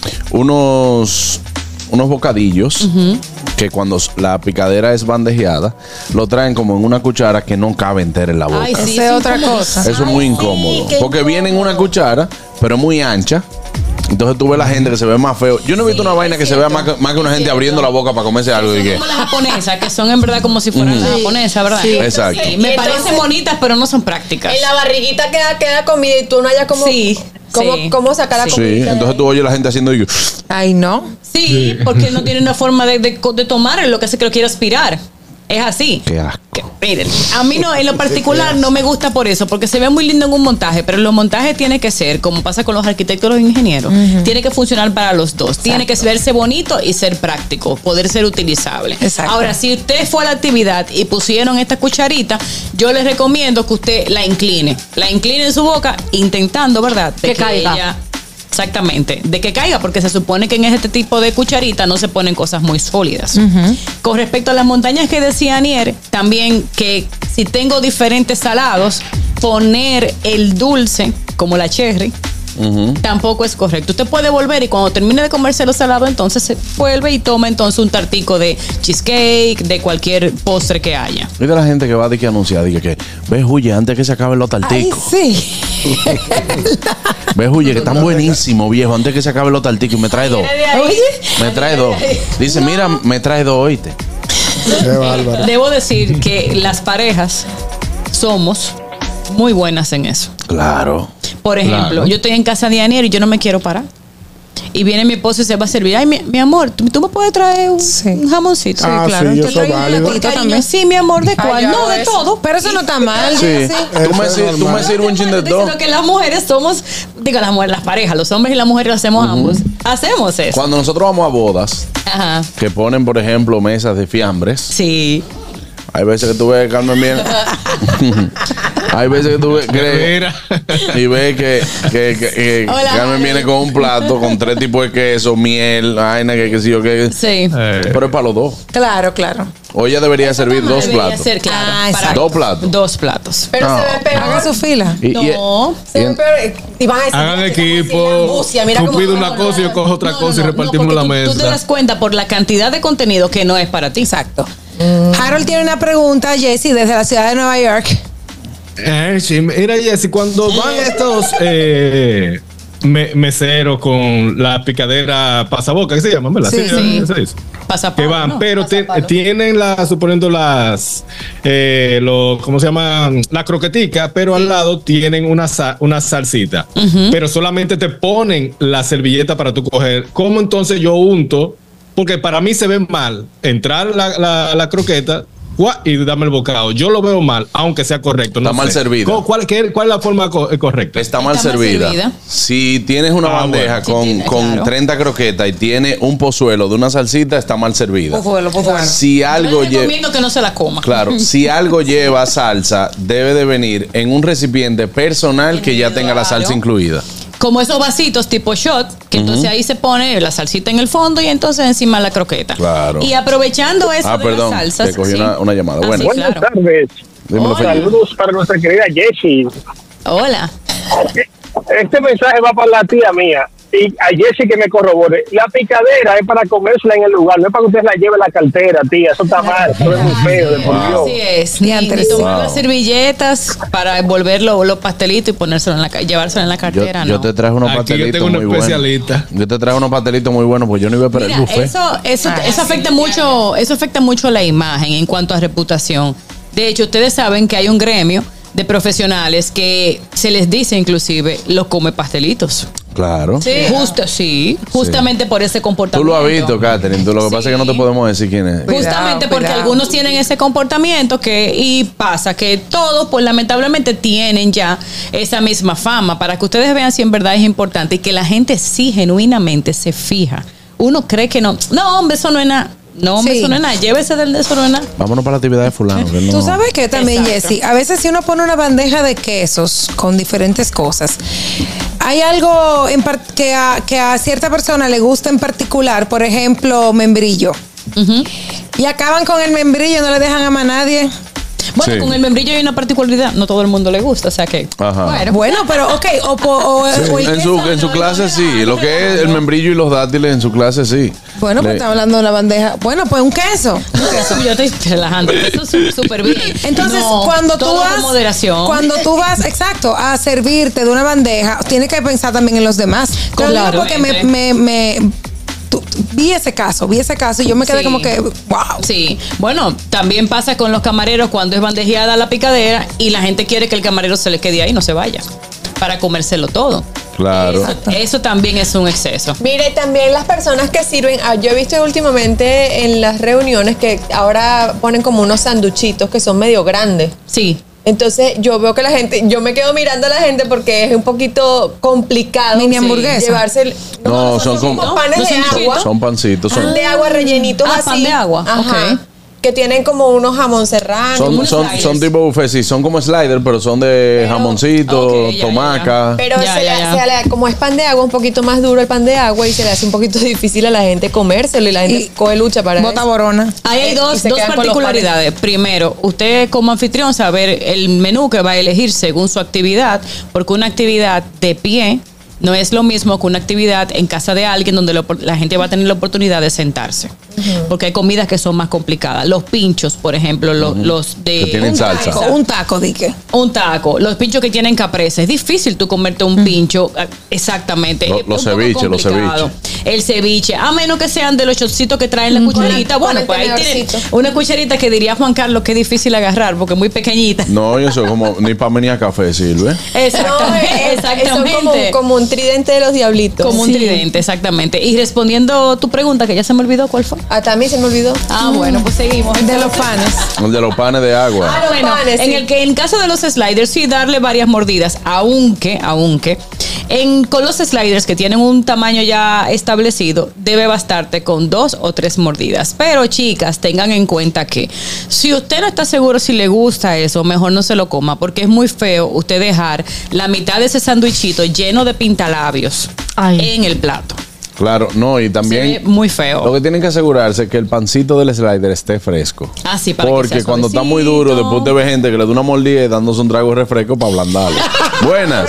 Speaker 2: unos unos bocadillos que cuando la picadera es bandejeada, lo traen como en una cuchara que no cabe entera en la boca.
Speaker 19: Ay, sí,
Speaker 4: Esa es
Speaker 19: sí,
Speaker 4: otra
Speaker 19: incómodo.
Speaker 4: cosa.
Speaker 2: Eso es muy incómodo.
Speaker 7: qué
Speaker 2: Porque viene en una cuchara, pero muy ancha. Entonces tú ves la gente que se ve más feo. Yo no he visto una vaina que se vea más que, más que una gente abriendo la boca para comerse algo. Y que,
Speaker 19: Como las japonesas, que son en verdad como si fueran las japonesas, ¿verdad?
Speaker 7: Sí.
Speaker 2: exacto.
Speaker 19: Sí, me
Speaker 7: Y
Speaker 19: parecen
Speaker 7: entonces-
Speaker 19: bonitas, pero no son prácticas.
Speaker 7: En la barriguita queda, queda comida y tú no hayas como.
Speaker 19: Sí,
Speaker 7: Cómo,
Speaker 19: sí.
Speaker 7: cómo sacar la
Speaker 19: Sí.
Speaker 7: comida.
Speaker 2: Sí, entonces tú oyes la gente haciendo y que,
Speaker 4: Ay, no.
Speaker 19: Sí, porque no tiene una forma de, de, de tomar lo que hace que lo quiera aspirar. Es así.
Speaker 2: qué asco.
Speaker 19: Que- Miren, a mí no, en lo particular no me gusta por eso, porque se ve muy lindo en un montaje, pero los montajes tienen que ser, como pasa con los arquitectos y los ingenieros, tiene que funcionar para los dos. Tiene que verse bonito y ser práctico, poder ser utilizable.
Speaker 4: Exacto.
Speaker 19: Ahora, si usted fue a la actividad y pusieron esta cucharita, yo les recomiendo que usted la incline. La incline en su boca, intentando, ¿verdad? De
Speaker 5: Que caiga.
Speaker 19: ella- Exactamente, de que caiga, porque se supone que en este tipo de cucharita no se ponen cosas muy sólidas. Con respecto a las montañas que decía Anier, también que si tengo diferentes salados, poner el dulce, como la cherry, tampoco es correcto. Usted puede volver y cuando termine de comerse los salados, entonces se vuelve y toma entonces un tartico de cheesecake, de cualquier postre que haya.
Speaker 2: Mira la gente que va de que anunciar, dice que ve huye antes que se acaben los
Speaker 4: Ay,
Speaker 2: tarticos.
Speaker 4: sí.
Speaker 2: Ve huye que están buenísimos, viejo, antes que se acaben los tarticos y me trae dos.
Speaker 4: Oye,
Speaker 2: Me trae dos. Dice, mira, me trae dos, oíste.
Speaker 3: Qué bárbaro.
Speaker 19: Debo decir que las parejas somos muy buenas en eso.
Speaker 2: Claro.
Speaker 19: Por ejemplo,
Speaker 2: Claro.
Speaker 19: yo estoy en casa de Anier y yo no me quiero parar. Y viene mi esposo y se va a servir. Ay, mi, mi amor, ¿tú, tú me puedes traer un,
Speaker 4: Sí.
Speaker 19: un jamoncito?
Speaker 3: Sí, Ah, claro, sí,
Speaker 4: Te
Speaker 3: eso
Speaker 4: traigo
Speaker 3: es
Speaker 4: un
Speaker 3: válido.
Speaker 4: platito
Speaker 19: Cariño,
Speaker 4: también.
Speaker 19: sí, mi amor, ¿de
Speaker 4: Ay,
Speaker 19: cuál?
Speaker 4: yo
Speaker 19: No,
Speaker 4: hago
Speaker 19: de
Speaker 4: eso.
Speaker 19: todo.
Speaker 4: Pero eso no está mal.
Speaker 2: Sí.
Speaker 4: Sí.
Speaker 2: Tú me,
Speaker 3: Eso es
Speaker 2: sir- tú me
Speaker 3: normal.
Speaker 2: sirves un chin de todo.
Speaker 19: Diciendo que las mujeres somos, digo, las mujeres, las parejas, los hombres y las mujeres lo hacemos ambos. Hacemos eso.
Speaker 2: Cuando nosotros vamos a bodas,
Speaker 19: Ajá.
Speaker 2: que ponen, por ejemplo, mesas de fiambres.
Speaker 19: Sí.
Speaker 2: Hay veces que tú ves, Carmen, bien. Hay veces que tú ves que, y ves que, que, que, que
Speaker 19: Hola,
Speaker 2: Carmen viene con un plato con tres tipos de queso, miel, vaina, que qué sé yo qué.
Speaker 19: Sí.
Speaker 2: Pero es para los dos.
Speaker 4: Claro, claro.
Speaker 2: O ella debería servir dos
Speaker 19: Debería
Speaker 2: platos.
Speaker 19: ser, claro,
Speaker 4: Ah,
Speaker 19: para-
Speaker 2: Dos platos.
Speaker 19: Dos platos.
Speaker 7: Pero
Speaker 2: Ah.
Speaker 7: se ve peor.
Speaker 4: Haga su fila.
Speaker 2: Y- y-
Speaker 19: No.
Speaker 7: Se ve
Speaker 2: y-
Speaker 7: peor. Y van a decir,
Speaker 6: Hagan
Speaker 7: mira, que como si la
Speaker 6: equipo.
Speaker 7: ambucia, mira
Speaker 6: Tú
Speaker 7: cómo-
Speaker 6: pides una cosa y yo cojo otra
Speaker 19: No,
Speaker 6: cosa
Speaker 19: no,
Speaker 6: y
Speaker 19: no,
Speaker 6: repartimos
Speaker 19: porque
Speaker 6: la
Speaker 19: tú-
Speaker 6: mesa.
Speaker 19: Tú te das cuenta por la cantidad de contenido que no es para ti.
Speaker 4: Exacto. Harold tiene una pregunta, Jessy, desde la ciudad de Nueva York.
Speaker 6: Eh, sí, mira, Jessy, cuando van estos eh, me- meseros con la picadera pasaboca, ¿qué se llama? ¿Verdad?
Speaker 19: Sí, sí.
Speaker 6: ¿Qué se dice?
Speaker 19: Pasapalo,
Speaker 6: Que van,
Speaker 19: ¿no?
Speaker 6: pero te- tienen la, suponiendo las, eh, lo, ¿cómo se llama? La croquetica, pero al lado tienen una, sa- una salsita. Pero solamente te ponen la servilleta para tú coger. ¿Cómo entonces yo unto? Porque para mí se ve mal entrar la, la, la croqueta ¡guau! Y dame el bocado. Yo lo veo mal, aunque sea correcto. No
Speaker 2: Está mal
Speaker 6: sé.
Speaker 2: servida.
Speaker 6: ¿Cuál, cuál, qué- cuál es la forma co- eh, correcta?
Speaker 2: Está mal
Speaker 19: Está mal
Speaker 2: servida.
Speaker 19: servida.
Speaker 2: Si tienes una
Speaker 6: Ah,
Speaker 2: bandeja
Speaker 6: bueno.
Speaker 2: con,
Speaker 19: Sí, tiene,
Speaker 2: con
Speaker 19: claro.
Speaker 2: treinta croquetas y tiene un pozuelo de una salsita, está mal servida.
Speaker 4: Pozuelo, pozuelo.
Speaker 2: Si algo
Speaker 19: Yo le
Speaker 2: lleva.
Speaker 19: recomiendo que no se la coma.
Speaker 2: Claro, si algo lleva salsa, debe de venir en un recipiente personal que ya tenga la salsa
Speaker 19: Claro.
Speaker 2: incluida.
Speaker 19: Como esos vasitos tipo shot, que entonces ahí se pone la salsita en el fondo y entonces encima la croqueta.
Speaker 2: Claro.
Speaker 19: Y aprovechando eso
Speaker 2: Ah,
Speaker 19: de
Speaker 2: perdón,
Speaker 19: las salsas.
Speaker 2: que cogí
Speaker 19: sí.
Speaker 2: una, una llamada.
Speaker 19: Ah,
Speaker 2: Bueno,
Speaker 19: sí,
Speaker 10: Buenas
Speaker 19: claro.
Speaker 10: tardes.
Speaker 2: dímelo, Felipe.
Speaker 10: Saludos para nuestra querida Jessie.
Speaker 19: Hola.
Speaker 10: Este mensaje va para la tía mía y a Jessie que me corrobore. La picadera es para comérsela en el lugar, no es para que usted la lleve en la cartera, tía. Eso está mal, eso es muy feo, de por Dios.
Speaker 19: Así es. Ni,
Speaker 4: Diantres.
Speaker 19: ni tomar
Speaker 2: Wow.
Speaker 19: las servilletas para envolver los los pastelitos y ponérselo en la, ca- llevárselo en la
Speaker 2: Yo,
Speaker 19: cartera.
Speaker 2: yo
Speaker 19: no.
Speaker 2: te traje unos
Speaker 6: Aquí yo
Speaker 2: pastelitos
Speaker 6: tengo una
Speaker 2: muy buenos.
Speaker 6: especialista.
Speaker 2: Yo te traje unos pastelitos muy buenos, pues yo no iba a esperar
Speaker 19: Mira,
Speaker 2: el buffet.
Speaker 19: eso, eso,
Speaker 4: Ah,
Speaker 19: eso
Speaker 4: sí,
Speaker 19: afecta mucho, eso afecta mucho la imagen en cuanto a reputación. De hecho, ustedes saben que hay un gremio de profesionales que se les dice inclusive los come pastelitos.
Speaker 2: Claro.
Speaker 19: Justo, sí, justamente por ese
Speaker 2: Tú
Speaker 19: comportamiento.
Speaker 2: lo has visto, Catherine. Tú, lo que pasa es que no te podemos decir quién es.
Speaker 19: Justamente
Speaker 4: Cuidado,
Speaker 19: porque
Speaker 4: cuidado.
Speaker 19: algunos tienen ese comportamiento que y pasa que todos pues lamentablemente tienen ya esa misma fama para que ustedes vean si en verdad es importante y que la gente sí genuinamente se fija. Uno cree que no, no hombre, eso no es nada. No, hombre,
Speaker 4: Sí.
Speaker 19: eso no es nada. Llévese del de eso no es nada.
Speaker 2: Vámonos para la actividad de fulano. que no-
Speaker 4: Tú sabes que también,
Speaker 19: Exacto.
Speaker 4: Jessy, a veces si uno pone una bandeja de quesos con diferentes cosas, hay algo en par- que, a, que a cierta persona le gusta en particular, por ejemplo, membrillo. Y acaban con el membrillo, no le dejan a más nadie.
Speaker 19: Bueno,
Speaker 2: Sí.
Speaker 19: con el membrillo hay una particularidad, no todo el mundo le gusta, o sea que
Speaker 2: Ajá.
Speaker 19: bueno,
Speaker 4: Bueno, pero ok, o, po- o-
Speaker 2: Sí,
Speaker 4: o el
Speaker 2: en su,
Speaker 4: queso,
Speaker 2: en su
Speaker 4: no,
Speaker 2: clase
Speaker 4: no,
Speaker 2: sí. Lo que es el membrillo y los dátiles en su clase sí.
Speaker 4: Bueno, pues
Speaker 2: Le-
Speaker 4: estamos hablando de una bandeja. Bueno, pues un queso. Un queso.
Speaker 19: yo estoy relajando, eso es súper bien.
Speaker 4: Entonces,
Speaker 19: No,
Speaker 4: cuando tú
Speaker 19: todo
Speaker 4: vas,
Speaker 19: con moderación.
Speaker 4: cuando tú vas, exacto, a servirte de una bandeja, tienes que pensar también en los demás. Te lo digo
Speaker 19: Claro,
Speaker 4: porque me,
Speaker 19: gente.
Speaker 4: me, me- tú- vi ese caso, vi ese caso y yo me quedé
Speaker 19: Sí.
Speaker 4: como que, wow.
Speaker 19: Sí, bueno, también pasa con los camareros cuando es bandejeada la picadera y la gente quiere que el camarero se le quede ahí y no se vaya para comérselo todo.
Speaker 2: Claro.
Speaker 19: Eso, eso también es un exceso.
Speaker 7: Mire, también las personas que sirven, ah, yo he visto últimamente en las reuniones que ahora ponen como unos sanduchitos que son medio grandes.
Speaker 19: Sí.
Speaker 7: Entonces yo veo que la gente, yo me quedo mirando a la gente porque es un poquito complicado.
Speaker 4: Mini
Speaker 7: sí,
Speaker 4: hamburguesa.
Speaker 7: Llevarse el-
Speaker 2: No, son como.
Speaker 7: como panes
Speaker 19: ¿No
Speaker 7: de
Speaker 19: son
Speaker 7: agua.
Speaker 19: chiquitos?
Speaker 2: Son pancitos. Son,
Speaker 7: Pan de agua rellenitos
Speaker 19: Ah,
Speaker 7: así.
Speaker 19: pan de agua,
Speaker 7: Ajá.
Speaker 19: ok.
Speaker 7: Que tienen como unos jamón serrano.
Speaker 2: son,
Speaker 7: unos
Speaker 2: son,
Speaker 7: sliders.
Speaker 2: son tipo buffet, sí. Son como slider, pero son de
Speaker 7: Pero-
Speaker 2: jamoncito,
Speaker 19: ok, ya, ya,
Speaker 2: tomaca.
Speaker 7: Pero
Speaker 19: Ya,
Speaker 7: se
Speaker 19: ya,
Speaker 7: le-
Speaker 19: ya.
Speaker 7: se le- como es pan de agua, un poquito más duro el pan de agua y se le hace un poquito difícil a la gente comérselo y la gente
Speaker 4: Y
Speaker 7: coge lucha para
Speaker 4: Bota
Speaker 7: eso.
Speaker 4: borona.
Speaker 19: Ahí hay
Speaker 7: Eh, y
Speaker 19: dos,
Speaker 7: se
Speaker 19: dos
Speaker 7: quedan con los
Speaker 19: particularidades. Primero, usted como anfitrión saber el menú que va a elegir según su actividad, porque una actividad de pie no es lo mismo que una actividad en casa de alguien donde lo- la gente va a tener la oportunidad de sentarse. Porque hay comidas que son más complicadas. Los pinchos, por ejemplo, lo- los de...
Speaker 2: Que tienen
Speaker 19: un
Speaker 2: salsa.
Speaker 19: taco,
Speaker 4: Un taco, dique.
Speaker 19: Un taco, los pinchos que tienen caprese. Es difícil tú comerte un pincho, eh, exactamente.
Speaker 2: Lo-
Speaker 19: Es
Speaker 2: los
Speaker 19: un poco
Speaker 2: ceviches, los
Speaker 19: complicado. El ceviche, a menos que sean de los chocitos que traen la cucharita.
Speaker 7: con
Speaker 19: Bueno,
Speaker 7: el
Speaker 19: pues ahí tienen
Speaker 7: tenedorcito.
Speaker 19: una cucharita que diría Juan Carlos que es difícil agarrar porque es muy pequeñita.
Speaker 2: No, eso como ni para venir a café sirve.
Speaker 19: Exactamente,
Speaker 7: No, es-
Speaker 19: exactamente.
Speaker 7: Son como, como un tridente de los diablitos.
Speaker 19: Como un
Speaker 7: Sí.
Speaker 19: tridente, exactamente. Y respondiendo tu pregunta, que ya se me olvidó cuál fue.
Speaker 7: Hasta a mí se me olvidó.
Speaker 19: Ah, bueno, pues seguimos.
Speaker 4: De los panes.
Speaker 2: El de los panes de agua.
Speaker 19: Ah, bueno,
Speaker 7: panes,
Speaker 19: en
Speaker 7: sí.
Speaker 19: el que en caso de los sliders sí darle varias mordidas, aunque, aunque en con los sliders que tienen un tamaño ya establecido establecido, debe bastarte con dos o tres mordidas. Pero chicas, tengan en cuenta que si usted no está seguro si le gusta eso, mejor no se lo coma, porque es muy feo usted dejar la mitad de ese sándwichito lleno de pintalabios en el plato.
Speaker 2: Claro, no, y también
Speaker 19: Se ve muy feo.
Speaker 2: Lo que tienen que asegurarse es que el pancito del slider esté fresco.
Speaker 19: Ah, sí, para
Speaker 2: Porque
Speaker 19: que sea
Speaker 2: cuando está muy
Speaker 19: suavecito.
Speaker 2: duro, después te ve gente que le da una mordida y dándose un trago de refresco para ablandarlo. Buenas.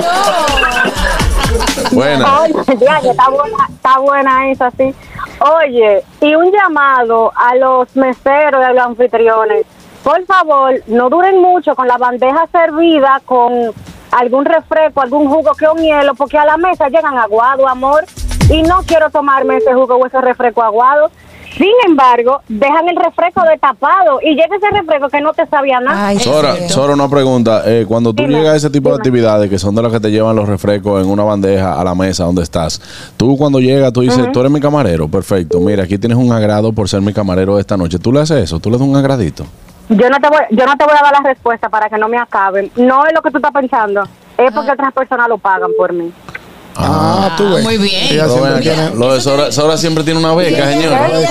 Speaker 2: Buenas.
Speaker 11: Oye, ya, que está buena, está buena esa, sí. Oye, y un llamado a los meseros y a los anfitriones. Por favor, no duren mucho con la bandeja servida con algún refresco, algún jugo que un hielo, porque a la mesa llegan aguado, amor, y no quiero tomarme ese jugo o ese refresco aguado. Sin embargo, dejan el refresco destapado y llega ese refresco que no te sabía nada.
Speaker 2: Sora, Sora, una pregunta. Eh, cuando tú
Speaker 11: Dime,
Speaker 2: llegas a ese tipo de
Speaker 11: dime.
Speaker 2: actividades que son de las que te llevan los refrescos en una bandeja a la mesa donde estás, tú cuando llegas, tú dices,
Speaker 11: Ujú.
Speaker 2: tú eres mi camarero, perfecto. Mira, aquí tienes un agrado por ser mi camarero de esta noche. ¿Tú le haces eso? ¿Tú le das un agradito?
Speaker 11: Yo no te voy, yo no te voy a dar la respuesta para que no me acaben. No es lo que tú estás pensando, es porque otras personas lo pagan por mí.
Speaker 3: Ah, tú ves.
Speaker 19: Muy bien.
Speaker 3: Ella
Speaker 2: Pero
Speaker 3: siempre
Speaker 2: ven acá,
Speaker 3: tiene-
Speaker 2: lo de Sora, Sora siempre tiene una beca, señor.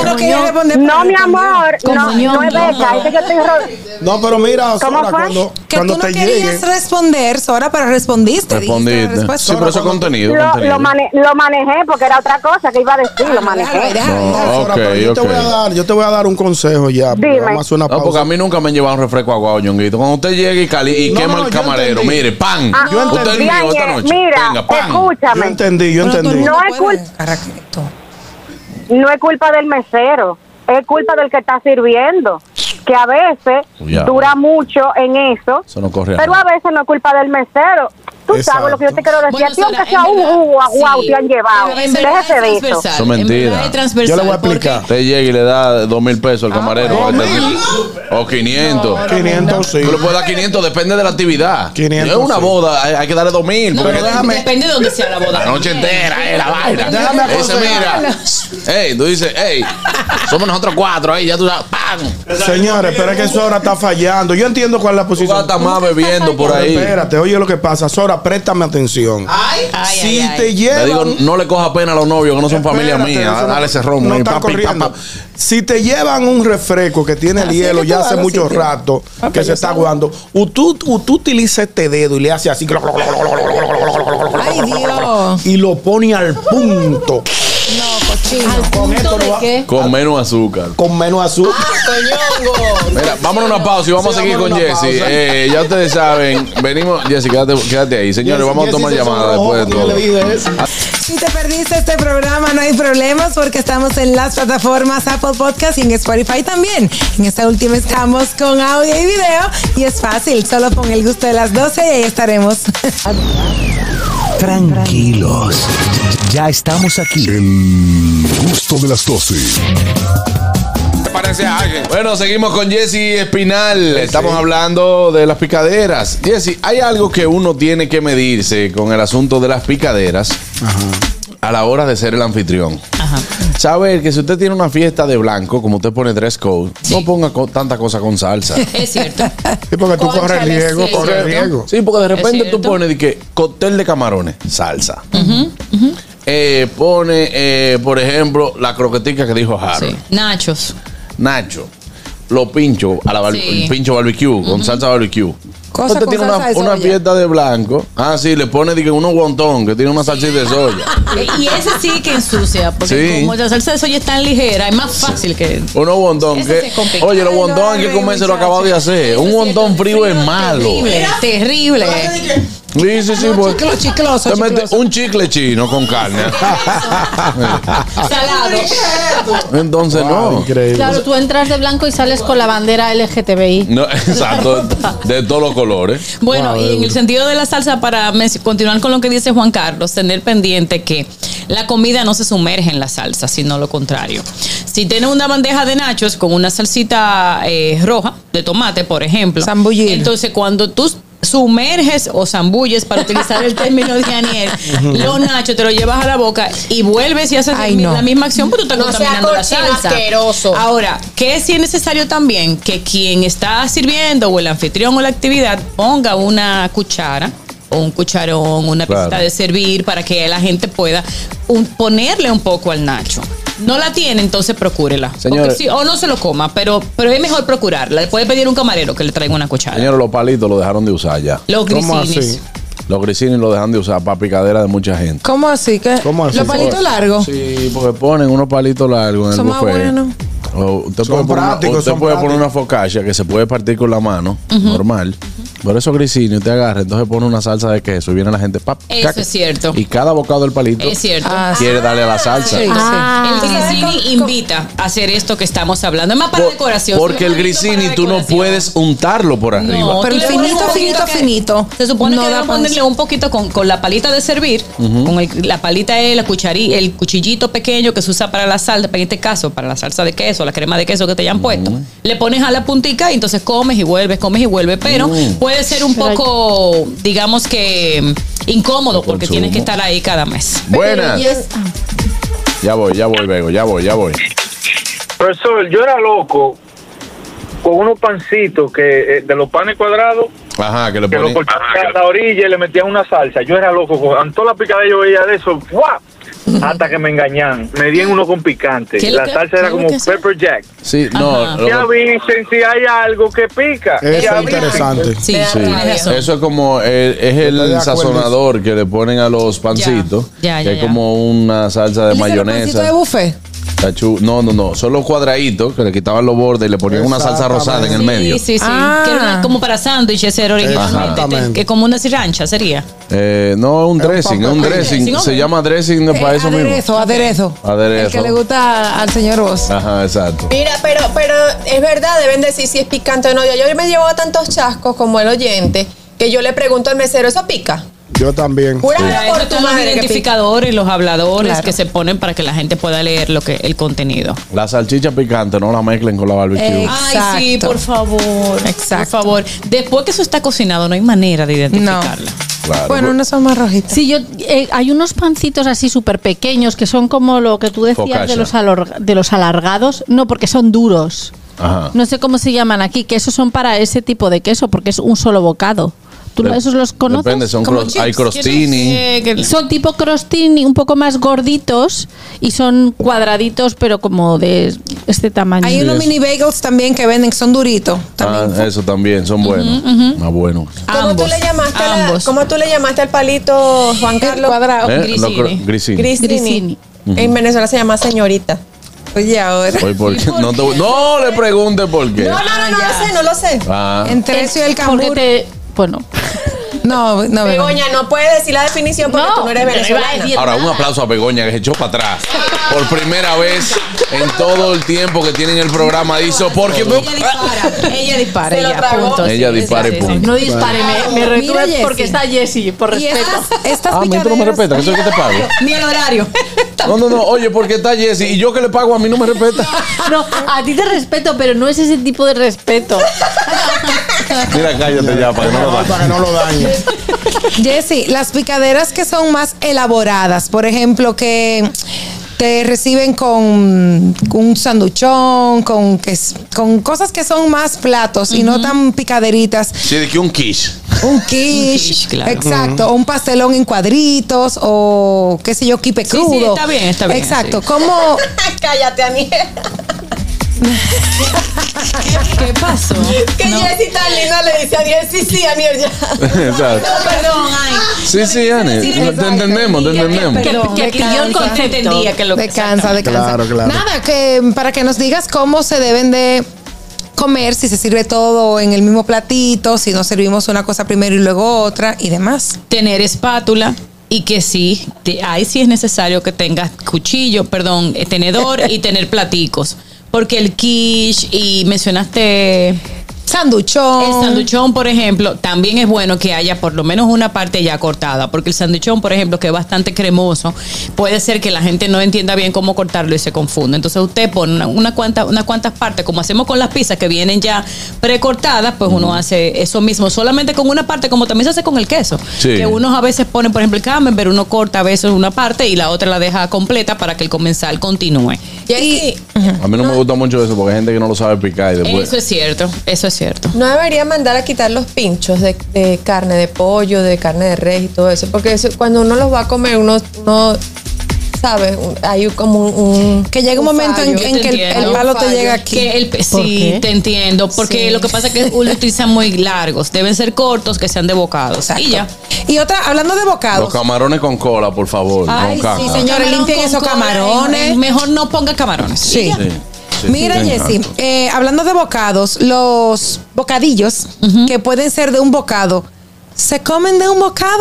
Speaker 11: No, mi amor, no,
Speaker 4: Comunión,
Speaker 11: no es beca, es que yo estoy ro-
Speaker 3: No, pero mira,
Speaker 11: ¿Cómo
Speaker 3: Sora,
Speaker 11: fue?
Speaker 3: cuando,
Speaker 4: Que
Speaker 3: cuando
Speaker 4: tú no
Speaker 3: te
Speaker 4: querías
Speaker 3: llegue.
Speaker 4: responder, Sora, pero respondiste. dijiste la
Speaker 2: Respondiste.
Speaker 4: respuesta.
Speaker 2: Sí, pero eso es contenido.
Speaker 11: lo,
Speaker 2: contenido.
Speaker 11: lo, mane- lo manejé porque era otra cosa que iba a decir, lo manejé.
Speaker 2: No,
Speaker 3: Sora,
Speaker 2: ok,
Speaker 3: pero yo,
Speaker 2: ok.
Speaker 3: te voy a dar, yo te voy a dar un consejo ya. porque
Speaker 11: Dime.
Speaker 3: Vamos a hacer una
Speaker 2: No, porque
Speaker 3: pausa.
Speaker 2: a mí nunca me han llevado un refresco aguado, Ñonguito. Cuando usted llegue y, cali y
Speaker 3: No,
Speaker 2: quema
Speaker 3: no,
Speaker 2: el
Speaker 3: yo
Speaker 2: camarero,
Speaker 3: entendí.
Speaker 2: mire, pan.
Speaker 11: Ah,
Speaker 3: Yo
Speaker 2: usted es
Speaker 3: entendí.
Speaker 2: mío esta
Speaker 11: Diane,
Speaker 2: noche.
Speaker 11: mira,
Speaker 2: Venga, pan.
Speaker 3: Yo
Speaker 11: escúchame,
Speaker 3: entendí, yo
Speaker 4: Pero todo el
Speaker 3: entendí.
Speaker 4: mundo
Speaker 11: No es
Speaker 4: puede,
Speaker 11: cul-
Speaker 4: Carraquito.
Speaker 11: no es culpa del mesero, es culpa del que está sirviendo, que a veces
Speaker 2: Ya.
Speaker 11: dura mucho en eso,
Speaker 2: Eso no corre.
Speaker 11: pero a veces no es culpa del mesero. Tú sabes lo que yo te quiero decir.
Speaker 19: Bueno,
Speaker 11: a ti, aunque
Speaker 19: Sora,
Speaker 11: sea
Speaker 19: en
Speaker 11: un
Speaker 19: verdad,
Speaker 11: jugo aguado
Speaker 19: sí.
Speaker 11: te han llevado.
Speaker 19: En verdad
Speaker 11: Déjese
Speaker 19: es
Speaker 11: de eso.
Speaker 19: transversal.
Speaker 2: Eso es mentira.
Speaker 19: En verdad es transversal,
Speaker 3: Yo le voy a
Speaker 19: porque-
Speaker 3: explicar.
Speaker 2: Usted llega y le da dos mil pesos al camarero.
Speaker 3: bueno.
Speaker 2: para que te- O quinientos.
Speaker 3: quinientos, sí.
Speaker 2: Tú le puedes dar quinientos, depende de la actividad.
Speaker 3: quinientos,
Speaker 2: es una
Speaker 3: sí.
Speaker 2: boda, hay, hay que darle dos mil.
Speaker 19: No,
Speaker 2: porque
Speaker 19: pero
Speaker 3: déjame-
Speaker 19: depende de dónde sea la boda.
Speaker 2: la noche entera, eh, la vaina.
Speaker 3: Déjame
Speaker 2: Dice,
Speaker 3: aconsejar.
Speaker 2: mira, hey, tú dices, hey, somos nosotros cuatro ahí, ya tú sabes, ¡pam!
Speaker 3: Señores, pero es que Sora está fallando. Yo entiendo cuál es la
Speaker 2: Tú
Speaker 3: posición.
Speaker 2: vas a estar más bebiendo por
Speaker 3: Pero
Speaker 2: ahí.
Speaker 3: espérate, oye lo que pasa. Sora, préstame atención.
Speaker 19: Ay,
Speaker 3: si
Speaker 19: ay, ay.
Speaker 3: te
Speaker 2: Le
Speaker 3: llevan...
Speaker 2: digo, no le coja pena a los novios que no son familia
Speaker 3: Espérate,
Speaker 2: mía.
Speaker 3: eso no-
Speaker 2: Dale ese ron.
Speaker 3: no
Speaker 2: ahí,
Speaker 3: están
Speaker 2: papi,
Speaker 3: corriendo.
Speaker 2: papá.
Speaker 3: Si te llevan un refresco que tiene el
Speaker 4: Así es
Speaker 3: hielo
Speaker 4: que
Speaker 3: ya
Speaker 4: tú
Speaker 3: hace
Speaker 4: hablas,
Speaker 3: mucho
Speaker 4: sí, tío.
Speaker 3: rato
Speaker 4: Ah,
Speaker 3: que
Speaker 4: pues
Speaker 3: se
Speaker 4: yo
Speaker 3: está
Speaker 4: sé.
Speaker 3: aguando, u tú, u tú utilizas este dedo y le haces así
Speaker 4: Ay, Dios.
Speaker 3: y lo pone al punto
Speaker 4: No, cochino.
Speaker 3: con esto no va-
Speaker 5: ¿Qué?
Speaker 2: Con menos azúcar.
Speaker 3: con menos azúcar.
Speaker 2: Mira, vámonos a una pausa y vamos
Speaker 3: Sí,
Speaker 2: a seguir
Speaker 3: vámonos
Speaker 2: con
Speaker 3: a una
Speaker 2: Jesse.
Speaker 3: pausa.
Speaker 2: Eh, ya ustedes saben, venimos. Jesse, quédate, quédate ahí. Señores, vamos a tomar llamadas después de todo.
Speaker 4: Si te perdiste este programa, no hay problemas porque estamos en las plataformas Apple Podcast y en Spotify también. En esta última estamos con audio y video y es fácil. Solo pon el gusto de las doce y ahí estaremos.
Speaker 1: Tranquilos, ya estamos aquí.
Speaker 15: El gusto de las doce.
Speaker 2: Parece a alguien. Bueno, seguimos con Jesse Espinal. Estamos hablando de las picaderas. Jesse, hay algo que uno tiene que medirse con el asunto de las picaderas a la hora de ser el anfitrión.
Speaker 19: Ajá.
Speaker 2: Saber que si usted tiene una fiesta de blanco, como usted pone dress code, no ponga co- tanta cosa con salsa.
Speaker 19: Es cierto.
Speaker 3: Sí, porque tú corres
Speaker 19: Cónchale,
Speaker 3: riesgo,
Speaker 19: sí,
Speaker 3: corres
Speaker 19: ¿cierto?
Speaker 3: riesgo.
Speaker 2: Sí, porque de
Speaker 19: Es
Speaker 2: repente tú
Speaker 19: cierto.
Speaker 2: pones de que cóctel de camarones, salsa. Eh, pone, eh, por ejemplo, la croquetica que dijo Harold.
Speaker 19: Sí. Nachos.
Speaker 2: Nacho, los pinchos, a la bar-
Speaker 19: Sí.
Speaker 2: el pincho barbecue, con salsa barbecue.
Speaker 4: Cosa
Speaker 2: Usted
Speaker 4: con
Speaker 2: tiene
Speaker 4: salsa
Speaker 2: una,
Speaker 4: de
Speaker 2: una
Speaker 4: soya.
Speaker 2: fiesta de blanco. Ah, sí, le pone de que unos guantón que tiene una salsita de soya.
Speaker 19: Y ese sí que ensucia, porque
Speaker 2: Sí.
Speaker 19: como la salsa de soya es tan ligera, es más fácil que.
Speaker 2: Unos guantón
Speaker 19: Ese
Speaker 2: que.
Speaker 19: se complica.
Speaker 2: Oye, los
Speaker 4: Ay,
Speaker 2: guantón
Speaker 4: no,
Speaker 2: hay que
Speaker 4: horrible,
Speaker 2: comerse lo
Speaker 4: muchacho.
Speaker 2: acabado de hacer. Un guantón frío es malo.
Speaker 19: Terrible, terrible.
Speaker 2: Sí, sí, sí. Pues,
Speaker 4: Chiclo, chicloso,
Speaker 2: te mete
Speaker 4: chicloso.
Speaker 2: un chicle chino con carne.
Speaker 19: Salado.
Speaker 2: Entonces, no.
Speaker 3: Increíble.
Speaker 5: Claro, tú entras de blanco y sales con la bandera L G T B I.
Speaker 2: No, exacto. De todos los colores.
Speaker 19: Bueno, y en el sentido de la salsa, para men- continuar con lo que dice Juan Carlos, tener pendiente que la comida no se sumerge en la salsa, sino lo contrario. Si tienes una bandeja de nachos con una salsita eh, roja, de tomate, por ejemplo,
Speaker 4: Zambullir.
Speaker 19: entonces cuando tú sumerges o zambulles, para utilizar el término de Aniel, los nachos te los llevas a la boca y vuelves y haces
Speaker 4: Ay,
Speaker 19: el mi-
Speaker 4: no.
Speaker 19: la misma acción, pero tú estás
Speaker 7: No sea
Speaker 19: contaminando la
Speaker 7: cochino
Speaker 19: salsa.
Speaker 7: asqueroso.
Speaker 19: Ahora, ¿qué sí es necesario también? Que quien está sirviendo o el anfitrión o la actividad ponga una cuchara o un cucharón, una
Speaker 2: Claro.
Speaker 19: piecita de servir para que la gente pueda un- ponerle un poco al nacho. No la tiene, entonces procúrela.
Speaker 2: Señores.
Speaker 19: Porque sí, o no se lo coma, pero, pero es mejor procurarla. Le puede pedir un camarero que le traiga una cuchara.
Speaker 2: Señores, los palitos lo dejaron de usar ya.
Speaker 19: Los
Speaker 3: ¿Cómo
Speaker 19: grisinis.
Speaker 3: así?
Speaker 2: Los grisini lo dejan de usar para picadera de mucha gente.
Speaker 4: ¿Cómo así? ¿Qué?
Speaker 3: ¿Cómo así?
Speaker 4: Los palitos largos.
Speaker 2: Sí, porque ponen unos palitos largos en el
Speaker 4: Son más
Speaker 2: buffet.
Speaker 4: buenos.
Speaker 2: O usted
Speaker 3: Son
Speaker 2: puede poner, una-
Speaker 3: prácticos,
Speaker 2: usted
Speaker 3: son
Speaker 2: puede poner
Speaker 3: prácticos.
Speaker 2: una focaccia que se puede partir con la mano, normal. Por eso grisini usted agarra, entonces pone una salsa de queso y viene la gente pap,
Speaker 19: Eso
Speaker 2: caca,
Speaker 19: es cierto.
Speaker 2: y cada bocado del palito
Speaker 19: Es cierto.
Speaker 4: Ah,
Speaker 2: quiere darle a la salsa.
Speaker 4: Sí,
Speaker 19: El grisini invita a hacer esto que estamos hablando. Es más para
Speaker 2: Por-
Speaker 19: decoración.
Speaker 2: porque
Speaker 19: es
Speaker 2: el
Speaker 19: más bonito
Speaker 2: grisini
Speaker 19: para
Speaker 2: tú no
Speaker 19: decoración.
Speaker 2: puedes untarlo por arriba.
Speaker 19: No,
Speaker 4: Pero
Speaker 19: tú
Speaker 4: el
Speaker 19: le pones
Speaker 4: finito,
Speaker 19: un poquito
Speaker 4: finito,
Speaker 19: que-
Speaker 4: finito.
Speaker 19: Se supone
Speaker 4: no
Speaker 19: que
Speaker 4: da
Speaker 19: debe
Speaker 4: pa'
Speaker 19: ponerle
Speaker 4: eso.
Speaker 19: un poquito con, con la palita de servir, con el- la palita es la cucharilla, el cuchillito pequeño que se usa para la salsa, en este caso para la salsa de queso, la crema de queso que te hayan puesto. Le pones a la puntica y entonces comes y vuelves, comes y vuelves, pero
Speaker 2: Mm.
Speaker 19: puede ser un poco, digamos que mm, incómodo porque
Speaker 2: consumo.
Speaker 19: tienes que estar ahí cada mes.
Speaker 2: Buenas.
Speaker 4: Y es-
Speaker 2: Ya voy, ya voy, Bego, ya voy, ya voy.
Speaker 20: Profesor, yo era loco con unos pancitos que eh, de los panes cuadrados
Speaker 2: Ajá, que le
Speaker 20: que lo
Speaker 2: ponen.
Speaker 20: cortaban a la orilla y le metían una salsa. Yo era loco con toda la picada yo veía de eso, ¡fua! Hasta que me engañan. Me dieron uno con picante.
Speaker 19: ¿Qué es lo
Speaker 20: La
Speaker 19: que-
Speaker 20: salsa
Speaker 19: qué
Speaker 20: era
Speaker 19: es lo
Speaker 20: como
Speaker 19: que hace?
Speaker 20: pepper jack.
Speaker 2: Sí, no, lo-
Speaker 20: Ya avisen si hay algo que pica.
Speaker 3: Eso
Speaker 20: Ya
Speaker 3: es
Speaker 20: avisen.
Speaker 3: interesante.
Speaker 19: Sí,
Speaker 2: sí.
Speaker 19: tienes razón.
Speaker 2: Eso es como el, es el
Speaker 3: Estoy de acuerdo.
Speaker 2: sazonador que le ponen a los pancitos,
Speaker 19: Ya, ya,
Speaker 2: que es
Speaker 19: ya.
Speaker 2: como una salsa de
Speaker 4: ¿Él dice los pancitos
Speaker 2: mayonesa.
Speaker 4: de buffet?
Speaker 2: Cachu- No, no, no. Son los cuadraditos que le quitaban los bordes y le ponían una salsa rosada en el medio.
Speaker 19: Sí, sí, sí.
Speaker 4: Ah.
Speaker 19: Que era una- como para sándwiches era originalmente.
Speaker 3: Exactamente.
Speaker 19: Que como una sriracha sería.
Speaker 2: Eh, no, es un
Speaker 3: Es un
Speaker 2: dressing, es un
Speaker 3: papel.
Speaker 2: dressing.
Speaker 19: Dressing,
Speaker 2: Se
Speaker 19: ok.
Speaker 2: llama dressing
Speaker 4: Eh,
Speaker 2: para eso mismo.
Speaker 4: aderezo, aderezo.
Speaker 2: Aderezo.
Speaker 4: El que le gusta al señor Vos.
Speaker 2: Ajá, exacto.
Speaker 7: Mira, pero, pero es verdad, deben decir si es picante o no. Yo, yo me llevo a tantos chascos como el oyente que yo le pregunto al mesero, ¿eso pica?
Speaker 3: Yo también.
Speaker 7: Júrame
Speaker 19: Para
Speaker 7: por
Speaker 19: eso
Speaker 7: tu
Speaker 19: están los
Speaker 7: madre que pica.
Speaker 19: identificadores, los habladores
Speaker 4: Claro.
Speaker 19: que se ponen para que la gente pueda leer lo que el contenido.
Speaker 2: La salchicha picante no la mezclen con la barbecue.
Speaker 4: Eh,
Speaker 19: Ay, sí,
Speaker 4: Exacto.
Speaker 19: por favor.
Speaker 4: Exacto.
Speaker 19: Por favor. Después que eso está cocinado, no hay manera de identificarla.
Speaker 2: Claro.
Speaker 4: Bueno, unos son más rojitos.
Speaker 5: Sí, yo, eh, hay unos pancitos así súper pequeños que son como lo que tú decías
Speaker 2: Focaccia.
Speaker 5: de los, alor- de los alargados. No, porque son duros.
Speaker 2: Ajá.
Speaker 5: No sé cómo se llaman aquí, que esos son para ese tipo de queso, porque es un solo bocado. ¿Tú
Speaker 2: Dep-
Speaker 5: esos los conoces?
Speaker 2: Depende, son
Speaker 5: Como
Speaker 2: cros-
Speaker 5: chips.
Speaker 2: hay crostini.
Speaker 19: Eh, que-
Speaker 5: Son tipo crostini, un poco más gorditos y son cuadraditos, pero como de este tamaño.
Speaker 4: Hay unos mini bagels también que venden, que son duritos.
Speaker 2: Ah, eso también, son buenos. Más buenos.
Speaker 7: ¿Cómo tú le llamaste a la-
Speaker 19: ambos.
Speaker 7: ¿Cómo tú le llamaste al palito, Juan Carlos?
Speaker 4: Cuadrado.
Speaker 2: ¿Eh? Lo
Speaker 19: Grisini.
Speaker 2: cro- Grisini.
Speaker 7: Grisini.
Speaker 5: Grisini.
Speaker 7: En Venezuela se llama señorita.
Speaker 4: Oye, ahora.
Speaker 2: Oye, ¿por qué? No, te- no le pregunte por qué.
Speaker 7: No, no, no, no lo sé, no lo sé.
Speaker 2: Ah.
Speaker 4: Entre eso y el
Speaker 5: Porque
Speaker 4: cambur.
Speaker 5: te, bueno,
Speaker 4: No, no,
Speaker 7: Begoña, no puedes decir la definición porque
Speaker 5: No,
Speaker 7: tú no eres
Speaker 5: pero iba a
Speaker 7: venezolana.
Speaker 5: decir-
Speaker 2: Ahora, un aplauso a Begoña que se echó para atrás. Por primera vez en todo el tiempo que tienen el programa hizo porque
Speaker 4: Ella dispara. Ella dispara.
Speaker 7: Se lo
Speaker 4: ella,
Speaker 7: tragó.
Speaker 4: punto.
Speaker 2: ella
Speaker 19: Sí,
Speaker 2: dispara y
Speaker 19: sí, sí.
Speaker 2: punto.
Speaker 5: no dispare, me, me retuve
Speaker 4: Mira, Jessie.
Speaker 5: porque está Jessie, por
Speaker 4: Y
Speaker 5: respeto.
Speaker 4: estas, estas
Speaker 2: Ah, a mí tú no me
Speaker 4: picaderas-
Speaker 2: respetas, que soy el que te pago.
Speaker 19: Ni el horario.
Speaker 2: No, no, no, oye, porque está Jessy y yo que le pago a mí no me respeta.
Speaker 5: No, a ti te respeto, pero no es ese tipo de respeto.
Speaker 2: Mira, cállate ya para que no lo
Speaker 3: Para que
Speaker 2: dañes.
Speaker 3: no lo dañe.
Speaker 4: Jessy, las picaderas que son más elaboradas, por ejemplo, que te reciben con un sanduchón, con, que es- con cosas que son más platos y no tan picaderitas.
Speaker 2: Sí, de que un quiche.
Speaker 4: Un quiche,
Speaker 19: quiche, claro.
Speaker 4: exacto, o un pastelón en cuadritos o qué sé yo, quipe
Speaker 19: Sí,
Speaker 4: crudo.
Speaker 19: sí, está bien, está bien,
Speaker 4: Exacto,
Speaker 19: sí.
Speaker 4: ¿cómo?
Speaker 7: Cállate, Aniel.
Speaker 19: ¿Qué pasó?
Speaker 7: Que Jessy tan linda le dice a Aniel, sí, sí, Aniel ya.
Speaker 2: Exacto.
Speaker 19: Perdón, ay.
Speaker 2: Sí, sí, Ani, te entendemos, te entendemos.
Speaker 5: Que, que pilló el concepto.
Speaker 19: entendía que lo que
Speaker 4: Descansa, descansa.
Speaker 3: Claro, claro.
Speaker 4: Nada, que para que nos digas cómo se deben de comer, si se sirve todo en el mismo platito, si nos servimos una cosa primero y luego otra y demás.
Speaker 19: Tener espátula y que sí, te- ahí sí es necesario que tengas cuchillo, perdón, eh, tenedor y tener platicos. Porque el quiche y mencionaste
Speaker 4: Sanduchón.
Speaker 19: el sanduchón, por ejemplo, también es bueno que haya por lo menos una parte ya cortada, porque el sanduchón, por ejemplo, que es bastante cremoso, puede ser que la gente no entienda bien cómo cortarlo y se confunde. Entonces usted pone una, una cuanta, unas cuantas partes, como hacemos con las pizzas que vienen ya precortadas, pues uno hace eso mismo, solamente con una parte, como también se hace con el queso.
Speaker 2: Sí.
Speaker 19: Que unos a veces ponen, por ejemplo, el camembert, uno corta a veces una parte y la otra la deja completa para que el comensal continúe.
Speaker 7: Jessy,
Speaker 2: A mí no me gusta mucho eso porque hay gente que no lo sabe picar y después.
Speaker 19: Eso es cierto, eso es cierto. cierto.
Speaker 7: No debería mandar a quitar los pinchos de, de carne de pollo, de carne de res y todo eso, porque eso, cuando uno los va a comer, uno, uno ¿sabes? Hay como un, un
Speaker 4: que llega un, un momento en, en que el, el palo te llega aquí.
Speaker 19: Que el, sí, qué? te entiendo, porque sí. Lo que pasa es que uno utiliza muy largos, deben ser cortos, que sean de bocados. Exacto. Y ya.
Speaker 4: Y otra, hablando de bocados.
Speaker 2: Los camarones con cola, por favor.
Speaker 4: Ay,
Speaker 2: con
Speaker 4: sí, señores, limpien esos camarones.
Speaker 19: Mejor no ponga camarones.
Speaker 4: Sí. sí. Sí, Mira, sí, Jessy, eh, hablando de bocados, los bocadillos uh-huh. que pueden ser de un bocado, ¿se comen de un bocado?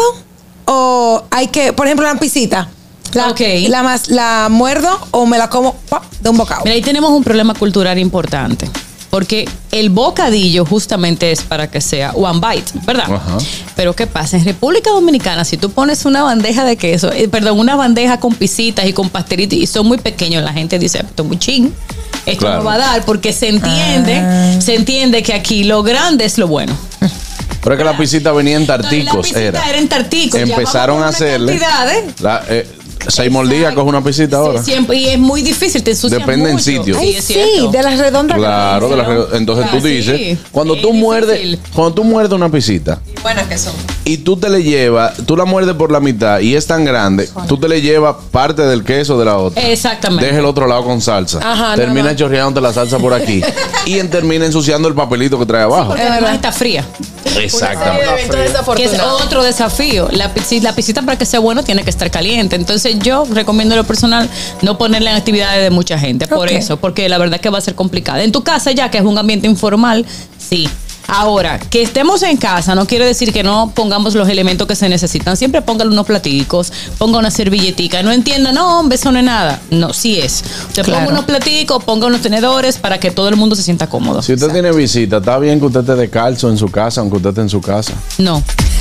Speaker 4: ¿O hay que, por ejemplo, la pisita? La, okay. la, más, ¿La muerdo o me la como ¡pop! De un bocado?
Speaker 19: Mira, ahí tenemos un problema cultural importante. Porque el bocadillo justamente es para que sea one bite, ¿verdad? Uh-huh. Pero ¿qué pasa? En República Dominicana, si tú pones una bandeja de queso, eh, perdón, una bandeja con pisitas y con pastelitos y son muy pequeños, la gente dice, esto es muy ching. Esto claro. no va a dar porque se entiende, ah. se entiende que aquí lo grande es lo bueno.
Speaker 2: Pero es que la pisita venía en tarticos.
Speaker 19: La pisita era, era en tarticos.
Speaker 2: Empezaron a hacerle. La, eh, seis mordidas, coge una pisita ahora.
Speaker 19: Sí, siempre, y es muy difícil, te ensucia
Speaker 2: Depende
Speaker 19: mucho.
Speaker 2: en sitio.
Speaker 4: Ay, sí, sí, de las redondas.
Speaker 2: Claro, de las redondas. Entonces ah, tú dices, sí. cuando, tú muerdes, cuando tú muerdes una pisita.
Speaker 7: Y buenas que son.
Speaker 2: Y tú te le llevas, tú la muerdes por la mitad y es tan grande, tú te le llevas parte del queso de la otra.
Speaker 19: Exactamente.
Speaker 2: Deja el otro lado con salsa. Ajá, termina no, no. chorreándote la salsa por aquí. Y en, termina ensuciando el papelito que trae abajo.
Speaker 19: Porque además está fría.
Speaker 2: Exactamente.
Speaker 19: Que es otro desafío. La pisita, la pisita para que sea bueno tiene que estar caliente. Entonces yo recomiendo en lo personal no ponerla en actividades de mucha gente. Por okay. eso, porque la verdad es que va a ser complicada. En tu casa ya, que es un ambiente informal, sí. Ahora, que estemos en casa no quiere decir que no pongamos los elementos que se necesitan. Siempre póngale unos platicos, ponga una servilletica. No entienda, no, hombre, eso no es nada. No, sí es. Usted claro. ponga unos platicos, ponga unos tenedores para que todo el mundo se sienta cómodo.
Speaker 2: Si usted Exacto. tiene visita, ¿está bien que usted esté descalzo en su casa, aunque usted esté en su casa?
Speaker 19: No.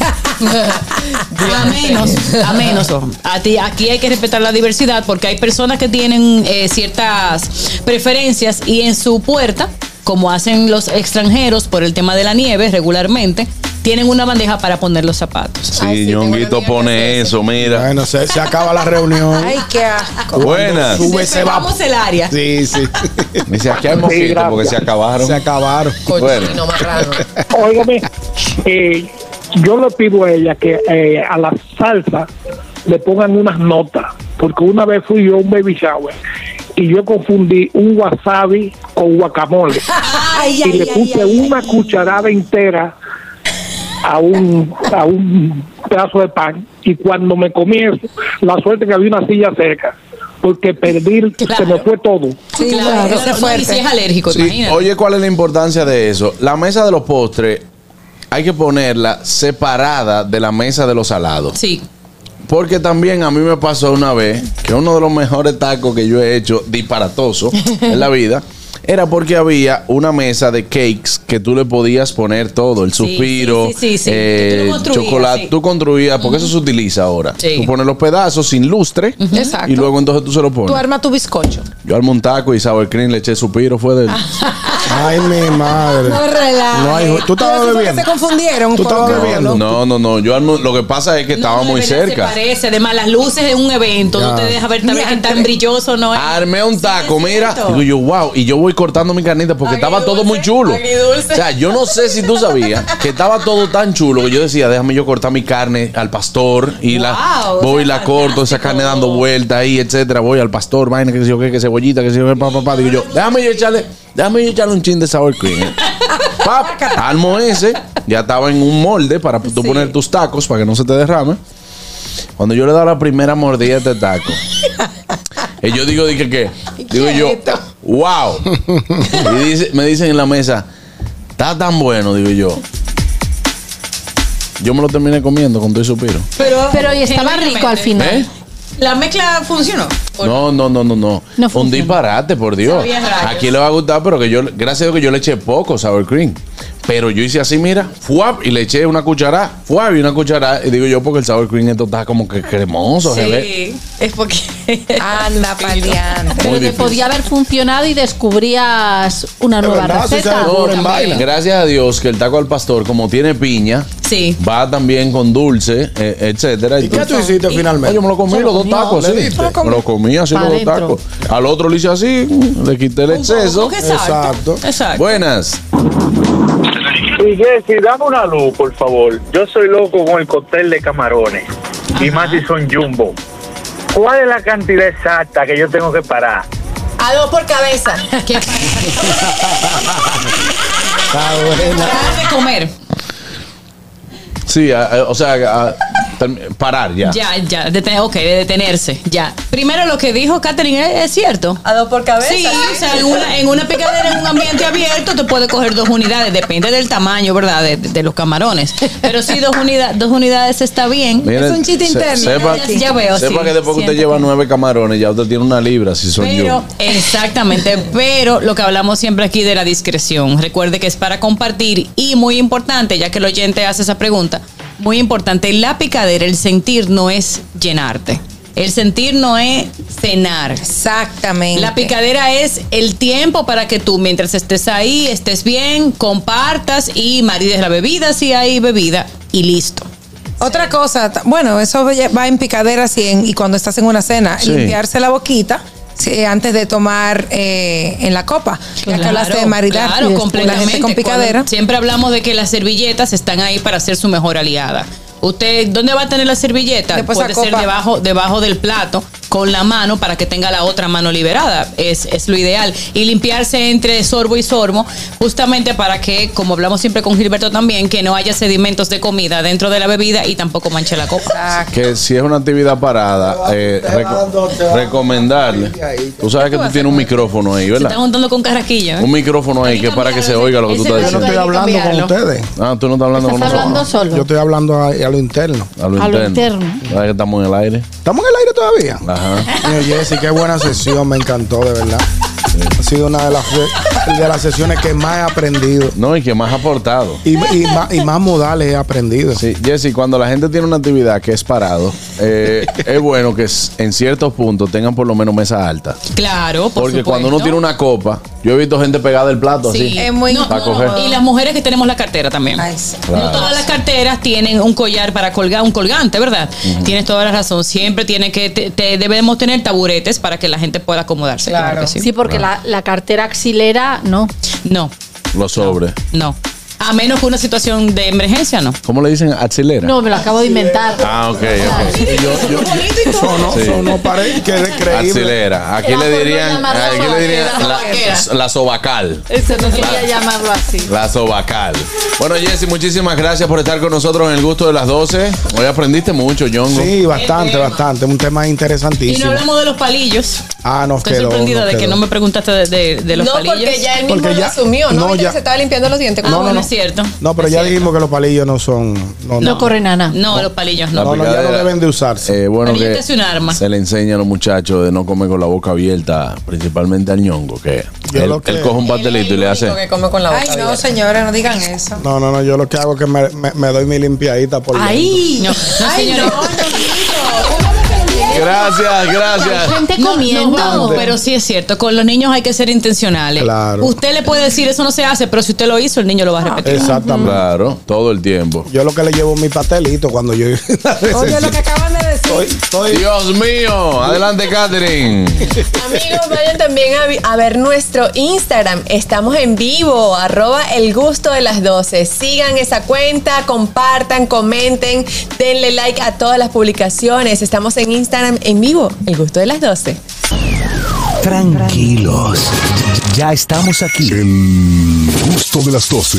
Speaker 19: a menos, a menos. A ti, aquí hay que respetar la diversidad porque hay personas que tienen eh, ciertas preferencias y en su puerta, como hacen los extranjeros por el tema de la nieve regularmente, tienen una bandeja para poner los zapatos.
Speaker 2: Sí, Ñonguito sí, pone eso, eso, mira.
Speaker 3: Bueno, se, se acaba la reunión.
Speaker 4: Ay, qué asco.
Speaker 2: Buenas.
Speaker 19: Vamos el área.
Speaker 3: Sí, sí.
Speaker 2: Me dice, aquí hay mosquitos sí, porque se acabaron.
Speaker 3: Se acabaron.
Speaker 2: Bueno.
Speaker 13: Óigame, eh, yo le pido a ella que eh, a la salsa le pongan unas notas, porque una vez fui yo a un baby shower y yo confundí un wasabi con guacamole ay, y ay, le puse ay, una ay, cucharada ay. entera a un a un pedazo de pan y cuando me comí eso, la suerte que había una silla cerca porque perdí, claro. se me fue todo.
Speaker 19: Sí, claro, claro. No, y si es alérgico,
Speaker 2: sí.
Speaker 19: imagínate.
Speaker 2: Oye, ¿cuál es la importancia de eso? La mesa de los postres hay que ponerla separada de la mesa de los salados.
Speaker 19: Sí.
Speaker 2: Porque también a mí me pasó una vez que uno de los mejores tacos que yo he hecho disparatoso en la vida era porque había una mesa de cakes que tú le podías poner todo, el suspiro,
Speaker 19: sí, sí, sí, sí.
Speaker 2: Eh,
Speaker 19: tú
Speaker 2: chocolate,
Speaker 19: sí.
Speaker 2: tú construías, porque uh-huh. eso se utiliza ahora.
Speaker 19: Sí.
Speaker 2: Tú pones los pedazos sin lustre
Speaker 4: uh-huh. Exacto.
Speaker 2: Y luego entonces tú se lo pones.
Speaker 4: Tú armas tu bizcocho.
Speaker 2: Yo armo un taco y sour cream, le eché suspiro, fue de...
Speaker 3: Ay, mi madre.
Speaker 4: No relajes.
Speaker 3: No hay, ¿tú estabas bebiendo?
Speaker 4: Se confundieron.
Speaker 3: ¿Tú estabas bebiendo?
Speaker 2: No, no, no. Yo armo, lo que pasa es que no, estaba muy cerca.
Speaker 19: Se parece, además las luces de un evento, ya. No te dejas ver también tan brilloso, ¿no?
Speaker 2: Armé un taco, sí, mira. Digo yo, wow. Y yo voy cortando mi carnita porque agui estaba dulce, todo muy chulo. O sea, yo no sé si tú sabías que estaba todo tan chulo que yo decía, déjame yo cortar mi carne al pastor y wow, la voy y la corto, esa carne dando vueltas ahí, etcétera. Voy al pastor, vaina, que se yo qué, que cebollita, que se yo qué, papá, papá. Digo yo, déjame yo echarle, déjame yo echarle un chin de sour cream. ¿eh? Pap, armo ese, ya estaba en un molde para tú sí. poner tus tacos para que no se te derrame. Cuando yo le doy la primera mordida a este taco, y yo digo, dije ¿qué? Digo yo, wow. Y dice, me dicen en la mesa, está tan bueno, digo yo. Yo me lo terminé comiendo con todo el suspiro.
Speaker 19: Pero, pero y estaba rico al final. ¿Eh? ¿La mezcla funcionó?
Speaker 2: No, no, no, no, no. no un disparate, por Dios. Aquí le va a gustar, pero que yo, gracias a Dios que yo le eché poco sour cream. Pero yo hice así, mira, fuap, y le eché una cucharada, fuap, y una cucharada. Y digo yo, porque el sour cream esto está como que cremoso.
Speaker 19: Sí, es porque...
Speaker 4: Anda, paliante.
Speaker 5: Pero que podía haber funcionado y descubrías una
Speaker 3: De
Speaker 5: nueva
Speaker 3: verdad, sí
Speaker 5: receta.
Speaker 3: sabe poner en vaina.
Speaker 2: Gracias a Dios que el taco al pastor, como tiene piña,
Speaker 19: Sí.
Speaker 2: va también con dulce, eh, etcétera.
Speaker 3: ¿Y qué tú hiciste
Speaker 2: y-
Speaker 3: finalmente?
Speaker 2: Oye, me lo comí
Speaker 3: ¿Se lo
Speaker 2: los dos
Speaker 3: comió?
Speaker 2: tacos,
Speaker 3: ¿Le
Speaker 2: sí.
Speaker 3: diste?
Speaker 2: Me lo comí así
Speaker 5: Pa'
Speaker 2: los dos
Speaker 5: adentro.
Speaker 2: tacos. Al otro le hice así, le quité el exceso.
Speaker 19: Exacto. Exacto.
Speaker 2: Buenas.
Speaker 20: Y Jessy, dame una luz, por favor. Yo soy loco con el cóctel de camarones. Y más si son jumbo. ¿Cuál es la cantidad exacta que yo tengo que parar?
Speaker 7: A dos por cabeza.
Speaker 19: ¿Qué? Parar de comer.
Speaker 2: Sí, a- a- o sea, a- term- parar ya.
Speaker 19: Ya, ya, detener, ok, de detenerse, ya. Primero lo que dijo Catherine es, es cierto.
Speaker 7: A dos por cabeza.
Speaker 19: Sí, o sea, en una, en una picadera, en un ambiente abierto, te puede coger dos unidades, depende del tamaño, ¿verdad? De, de los camarones. Pero sí, dos, unidades dos unidades está bien.
Speaker 2: Miren,
Speaker 19: es un chiste
Speaker 2: se-
Speaker 19: interno.
Speaker 2: Sepa,
Speaker 19: ya, ya veo,
Speaker 2: sepa
Speaker 19: sí.
Speaker 2: que después que usted
Speaker 19: Siento
Speaker 2: lleva
Speaker 19: que-
Speaker 2: nueve camarones, ya usted tiene una libra si son
Speaker 19: Pero,
Speaker 2: yo.
Speaker 19: exactamente, pero lo que hablamos siempre aquí de la discreción. Recuerde que es para compartir y muy importante, ya que el oyente hace esa pregunta, muy importante, la picadera, el sentir no es llenarte. El sentir no es cenar.
Speaker 4: Exactamente.
Speaker 19: La picadera es el tiempo para que tú, mientras estés ahí, estés bien, compartas y marides la bebida si hay bebida y listo.
Speaker 4: Otra cosa, t- bueno, eso va en picaderas y, en- y cuando estás en una cena,
Speaker 2: Sí.
Speaker 4: limpiarse la boquita sí, antes de tomar eh, en la copa. Ya que hablaste de maridar
Speaker 19: claro,
Speaker 4: y después
Speaker 19: completamente.
Speaker 4: la gente con picadera.
Speaker 19: Cuando- siempre hablamos de que las servilletas están ahí para ser su mejor aliada. Usted, ¿dónde va a tener la servilleta?
Speaker 4: Después
Speaker 19: Puede
Speaker 4: esa
Speaker 19: ser
Speaker 4: copa.
Speaker 19: debajo, debajo del plato, con la mano, para que tenga la otra mano liberada. Es, es lo ideal. Y limpiarse entre sorbo y sorbo, justamente para que, como hablamos siempre con Gilberto también, que no haya sedimentos de comida dentro de la bebida y tampoco manche la copa.
Speaker 2: Que si es una actividad parada, eh, reco- recomendarle. Tú sabes que tú tienes un micrófono ahí,
Speaker 19: Se está
Speaker 2: ¿verdad?
Speaker 19: juntando con carraquillo. ¿eh?
Speaker 2: Un micrófono ahí que es para que se oiga lo que tú estás
Speaker 3: Yo no
Speaker 2: diciendo.
Speaker 3: estoy hablando con
Speaker 19: cambiarlo.
Speaker 3: ustedes.
Speaker 2: Ah, tú no estás hablando con
Speaker 5: Estás
Speaker 2: nosotros.
Speaker 5: hablando solo.
Speaker 3: Yo estoy hablando a, a lo interno.
Speaker 2: A lo
Speaker 5: A lo
Speaker 2: interno.
Speaker 5: interno.
Speaker 2: ¿Sabes que estamos en el aire?
Speaker 3: ¿Estamos en el aire todavía?
Speaker 2: Ajá.
Speaker 3: Señor Jessy, qué buena sesión, me encantó, de verdad. Ha sido una de las, de las sesiones que más he aprendido.
Speaker 2: No, y que más ha aportado.
Speaker 3: Y, y más, y más modales he aprendido.
Speaker 2: Sí, Jesse, cuando la gente tiene una actividad que es parado, eh, es bueno que s- en ciertos puntos tengan por lo menos mesa alta.
Speaker 19: Claro, por
Speaker 2: Porque
Speaker 19: supuesto.
Speaker 2: cuando uno tiene una copa, yo he visto gente pegada del plato
Speaker 19: Sí.
Speaker 2: así.
Speaker 4: Es muy
Speaker 19: No,
Speaker 2: para
Speaker 19: no,
Speaker 2: coger.
Speaker 19: no. Y las mujeres que tenemos la cartera también.
Speaker 4: Ay, sí.
Speaker 2: Claro.
Speaker 19: No todas las carteras tienen un collar para colgar, un colgante, ¿verdad? Tienes toda la razón. Siempre tiene que, te, te- debemos tener taburetes para que la gente pueda acomodarse. Claro,
Speaker 4: Claro.
Speaker 19: que sí.
Speaker 5: Sí, porque la, la cartera axilera, no.
Speaker 19: No,
Speaker 2: Los sobres.
Speaker 19: no. A menos que una situación de emergencia, no.
Speaker 2: ¿Cómo le dicen? Axilera.
Speaker 5: No, me lo acabo de inventar.
Speaker 2: Ah, ok, ok.
Speaker 3: Yo, yo, yo, sonó,
Speaker 2: Sí.
Speaker 3: sonó pare- que es creíble.
Speaker 2: Axilera. Aquí
Speaker 5: Era
Speaker 2: le
Speaker 5: por no
Speaker 2: dirían,
Speaker 5: llamarla
Speaker 2: aquí le dirían
Speaker 19: sobaquera.
Speaker 2: la, la sobacal.
Speaker 5: Eso no quería llamarlo así.
Speaker 2: La sobacal. Bueno, Jessy, muchísimas gracias por estar con nosotros en el gusto de las doce. Hoy aprendiste mucho, Yongo.
Speaker 3: Sí, bastante, bastante. Un tema
Speaker 19: Y no
Speaker 3: interesantísimo.
Speaker 19: hablamos de los palillos.
Speaker 3: Ah, nos
Speaker 19: Estoy
Speaker 3: quedó.
Speaker 19: sorprendida
Speaker 3: nos
Speaker 19: de que
Speaker 3: quedó.
Speaker 19: no me preguntaste de, de- de los
Speaker 7: No,
Speaker 19: palillos.
Speaker 7: porque ya él mismo
Speaker 3: Porque
Speaker 7: lo
Speaker 3: ya-
Speaker 7: asumió, ¿no?
Speaker 3: no,
Speaker 7: Viste
Speaker 3: ya-
Speaker 7: que se estaba limpiando los dientes.
Speaker 19: Ah,
Speaker 3: No, no,
Speaker 19: bueno,
Speaker 3: no.
Speaker 19: es cierto.
Speaker 3: No, pero
Speaker 19: Es
Speaker 3: ya
Speaker 19: cierto.
Speaker 3: dijimos que los palillos no son. No,
Speaker 5: No
Speaker 3: no.
Speaker 5: corre nada.
Speaker 19: No, los palillos
Speaker 2: La
Speaker 19: no.
Speaker 3: No, no, ya no
Speaker 2: picadera,
Speaker 3: deben de usarse.
Speaker 2: eh, bueno,
Speaker 19: Palillo
Speaker 2: que
Speaker 19: es un arma.
Speaker 2: se le enseña a los muchachos de no comer con la boca abierta, principalmente al ñongo, que
Speaker 3: Yo
Speaker 2: él,
Speaker 3: lo que-
Speaker 2: él coge un pastelito y le hace.
Speaker 7: Que come con la boca
Speaker 4: Ay, no,
Speaker 7: abierta.
Speaker 4: señores, no digan eso.
Speaker 3: No, no, no. Yo lo que hago es que me, me, me doy mi limpiadita por dentro.
Speaker 5: ¡Ay!
Speaker 19: No, no,
Speaker 4: Ay,
Speaker 19: señores.
Speaker 4: no, no,
Speaker 2: Gracias, gracias.
Speaker 5: Gente
Speaker 19: No,
Speaker 5: comiendo.
Speaker 19: no, vamos, pero sí es cierto. Con los niños hay que ser intencionales.
Speaker 3: Claro.
Speaker 19: Usted le puede decir eso no se hace, pero si usted lo hizo, el niño lo va a repetir.
Speaker 3: Exactamente.
Speaker 2: Claro, todo el tiempo.
Speaker 3: Yo lo que le llevo mi pastelito cuando yo.
Speaker 4: Oye, lo que acaban de decir.
Speaker 3: Estoy, estoy-
Speaker 2: Dios mío, adelante, Catherine.
Speaker 7: Amigos, vayan también a, vi- a ver nuestro Instagram. Estamos en vivo, arroba el gusto de las doce. Sigan esa cuenta, compartan, comenten, denle like a todas las publicaciones. Estamos en Instagram en vivo, el gusto de las doce.
Speaker 1: Tranquilos. Ya estamos aquí.
Speaker 15: El gusto de las doce.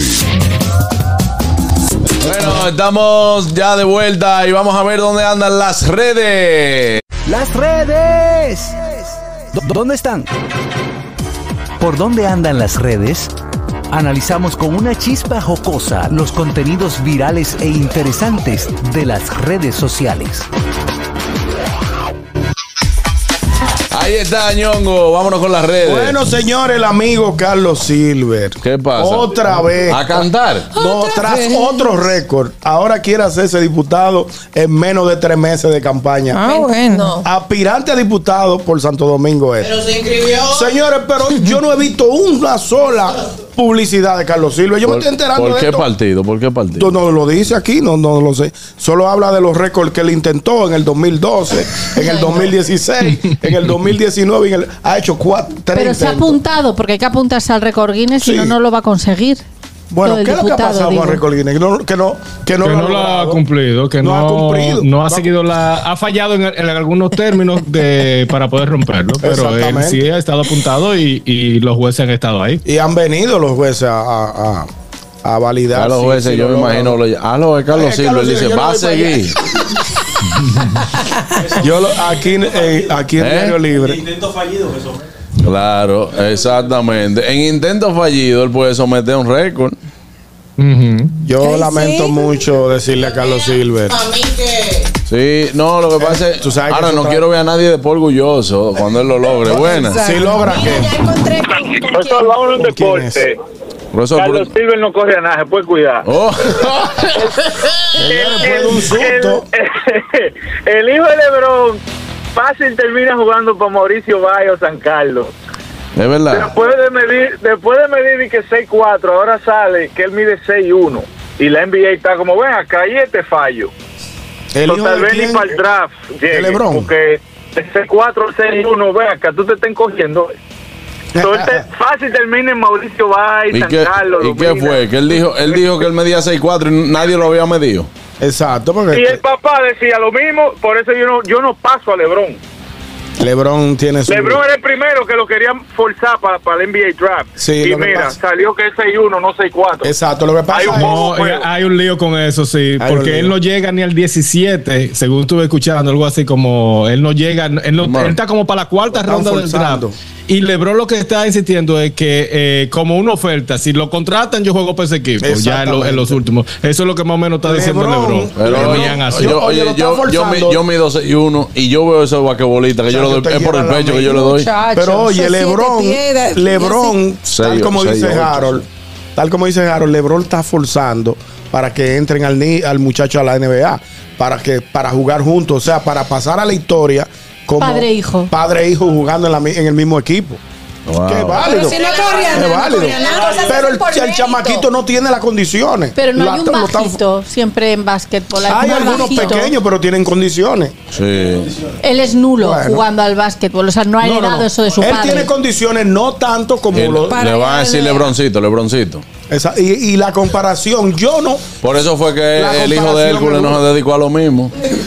Speaker 2: Bueno, estamos ya de vuelta y vamos a ver dónde andan las redes.
Speaker 1: Las redes. ¿Dó- ¿Dónde están? ¿Por dónde andan las redes? Analizamos con una chispa jocosa los contenidos virales e interesantes de las redes sociales.
Speaker 2: Ahí está, Ñongo. Vámonos con las redes.
Speaker 3: Bueno, señores, el amigo Carlos Silver.
Speaker 2: ¿Qué pasa?
Speaker 3: Otra vez.
Speaker 2: ¿A cantar?
Speaker 3: No,
Speaker 4: Otra
Speaker 3: tras
Speaker 4: vez.
Speaker 3: otro récord. Ahora quiere hacerse diputado en menos de tres meses de campaña.
Speaker 4: Ah, bueno.
Speaker 3: Aspirante a diputado por Santo Domingo Este.
Speaker 14: Pero se inscribió.
Speaker 3: Señores, pero yo no he visto una sola publicidad de Carlos Silva. Yo me
Speaker 2: ¿Por,
Speaker 3: estoy enterando
Speaker 2: ¿por
Speaker 3: de
Speaker 2: qué
Speaker 3: esto.
Speaker 2: partido? ¿Por qué partido?
Speaker 3: No, no lo dice aquí, no, no lo sé. Solo habla de los récords que él intentó en el dos mil doce, en el dos mil dieciséis, en el dos mil diecinueve. En el, ha hecho cuatro, tres
Speaker 5: Pero se ha
Speaker 3: intentos.
Speaker 5: apuntado, porque hay que apuntarse al récord Guinness,
Speaker 3: Sí.
Speaker 5: si no, no lo va a conseguir.
Speaker 3: Bueno,
Speaker 5: Lo del
Speaker 3: ¿qué es lo que ha
Speaker 5: diputado,
Speaker 3: pasado
Speaker 5: digo.
Speaker 3: con récord Guinness? Que no, que no, que no
Speaker 6: que
Speaker 3: lo,
Speaker 6: no
Speaker 3: ha
Speaker 6: lo ha
Speaker 3: logrado.
Speaker 6: cumplido, que
Speaker 3: No
Speaker 6: no,
Speaker 3: ha cumplido.
Speaker 6: no ha
Speaker 3: No.
Speaker 6: seguido la, ha fallado en, en algunos términos de para poder romperlo, pero él
Speaker 3: Exactamente.
Speaker 6: sí ha estado apuntado y, y los jueces han estado ahí.
Speaker 3: Y han venido los jueces a, a, a, a validar.
Speaker 2: A los
Speaker 3: si-
Speaker 2: jueces,
Speaker 3: si
Speaker 2: yo
Speaker 3: lo
Speaker 2: me
Speaker 3: logran.
Speaker 2: imagino. Lo, a lo de Carlos
Speaker 3: Eh,
Speaker 2: Silva,
Speaker 3: Carlos
Speaker 2: él dice,
Speaker 3: Silva, yo
Speaker 2: va a
Speaker 3: no voy para allá.
Speaker 2: seguir.
Speaker 3: Yo lo- aquí, eh, aquí en
Speaker 2: ¿Eh?
Speaker 3: Diario Libre.
Speaker 21: Intento fallido que son.
Speaker 2: Claro, exactamente. En intento fallido, él puede someter un récord.
Speaker 3: Yo
Speaker 4: Ay,
Speaker 3: lamento
Speaker 4: sí.
Speaker 3: mucho decirle a Carlos Silver.
Speaker 14: A mí que.
Speaker 2: Sí, no, lo que pasa es.
Speaker 3: tú sabes que
Speaker 2: Ahora
Speaker 3: eso
Speaker 2: no
Speaker 3: tra-
Speaker 2: quiero ver a nadie después orgulloso cuando él lo logre. Buena.
Speaker 3: Si logra que.
Speaker 7: Ya encontré con, con
Speaker 20: Profesor, vamos a un
Speaker 3: ¿Con quién es?
Speaker 20: deporte.
Speaker 2: Profesor,
Speaker 20: Carlos
Speaker 2: pero-
Speaker 20: Silver no corre a nada, se puede cuidar.
Speaker 2: Oh.
Speaker 3: Señores, fue de un susto.
Speaker 20: el, el hijo de Lebron fácil termina jugando para Mauricio Bayo San Carlos.
Speaker 2: Es verdad.
Speaker 20: Después de medir, después de medir que seis cuatro, ahora sale que él mide seis uno. Y la N B A está como, ven acá, y este fallo.
Speaker 3: El
Speaker 20: So,
Speaker 3: hijo
Speaker 20: tal
Speaker 3: de
Speaker 20: vez ni
Speaker 3: quién?
Speaker 20: para el draft llegue,
Speaker 3: LeBron?
Speaker 20: porque de seis cuatro, seis uno, ven acá, tú te estás cogiendo. So, él te- fácil termina en Mauricio Bay,
Speaker 2: ¿Y
Speaker 20: San
Speaker 2: qué,
Speaker 20: Carlos.
Speaker 2: ¿y qué
Speaker 20: Lumina.
Speaker 2: fue? Que él dijo, él dijo que él medía seis cuatro y nadie lo había medido.
Speaker 3: Exacto, porque
Speaker 20: Y el papá decía lo mismo, por eso yo no, yo no paso a LeBron.
Speaker 3: LeBron tiene su.
Speaker 20: LeBron era el primero que lo querían forzar para, para el N B A draft.
Speaker 3: Sí,
Speaker 20: y
Speaker 3: lo que
Speaker 20: mira,
Speaker 3: pasa-
Speaker 20: salió que es seis uno, no seis cuatro.
Speaker 3: Exacto, lo que pasa
Speaker 20: Hay un
Speaker 3: es.
Speaker 20: poco-
Speaker 6: No,
Speaker 20: juego.
Speaker 6: eh, hay un lío con eso, sí,
Speaker 3: Hay un
Speaker 6: porque
Speaker 3: lío.
Speaker 6: él no llega ni al diecisiete, según estuve escuchando, algo así como él no llega, él, no-
Speaker 2: Man.
Speaker 6: él está como para la cuarta
Speaker 3: Lo están
Speaker 6: ronda del
Speaker 3: forzando.
Speaker 6: draft. Y LeBron lo que está insistiendo es que eh, como una oferta, si lo contratan yo juego para ese equipo, ya en, lo- en los últimos. Eso es lo que más o menos está diciendo
Speaker 3: LeBron,
Speaker 6: LeBron.
Speaker 2: Pero
Speaker 6: Que
Speaker 2: no,
Speaker 6: vayan así.
Speaker 2: yo,
Speaker 3: Oye,
Speaker 2: oye,
Speaker 3: lo está
Speaker 2: yo, yo,
Speaker 3: forzando.
Speaker 2: mi- yo mido seis y uno y yo veo esos vaquebolitas que yo le
Speaker 3: Chacho,
Speaker 2: doy,
Speaker 3: te
Speaker 2: es por el
Speaker 3: lleva la
Speaker 2: pecho que yo le doy.
Speaker 4: Muchacho,
Speaker 3: Pero oye,
Speaker 4: esos siete
Speaker 3: LeBron,
Speaker 4: pies de-
Speaker 3: LeBron,
Speaker 2: Seis,
Speaker 3: tal como
Speaker 2: seis,
Speaker 3: dice
Speaker 2: ocho,
Speaker 3: Harold, tal como dice Harold, LeBron está forzando para que entren al, ni- al muchacho a la N B A, para que para jugar juntos, o sea, para pasar a la historia como
Speaker 5: Padre e hijo.
Speaker 3: padre e hijo jugando en, la mi- en el mismo equipo.
Speaker 2: Wow.
Speaker 3: Qué válido.
Speaker 4: Pero si no corría
Speaker 3: Qué
Speaker 4: nada, no
Speaker 3: válido.
Speaker 4: corría nada.
Speaker 7: Cosas
Speaker 3: Pero el,
Speaker 7: hacen por
Speaker 3: el
Speaker 7: mérito.
Speaker 3: chamaquito no tiene las condiciones.
Speaker 5: Pero no
Speaker 3: La-
Speaker 5: hay un
Speaker 3: lo están-
Speaker 5: bajito siempre en básquetbol. Hay,
Speaker 3: Hay
Speaker 5: como el
Speaker 3: algunos
Speaker 5: bajito.
Speaker 3: pequeños, pero tienen condiciones.
Speaker 2: Sí.
Speaker 5: Él es nulo
Speaker 3: Bueno.
Speaker 5: jugando al básquetbol. O sea, no ha
Speaker 3: No, no,
Speaker 5: heredado
Speaker 3: no.
Speaker 5: eso de su
Speaker 3: Él
Speaker 5: padre.
Speaker 3: tiene condiciones no tanto como
Speaker 2: Y
Speaker 3: los.
Speaker 2: le van a decir Lebroncito, Lebroncito.
Speaker 3: Esa- y, y la comparación, yo no.
Speaker 2: Por eso fue que
Speaker 3: La
Speaker 2: el hijo de
Speaker 3: comparación
Speaker 2: Hércules
Speaker 3: es
Speaker 2: no
Speaker 3: dura.
Speaker 2: se dedicó a lo mismo.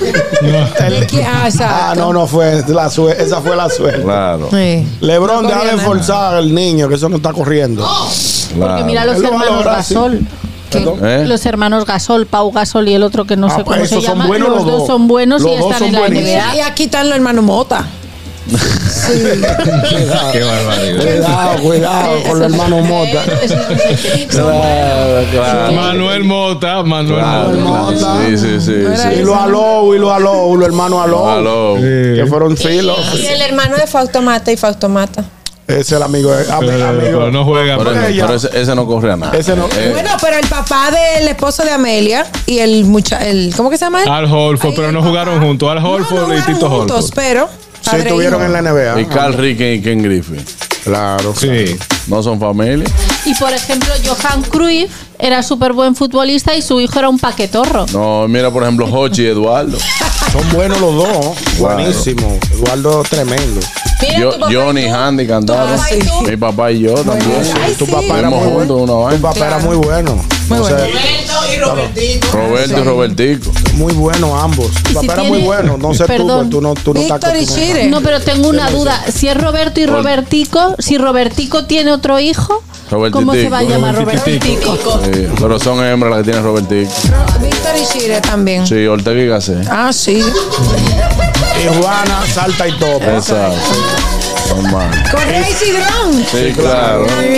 Speaker 3: El-
Speaker 4: ¿Qué? Ah, exacto.
Speaker 3: ah, no, no fue la suerte. Esa fue la suerte.
Speaker 2: Claro.
Speaker 4: Sí.
Speaker 3: LeBron,
Speaker 4: No
Speaker 3: deja
Speaker 4: corría
Speaker 3: de
Speaker 4: nada.
Speaker 3: forzar al niño, que eso no está corriendo.
Speaker 5: Porque
Speaker 2: claro.
Speaker 5: mira los
Speaker 3: Él lo va a
Speaker 5: hermanos
Speaker 3: lograr, sí.
Speaker 5: Gasol. que-
Speaker 3: Perdón.
Speaker 2: ¿Eh?
Speaker 5: Los hermanos Gasol, Pau Gasol y el otro que no
Speaker 3: Ah,
Speaker 5: sé
Speaker 3: pues
Speaker 5: cómo se
Speaker 3: esos son
Speaker 5: llama.
Speaker 3: buenos
Speaker 5: los
Speaker 3: los
Speaker 5: dos
Speaker 3: dos.
Speaker 5: son buenos
Speaker 3: Los
Speaker 5: y
Speaker 3: dos
Speaker 5: están
Speaker 3: son
Speaker 5: en la N B
Speaker 3: buenísimos.
Speaker 5: A.
Speaker 4: Y aquí están los hermanos Mota.
Speaker 6: Qué barbaridad.
Speaker 3: Cuidado, cuidado con los hermanos Mota.
Speaker 2: Claro, claro.
Speaker 6: Manuel Mota, Manuel
Speaker 2: Claro,
Speaker 6: Mota.
Speaker 2: claro. Sí, sí, sí. sí.
Speaker 3: Y los Aló, y los Aló, los hermanos Aló.
Speaker 2: Aló.
Speaker 3: Que fueron
Speaker 7: Y,
Speaker 3: filos.
Speaker 7: y el hermano de Fautomata y Fautomata.
Speaker 3: Ese es el amigo. de- ami-
Speaker 6: Pero,
Speaker 3: amigo.
Speaker 6: pero no juega.
Speaker 2: Pero,
Speaker 3: Porque
Speaker 2: ese-
Speaker 3: ella-
Speaker 2: pero ese, ese no corre a nada.
Speaker 3: Ese no-
Speaker 2: Eh,
Speaker 4: Bueno, pero el papá del esposo de Amelia y el mucha el ¿cómo que se llama él?
Speaker 6: Al Holford,
Speaker 4: Ahí
Speaker 6: pero
Speaker 4: el
Speaker 6: no
Speaker 4: papá.
Speaker 6: jugaron juntos. Al
Speaker 4: No,
Speaker 6: Holford
Speaker 4: no
Speaker 6: y
Speaker 4: jugaron
Speaker 6: Tito
Speaker 4: juntos,
Speaker 6: Holford.
Speaker 4: pero
Speaker 3: Sí,
Speaker 4: padre e
Speaker 3: estuvieron
Speaker 4: hijo.
Speaker 3: en la N B A.
Speaker 2: y Carl Ricken y Ken Griffin.
Speaker 3: Claro.
Speaker 6: Sí.
Speaker 2: No son familia.
Speaker 5: Y por ejemplo, Johan Cruyff era súper buen futbolista y su hijo era un paquetorro.
Speaker 2: No, mira, por ejemplo, Hochi y Eduardo.
Speaker 3: Son buenos los dos.
Speaker 2: Claro.
Speaker 3: Buenísimo. Eduardo tremendo.
Speaker 7: Mira,
Speaker 2: Yo,
Speaker 7: tu papá
Speaker 2: Johnny
Speaker 7: y tú.
Speaker 2: Handy cantaron.
Speaker 7: Tu papá y tú.
Speaker 2: Mi papá y yo también.
Speaker 4: Ay,
Speaker 3: Tu
Speaker 4: sí.
Speaker 3: papá era
Speaker 2: Fuimos
Speaker 3: muy
Speaker 2: juntos
Speaker 3: bueno.
Speaker 2: una
Speaker 3: Tu
Speaker 2: vaina.
Speaker 3: papá era
Speaker 4: Claro.
Speaker 3: muy bueno.
Speaker 4: Muy
Speaker 3: O sea,
Speaker 4: bueno.
Speaker 14: Roberto y Robertito.
Speaker 2: Roberto y Robertico.
Speaker 3: muy bueno ambos. Tu
Speaker 5: Y
Speaker 3: papá
Speaker 5: si
Speaker 3: era
Speaker 5: tiene-
Speaker 3: muy bueno. No sé tú,
Speaker 5: Perdón.
Speaker 3: pues tú no, tú no estás
Speaker 4: Víctor y
Speaker 3: tú no-
Speaker 4: Chire.
Speaker 5: No, pero tengo una duda. Si es Roberto y
Speaker 2: Ol-
Speaker 5: Robertico, si Robertico tiene otro hijo,
Speaker 2: Robertitico.
Speaker 5: ¿cómo se va a llamar
Speaker 6: Robertitico.
Speaker 5: Robertico?
Speaker 2: Sí, pero son hembras las que tiene Robertico.
Speaker 4: Víctor y Chire también.
Speaker 2: Sí, Ortega y Gasset.
Speaker 4: Ah, sí.
Speaker 3: Y Juana salta y topa.
Speaker 2: Exacto. Normal.
Speaker 4: Correa y Cidrón.
Speaker 2: Sí, claro.
Speaker 4: Oh,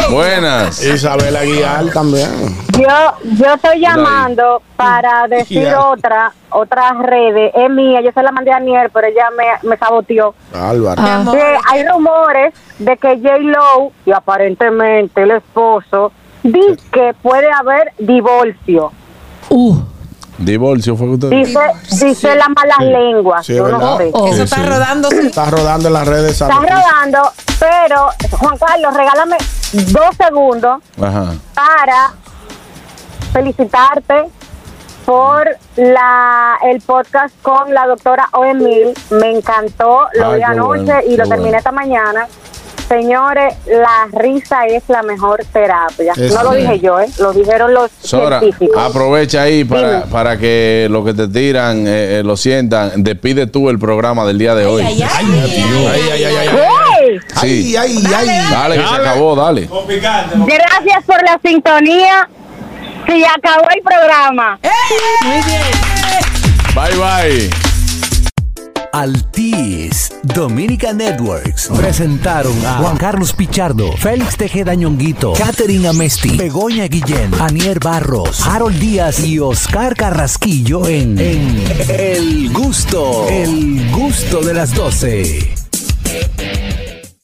Speaker 2: Buenas.
Speaker 3: Isabel Aguilar también.
Speaker 11: Yo, yo estoy llamando para decir
Speaker 3: Ya.
Speaker 11: otra, otras redes. Es mía, yo se la mandé a Aniel, pero ella me, me saboteó.
Speaker 3: Álvaro.
Speaker 11: Ah. Que hay rumores de que J-Lo y aparentemente el esposo dice que puede haber divorcio.
Speaker 5: Uh.
Speaker 2: Divorcio fue que usted
Speaker 11: Dice, dice las malas lenguas.
Speaker 3: Sí,
Speaker 11: yo
Speaker 3: ¿verdad?
Speaker 11: no sé.
Speaker 3: Oh.
Speaker 4: Eso
Speaker 3: Sí,
Speaker 4: está
Speaker 3: sí.
Speaker 4: rodando.
Speaker 3: Está rodando en las redes. esa
Speaker 11: Está
Speaker 3: noticia.
Speaker 11: rodando, pero Juan Carlos, regálame dos segundos
Speaker 2: Ajá.
Speaker 11: para felicitarte por la el podcast con la doctora Oemil. Me encantó, lo
Speaker 2: Ay,
Speaker 11: vi
Speaker 2: qué
Speaker 11: anoche
Speaker 2: bueno,
Speaker 11: y
Speaker 2: qué
Speaker 11: lo terminé
Speaker 2: bueno.
Speaker 11: esta mañana. Señores, la risa es la mejor terapia.
Speaker 2: Eso
Speaker 11: no lo
Speaker 2: es.
Speaker 11: dije yo, ¿eh? Lo dijeron los
Speaker 2: Sora,
Speaker 11: científicos.
Speaker 2: aprovecha ahí para,
Speaker 11: Dime.
Speaker 2: para que los que te tiran eh, eh, lo sientan. Despide tú el programa del día de hoy.
Speaker 3: Ay, ay, ay, ay, ay.
Speaker 11: ¡Hey!
Speaker 2: Sí.
Speaker 3: Ay, ay, ay.
Speaker 2: Dale, que se
Speaker 3: Dale.
Speaker 2: acabó, dale.
Speaker 11: Gracias por la sintonía. Sí, acabó el programa.
Speaker 4: Muy bien.
Speaker 2: Bye, bye.
Speaker 1: Altis Dominica Networks presentaron a Juan Carlos Pichardo, Félix Tejeda Ñonguito, Catherine Amesti, Begoña Guillén, Anier Barros, Harold Díaz y Oscar Carrasquillo en, en El Gusto, El Gusto de las doce.